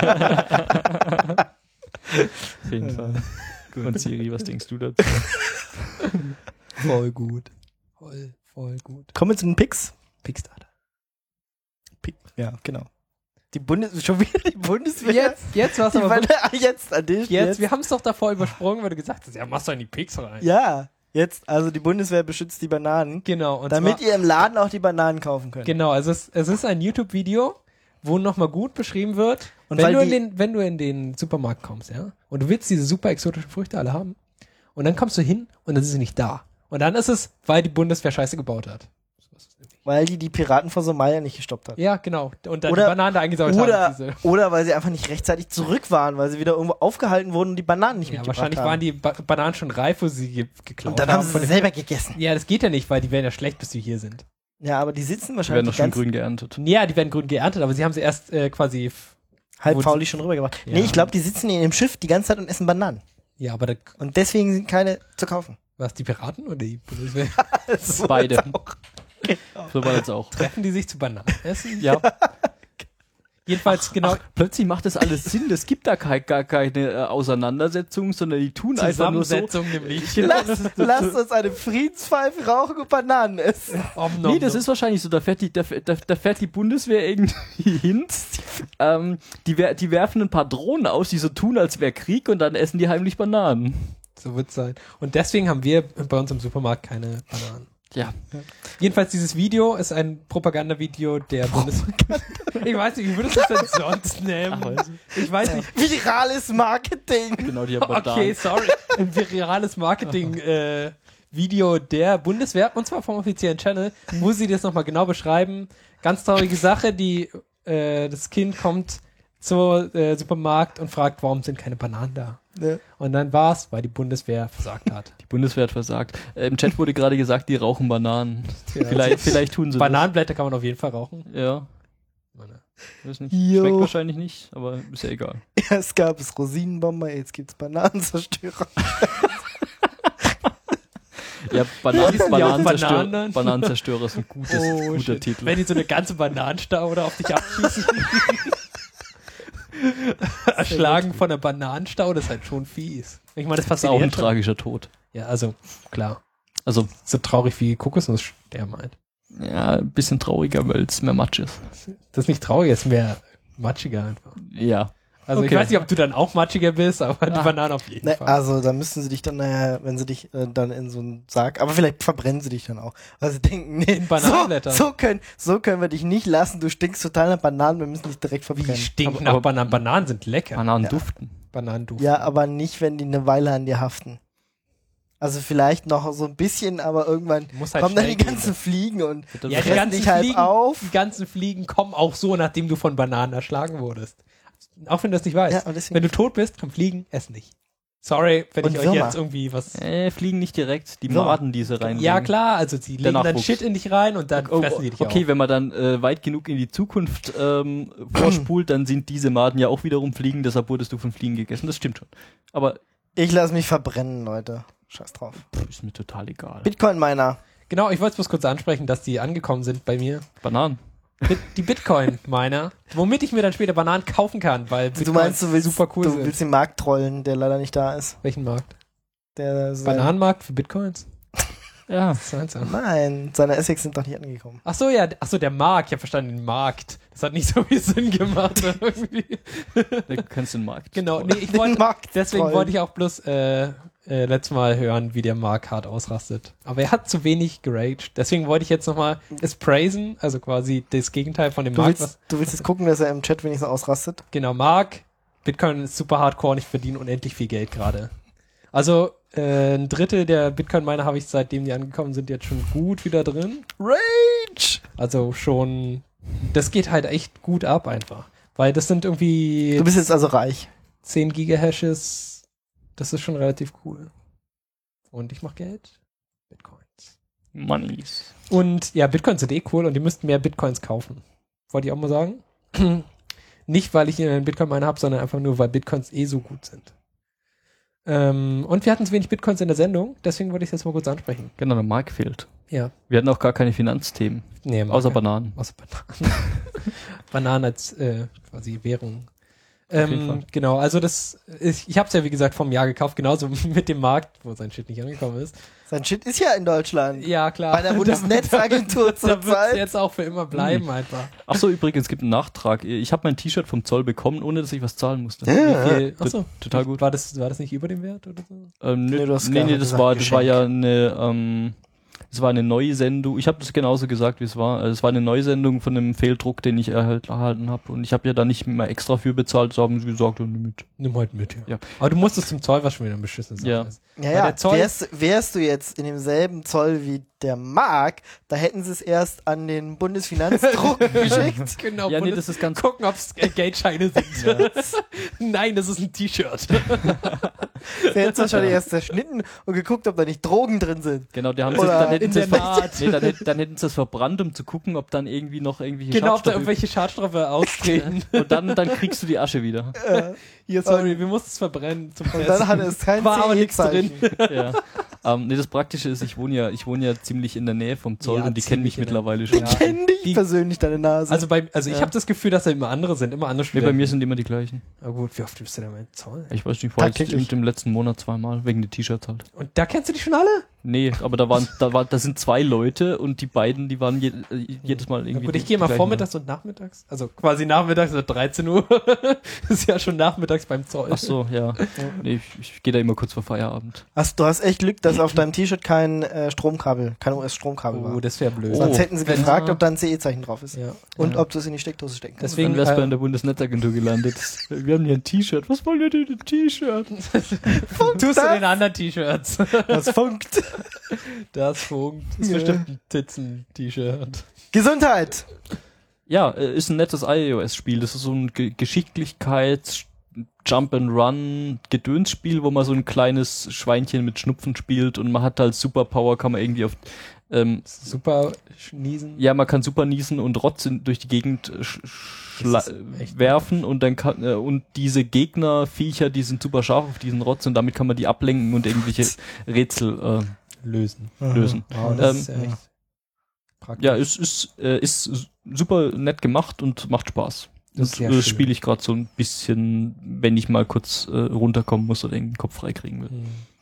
jeden Fall. Und Siri, was denkst du dazu? Voll gut. Voll gut. Kommen wir zu den Picks. Pickstarter. Ja, genau. Schon wieder die Bundeswehr. Jetzt war's aber jetzt. Wir haben es doch davor übersprungen, weil du gesagt hast, ja, machst du in die Picks rein. Ja, jetzt, also die Bundeswehr beschützt die Bananen. Genau. Und damit ihr im Laden auch die Bananen kaufen könnt. Genau, also es ist ein YouTube-Video, wo nochmal gut beschrieben wird, und wenn du in den Supermarkt kommst, ja, und du willst diese super exotischen Früchte alle haben, und dann kommst du hin und dann sind sie nicht da. Und dann ist es, weil die Bundeswehr Scheiße gebaut hat. Weil die Piraten vor Somalia nicht gestoppt hat. Ja, genau. Und dann die Bananen da eingesaut haben. Oder weil sie einfach nicht rechtzeitig zurück waren, weil sie wieder irgendwo aufgehalten wurden und die Bananen nicht mitgebracht haben. Wahrscheinlich waren die Bananen schon reif, wo sie geklaut haben. Und dann haben sie selber gegessen. Ja, das geht ja nicht, weil die werden ja schlecht, bis sie hier sind. Ja, aber die sitzen wahrscheinlich. Die werden doch schon grün geerntet. Ja, die werden grün geerntet, aber sie haben sie erst quasi halb faulig schon rübergebracht. Ja. Nee, ich glaube, die sitzen in dem Schiff die ganze Zeit und essen Bananen. Ja, aber und deswegen sind keine zu kaufen. Was, die Piraten oder die Bundeswehr? Beide. So war das auch. Treffen die sich zu Bananen essen? Ja. Jedenfalls, genau. Plötzlich macht das alles Sinn. Es gibt da gar keine Auseinandersetzung, sondern die tun einfach nur so. Nämlich. Lasst uns eine Friedenspfeife rauchen und Bananen essen. Nee, das ist wahrscheinlich so. Da fährt die Bundeswehr irgendwie hin. Die werfen ein paar Drohnen aus, die so tun, als wäre Krieg, und dann essen die heimlich Bananen. So wird's sein. Und deswegen haben wir bei uns im Supermarkt keine Bananen. Ja. Jedenfalls, dieses Video ist ein Propagandavideo der Bundeswehr. Ich weiß nicht, wie würdest du das denn sonst nehmen? Ich weiß nicht. Virales Marketing. Genau, die haben Okay, sorry. Ein virales Marketing Video der Bundeswehr, und zwar vom offiziellen Channel, wo sie das nochmal genau beschreiben. Ganz traurige Sache, das Kind kommt zum Supermarkt und fragt, warum sind keine Bananen da? Ja. Und dann war's, weil die Bundeswehr versagt hat. Die Bundeswehr hat versagt. Im Chat wurde gerade gesagt, die rauchen Bananen. Ja, vielleicht tun sie Bananenblätter kann man auf jeden Fall rauchen. Ja. Weiß nicht. Schmeckt wahrscheinlich nicht, aber ist ja egal. Erst gab es Rosinenbomber, jetzt gibt's Bananenzerstörer. Ja, Bananenzerstörer ist ein guter Titel. Wenn die so eine ganze Bananenstaude auf dich abschießen. Erschlagen von einer Bananenstaude, das ist halt schon fies. Ich meine, das ist auch ein tragischer Tod. Ja, also, klar. Also, so traurig wie Kokosnusssterben halt. Ja, ein bisschen trauriger, weil es mehr Matsch ist. Das ist nicht traurig, es ist mehr matschiger einfach. Ja. Also ich weiß nicht, ob du dann auch matschiger bist, aber die Bananen auf jeden Fall. Also da müssten sie dich dann, wenn sie dich dann in so einen Sarg, aber vielleicht verbrennen sie dich dann auch. Also sie denken, nee, Bananenblätter. So können wir dich nicht lassen, du stinkst total nach Bananen, wir müssen dich direkt verbrennen. Wie stinken nach Bananen? Bananen sind lecker. Bananen duften. Bananen duften. Ja, aber nicht, wenn die eine Weile an dir haften. Also vielleicht noch so ein bisschen, aber irgendwann halt kommen dann die ganzen Fliegen und fressen dich halt auf. Die ganzen Fliegen kommen auch so, nachdem du von Bananen erschlagen wurdest. Auch wenn du das nicht weißt. Ja, wenn du tot bist, komm fliegen, ess nicht. Sorry, wenn Und ich euch Würmer. jetzt irgendwie was... Fliegen nicht direkt, die So. Maden, die sie reinlegen. Ja klar, also sie legen dann Nachwuchs. Shit in dich rein und dann fressen die dich okay, auf. wenn man dann weit genug in die Zukunft vorspult, dann sind diese Maden ja auch wiederum Fliegen, deshalb wurdest du von Fliegen gegessen, das stimmt schon. Aber Ich lasse mich verbrennen, Leute. Scheiß drauf. ist mir total egal. Bitcoin-Miner. Genau, ich wollte es bloß kurz ansprechen, dass die angekommen sind bei mir. Bananen. Die Bitcoin-Miner, womit ich mir dann später Bananen kaufen kann, weil Bitcoin Du meinst, du willst, super cool du sind. willst den Markt trollen, der leider nicht da ist. Welchen Markt? Der Bananenmarkt für Bitcoins? Ja. Das ist so. Nein, seine Essex sind doch nicht angekommen. Ach so, ja, der Markt. Ich habe verstanden, den Markt. Das hat nicht so viel Sinn gemacht irgendwie. Du kennst den Markt. Genau, nee, deswegen wollte ich auch bloß letztes Mal hören, wie der Mark hart ausrastet. Aber er hat zu wenig geraged. Deswegen wollte ich jetzt nochmal es praisen, also quasi das Gegenteil von dem Du Mark. willst jetzt gucken, dass er im Chat wenigstens ausrastet? Genau, Mark, Bitcoin ist super hardcore und ich verdiene unendlich viel Geld gerade. Also ein Drittel der Bitcoin-Miner habe ich, seitdem die angekommen sind, jetzt schon gut wieder drin. Rage! Also schon, das geht halt echt gut ab einfach. Weil das sind irgendwie Du bist jetzt also reich. 10 Gigahashes. Das ist schon relativ cool. Und ich mache Geld. Bitcoins. Moneys. Und ja, Bitcoins sind cool und die müssten mehr Bitcoins kaufen. Wollte ich auch mal sagen. Nicht, weil ich einen Bitcoin-Miner habe, sondern einfach nur, weil Bitcoins so gut sind. Und wir hatten zu wenig Bitcoins in der Sendung, deswegen wollte ich das mal kurz ansprechen. Genau, der Markt fehlt. Ja. Wir hatten auch gar keine Finanzthemen. Nee, Außer Bananen. Außer Bananen. Bananen als quasi Währung. jeden Fall. Genau, also ich habe es ja wie gesagt vom Jahr gekauft, genauso mit dem Markt, wo sein Shit nicht angekommen ist. Sein Shit ist ja in Deutschland. Ja, klar. Bei der Bundesnetzagentur Da wird zurzeit. jetzt auch für immer bleiben einfach. Ach so, übrigens, es gibt einen Nachtrag. Ich habe mein T-Shirt vom Zoll bekommen, ohne dass ich was zahlen musste. Ja. Wie viel? Achso, Total gut. War das nicht über dem Wert oder so? Nee, du hast Nee, gerade das gesagt, war Geschenk. ja eine, das war eine Neusendung. Ich habe das genauso gesagt, wie es war. Es war eine Neusendung von einem Fehldruck, den ich erhalten habe. Und ich habe ja da nicht mehr extra für bezahlt, so haben sie gesagt, nimm mit. Nimm halt mit, ja. Ja. Aber du musstest zum Zoll, was schon wieder ein beschissenes Ja. ist. Ja, Weil ja. der Zoll- Wärst du jetzt in demselben Zoll wie der Mark, da hätten sie es erst an den Bundesfinanzdruck geschickt. Genau, Ja, nee, das ist ganz... gucken, ob es Geldscheine sind. Nein, das ist ein T-Shirt. Sie hätten es wahrscheinlich erst zerschnitten und geguckt, ob da nicht Drogen drin sind. Genau, dann Oder hätten in sie der es Naht. dann hätten sie es verbrannt, um zu gucken, ob dann irgendwie noch irgendwelche Genau, ob da Schadstoffe- irgendwelche Schadstoffe austreten. Und dann kriegst du die Asche wieder. Hier, sorry, wir mussten es verbrennen zum Und dann hat es kein War aber nichts CE-Zeichen. Ja. Nee, das Praktische ist, ich wohne ja ziemlich in der Nähe vom Zoll Ja, und die kennen mich ziemlich in der- mittlerweile schon. Ja. Ich kenne dich Die- persönlich, deine Nase. Also ich habe das Gefühl, dass da immer andere sind, immer andere Nee, Studenten. bei mir sind immer die gleichen. Na gut, wie oft bist du denn beim Zoll? Ich weiß nicht, war jetzt Tagtäglich. im letzten Monat zweimal, wegen der T-Shirts halt. Und da kennst du die schon alle? Nee, aber da sind zwei Leute und die beiden, die waren jedes Mal Na irgendwie. gut, ich die gehe mal gleichen. vormittags und nachmittags. Also quasi nachmittags, also 13 Uhr. Ist ja schon nachmittags beim Zoll. Ach so, ja. Nee, ich gehe da immer kurz vor Feierabend. Du hast echt Glück, dass auf deinem T-Shirt kein Stromkabel, kein US-Stromkabel Oh, war. das wäre blöd. Sonst hätten sie gefragt, Ja. ob da ein CE-Zeichen drauf ist. Ja. Und Ja. ob du es in die Steckdose stecken kannst. Deswegen- Dann wär's äh, bei der Bundesnetzagentur gelandet. Wir haben hier ein T-Shirt. Was wollen wir denn mit dem T-Shirt? Tust du den anderen T-Shirts? Das funkt. Das funkt. Das ist Ja. bestimmt ein Titzen-T-Shirt. Gesundheit. Ja, ist ein nettes iOS-Spiel. Das ist so ein Geschicklichkeits- Jump-and-Run-Gedönsspiel, wo man so ein kleines Schweinchen mit Schnupfen spielt und man hat halt Superpower, kann man irgendwie auf Super niesen. ja, man kann super niesen und Rotz durch die Gegend Das ist echt werfen und dann kann und diese Gegnerviecher, die sind super scharf auf diesen Rotz und damit kann man die ablenken und irgendwelche Rätsel Lösen. lösen. Wow, das ist ja echt praktisch. Ja, ist super nett gemacht und macht Spaß. Das ist sehr Das schön. spiele ich gerade so ein bisschen, wenn ich mal kurz runterkommen muss oder den Kopf freikriegen will.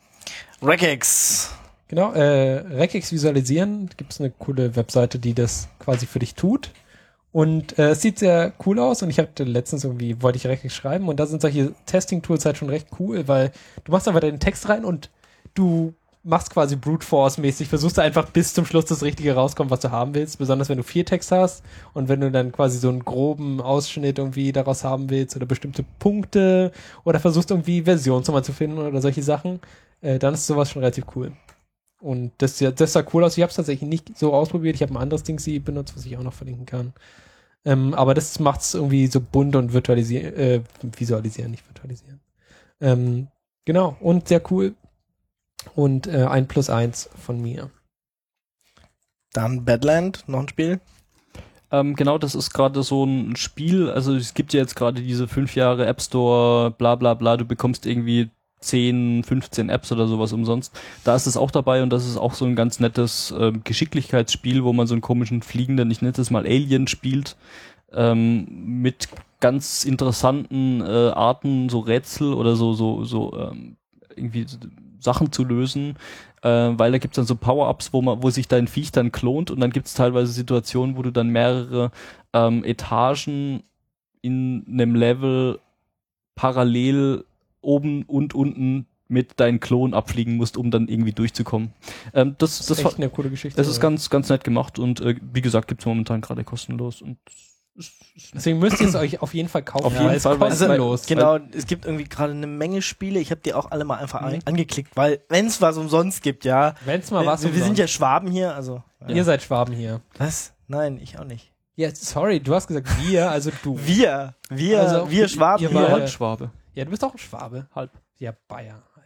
Regex. Genau, Regex visualisieren, gibt es eine coole Webseite, die das quasi für dich tut. Und es sieht sehr cool aus und ich hatte letztens irgendwie, wollte ich Regex schreiben und da sind solche Testing-Tools halt schon recht cool, weil du machst einfach deinen Text rein und du machst quasi Brute Force-mäßig, versuchst du einfach bis zum Schluss das Richtige rauskommt, was du haben willst, besonders wenn du 4 Text hast und wenn du dann quasi so einen groben Ausschnitt irgendwie daraus haben willst oder bestimmte Punkte oder versuchst irgendwie Versionsnummer zu finden oder solche Sachen, dann ist sowas schon relativ cool. Und das sah cool aus. Ich habe es tatsächlich nicht so ausprobiert. Ich habe ein anderes Ding benutzt, was ich auch noch verlinken kann. Aber das macht es irgendwie so bunt und visualisieren, nicht virtualisieren. Genau, und sehr cool. Und 1+1 von mir. Dann Badland, noch ein Spiel. Genau, das ist gerade so ein Spiel, also es gibt ja jetzt gerade diese 5 Jahre App Store, bla bla bla, du bekommst irgendwie 10, 15 Apps oder sowas umsonst. Da ist es auch dabei und das ist auch so ein ganz nettes Geschicklichkeitsspiel, wo man so einen komischen fliegenden, ich nenne es mal Alien spielt, mit ganz interessanten Arten, so Rätsel oder so irgendwie Sachen zu lösen, weil da gibt's dann so Power-Ups, wo sich dein Viech dann klont und dann gibt's teilweise Situationen, wo du dann mehrere Etagen in einem Level parallel oben und unten mit deinen Klon abfliegen musst, um dann irgendwie durchzukommen. Das ist echt eine coole Geschichte. Das ist ganz nett gemacht und wie gesagt, gibt's momentan gerade kostenlos und deswegen müsst ihr es euch auf jeden Fall kaufen. Auf jeden Fall, kostenlos. Genau, es gibt irgendwie gerade eine Menge Spiele. Ich habe die auch alle mal einfach angeklickt, weil wenn es was umsonst gibt, ja. Wenn's mal was wir sind ja Schwaben hier, also. Ja. Ihr seid Schwaben hier. Was? Nein, ich auch nicht. Ja, sorry, du hast gesagt wir, also du. Wir also, Schwaben hier. hier. Halb Schwabe. Ja, du bist auch ein Schwabe. Halb. Ja, Bayer halt.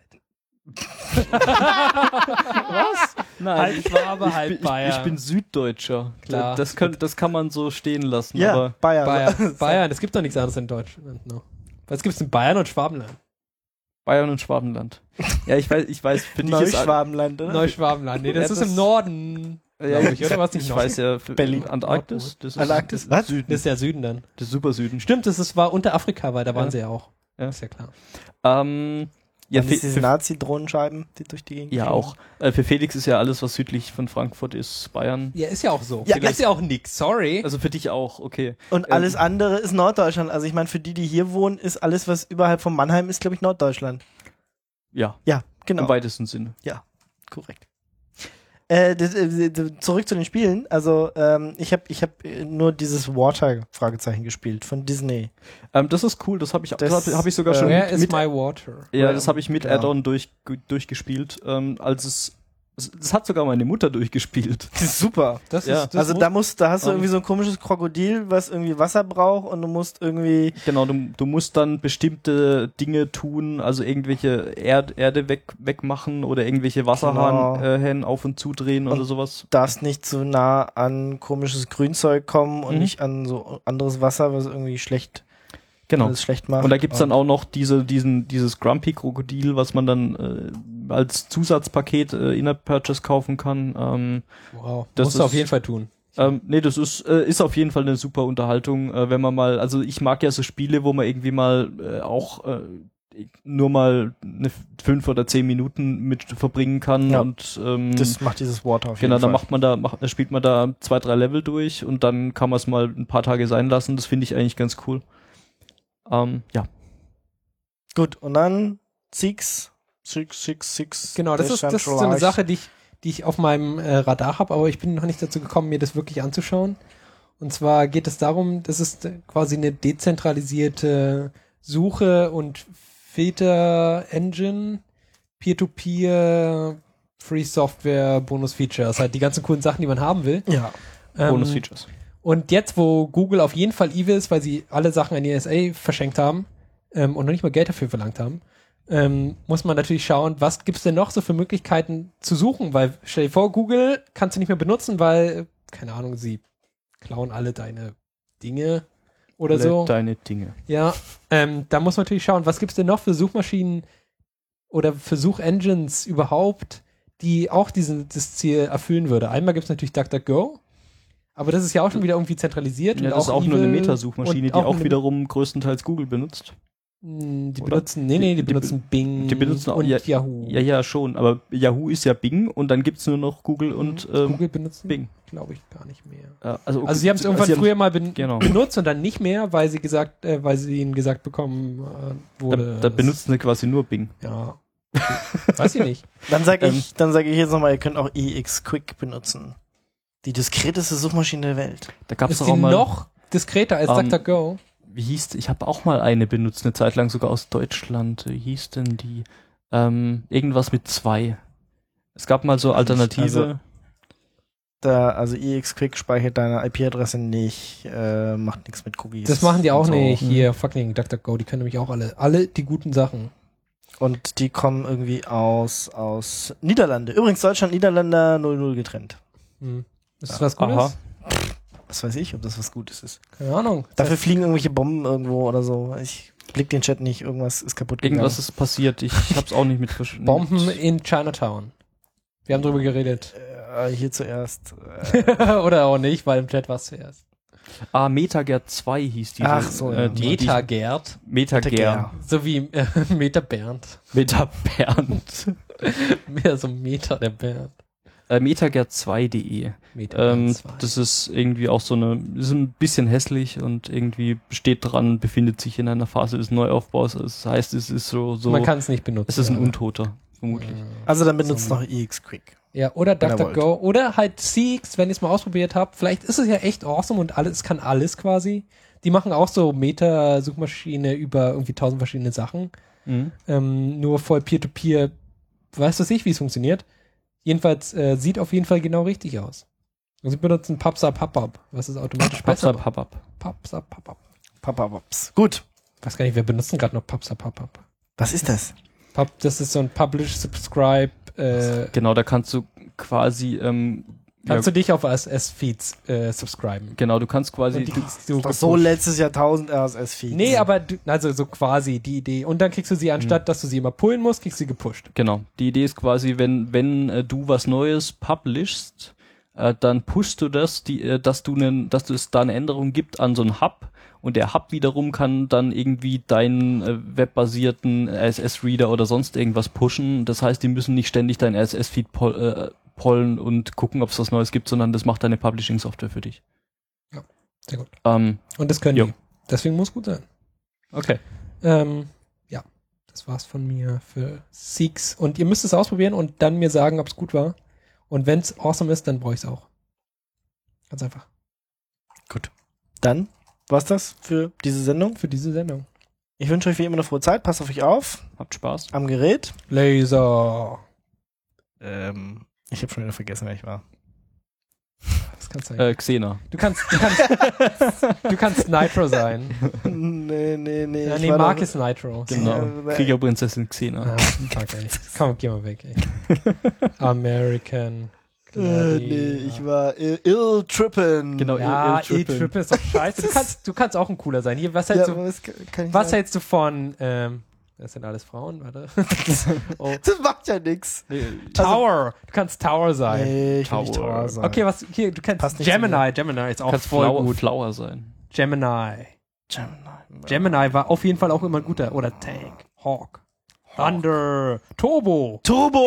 Was? Nein, halb Schwabe, halb Bayer. Ich bin Süddeutscher. Klar. Das kann man so stehen lassen. Ja, aber Bayern, es gibt doch nichts anderes in Deutschland noch. Was gibt's in Bayern und Schwabenland? Bayern und Schwabenland. Ja, ich weiß, für dich ist Neuschwabenland, oder? Neuschwabenland. Nee, das ist im Norden. Ja, ich weiß ja, Berlin. Antarktis. Das ist Antarktis, was? Süden. Das ist ja Süden dann. Das ist super Süden. Stimmt, war unter Afrika, weil da waren sie ja auch. Ja. Ist ja klar. Ja, diese Nazi-Drohnenscheiben, die durch die Gegend ja fliegen. auch. Für Felix ist ja alles, was südlich von Frankfurt ist, Bayern. Ja, ist ja auch so. Ja, ist ja auch nix, sorry. Also für dich auch, okay. Und alles andere ist Norddeutschland. Also ich meine, für die hier wohnen, ist alles, was überhalb von Mannheim ist, glaube ich, Norddeutschland. Ja. Ja, genau. Im weitesten Sinne. Ja, korrekt. Zurück zu den Spielen. Also ich hab nur dieses Water-Fragezeichen gespielt von Disney. Das ist cool, das habe ich sogar schon Where is my water? Ja, das habe ich mit Add-on durchgespielt. Das hat sogar meine Mutter durchgespielt. Das ist super. Das Ja. ist, Also da hast du irgendwie so ein komisches Krokodil, was irgendwie Wasser braucht und du musst irgendwie... Genau, du musst dann bestimmte Dinge tun, also irgendwelche Erde wegmachen oder irgendwelche Wasserhähne auf und zudrehen oder sowas. Darfst nicht zu nah an komisches Grünzeug kommen und nicht an so anderes Wasser, was irgendwie alles schlecht macht. Und da gibt's dann auch noch dieses Grumpy-Krokodil, was man dann als Zusatzpaket In-App-Purchase kaufen kann. wow, das musst du auf jeden Fall tun. Nee, das ist auf jeden Fall eine super Unterhaltung, wenn man mal, also ich mag ja so Spiele, wo man irgendwie mal nur mal 5 oder 10 Minuten mit verbringen kann und das macht dieses Water auf jeden Fall. Genau, dann spielt man da 2-3 Level durch und dann kann man es mal ein paar Tage sein lassen. Das finde ich eigentlich ganz cool. Ja. Gut, und dann Six. Genau, das ist so eine Sache, die ich auf meinem Radar habe, aber ich bin noch nicht dazu gekommen, mir das wirklich anzuschauen. Und zwar geht es darum, das ist quasi eine dezentralisierte Suche- und Filter-Engine, Peer-to-Peer, Free Software, Bonus-Features, halt die ganzen coolen Sachen, die man haben will. Ja, Bonus-Features. Und jetzt, wo Google auf jeden Fall evil ist, weil sie alle Sachen an die NSA verschenkt haben und noch nicht mal Geld dafür verlangt haben, muss man natürlich schauen, was gibt's denn noch so für Möglichkeiten zu suchen, weil stell dir vor, Google kannst du nicht mehr benutzen, weil, keine Ahnung, sie klauen alle deine Dinge oder so. Deine Dinge. Ja, da muss man natürlich schauen, was gibt's denn noch für Suchmaschinen oder für Suchengines überhaupt, die auch das Ziel erfüllen würde. Einmal gibt's natürlich DuckDuckGo, aber das ist ja auch schon wieder irgendwie zentralisiert. Ja, und das ist auch nur eine Metasuchmaschine, die auch wiederum größtenteils Google benutzt. Die benutzen, die benutzen Bing die benutzen auch, und Yahoo. Ja, schon, aber Yahoo ist ja Bing und dann gibt's nur noch Google und Google benutzen Bing. Glaube ich gar nicht mehr. Also sie haben es irgendwann früher mal genau. benutzt und dann nicht mehr, weil sie ihnen gesagt bekommen wurde. Da benutzen sie quasi nur Bing. Ja. Weiß ich nicht. Dann sage ich jetzt nochmal, ihr könnt auch EXQuick benutzen. Die diskreteste Suchmaschine der Welt. Da gab's ist auch die mal noch diskreter als DuckDuckGo? Wie hieß, ich habe auch mal eine benutzt, eine Zeit lang sogar aus Deutschland. Wie hieß denn die? Irgendwas mit 2. Es gab mal so Alternative. Also EXQuick speichert deine IP-Adresse nicht, macht nichts mit Cookies. Das machen die auch und so. nicht. Hier, fucking DuckDuckGo, die können nämlich auch alle die guten Sachen. Und die kommen irgendwie aus Niederlande. Übrigens Deutschland, Niederländer 0-0 getrennt. Ist das was Gutes? Aha. Was weiß ich, ob das was Gutes ist. Keine Ahnung. Dafür fliegen irgendwelche Bomben irgendwo oder so. Ich blick den Chat nicht, irgendwas ist kaputt gegangen. Irgendwas ist passiert. Ich hab's auch nicht mitverstanden. Bomben in Chinatown. Wir haben drüber geredet. Hier zuerst. Oder auch nicht, weil im Chat war es zuerst. Metagerd 2 hieß die. Ach so, ja. Metagerd. Metagerd. So wie Meta Bernd. Metabernd. Mehr so Meta der Bernd. Metagerd2.de. Das ist irgendwie auch ist ein bisschen hässlich und irgendwie steht dran, befindet sich in einer Phase des Neuaufbaus. Das heißt, es ist so. Man kann es nicht benutzen. Es ist ein Untoter, vermutlich. Also dann benutzt noch EXQuick. Ja, oder DuckDuckGo oder halt Seeks, wenn ihr es mal ausprobiert habt. Vielleicht ist es ja echt awesome und alles kann alles quasi. Die machen auch so Meta-Suchmaschine über irgendwie 1000 verschiedene Sachen. Nur voll Peer-to-Peer. Weißt du nicht, wie es funktioniert? Jedenfalls sieht auf jeden Fall genau richtig aus. Und sie benutzen PubSub. Was ist automatisch besser? PubSub. Gut. Ich weiß gar nicht, wir benutzen gerade noch PubSub. Was ist das? Das ist so ein Publish, Subscribe. Genau, da kannst du quasi kannst du dich auf RSS-Feeds subscriben. Genau, du kannst quasi So letztes Jahr 1000 RSS-Feeds. Nee, aber also so quasi die Idee. Und dann kriegst du sie, anstatt dass du sie immer pullen musst, kriegst du sie gepusht. Genau. Die Idee ist quasi, wenn du was Neues publishst, dann pushst du dass es da eine Änderung gibt an so einen Hub. Und der Hub wiederum kann dann irgendwie deinen webbasierten RSS-Reader oder sonst irgendwas pushen. Das heißt, die müssen nicht ständig deinen RSS-Feed pollen und gucken, ob es was Neues gibt, sondern das macht deine Publishing-Software für dich. Ja, sehr gut. Und das können die. Deswegen muss gut sein. Okay. Ja, das war's von mir für Seeks. Und ihr müsst es ausprobieren und dann mir sagen, ob es gut war. Und wenn es awesome ist, dann brauche ich es auch. Ganz einfach. Gut. Dann war's das für diese Sendung? Für diese Sendung. Ich wünsche euch wie immer eine frohe Zeit. Passt auf euch auf. Habt Spaß. Am Gerät. Laser. Ich habe schon wieder vergessen, wer ich war. Das kannst sein. Xena. Du kannst Nitro sein. Nee. Ja, nee, Mark ist Nitro. Genau. Kriegerprinzessin Xena. Fuck, ey. Komm, geh mal weg, ey. American. Ich war Ill Trippin. Genau, ja, Ill Trippin ist doch scheiße. Du kannst auch ein cooler sein. Hier, was hältst du von, das sind alles Frauen, warte. Oh. Das macht ja nix. Nee. Tower. Du kannst Tower sein. Nee, ich will nicht Tower sein. Okay, du kannst Gemini. Gemini ist auch voll gut. Flower sein. Gemini war auf jeden Fall auch immer ein guter. Oder Tank. Hawk. Thunder. Turbo.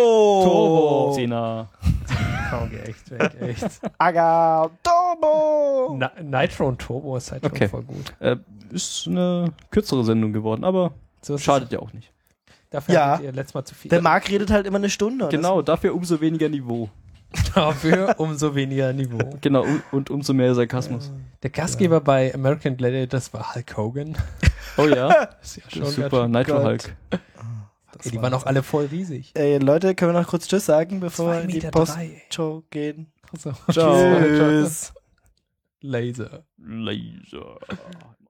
Xena. Okay, echt weg, echt. Aga. Turbo. Nitro und Turbo ist halt schon voll gut. Ist eine kürzere Sendung geworden, aber so schadet ja auch nicht. Dafür hattet ihr letztes Mal zu viel. Der Marc redet halt immer eine Stunde. Genau, dafür umso weniger Niveau. Dafür umso weniger Niveau. Genau, und umso mehr Sarkasmus. Der Gastgeber bei American Gladiators war Hulk Hogan. Oh ja, das ist ja schon super, Nitro Hulk. Die waren auch alle voll riesig. Leute, können wir noch kurz Tschüss sagen, bevor wir in die Post-Show gehen? So. Tschüss. Laser.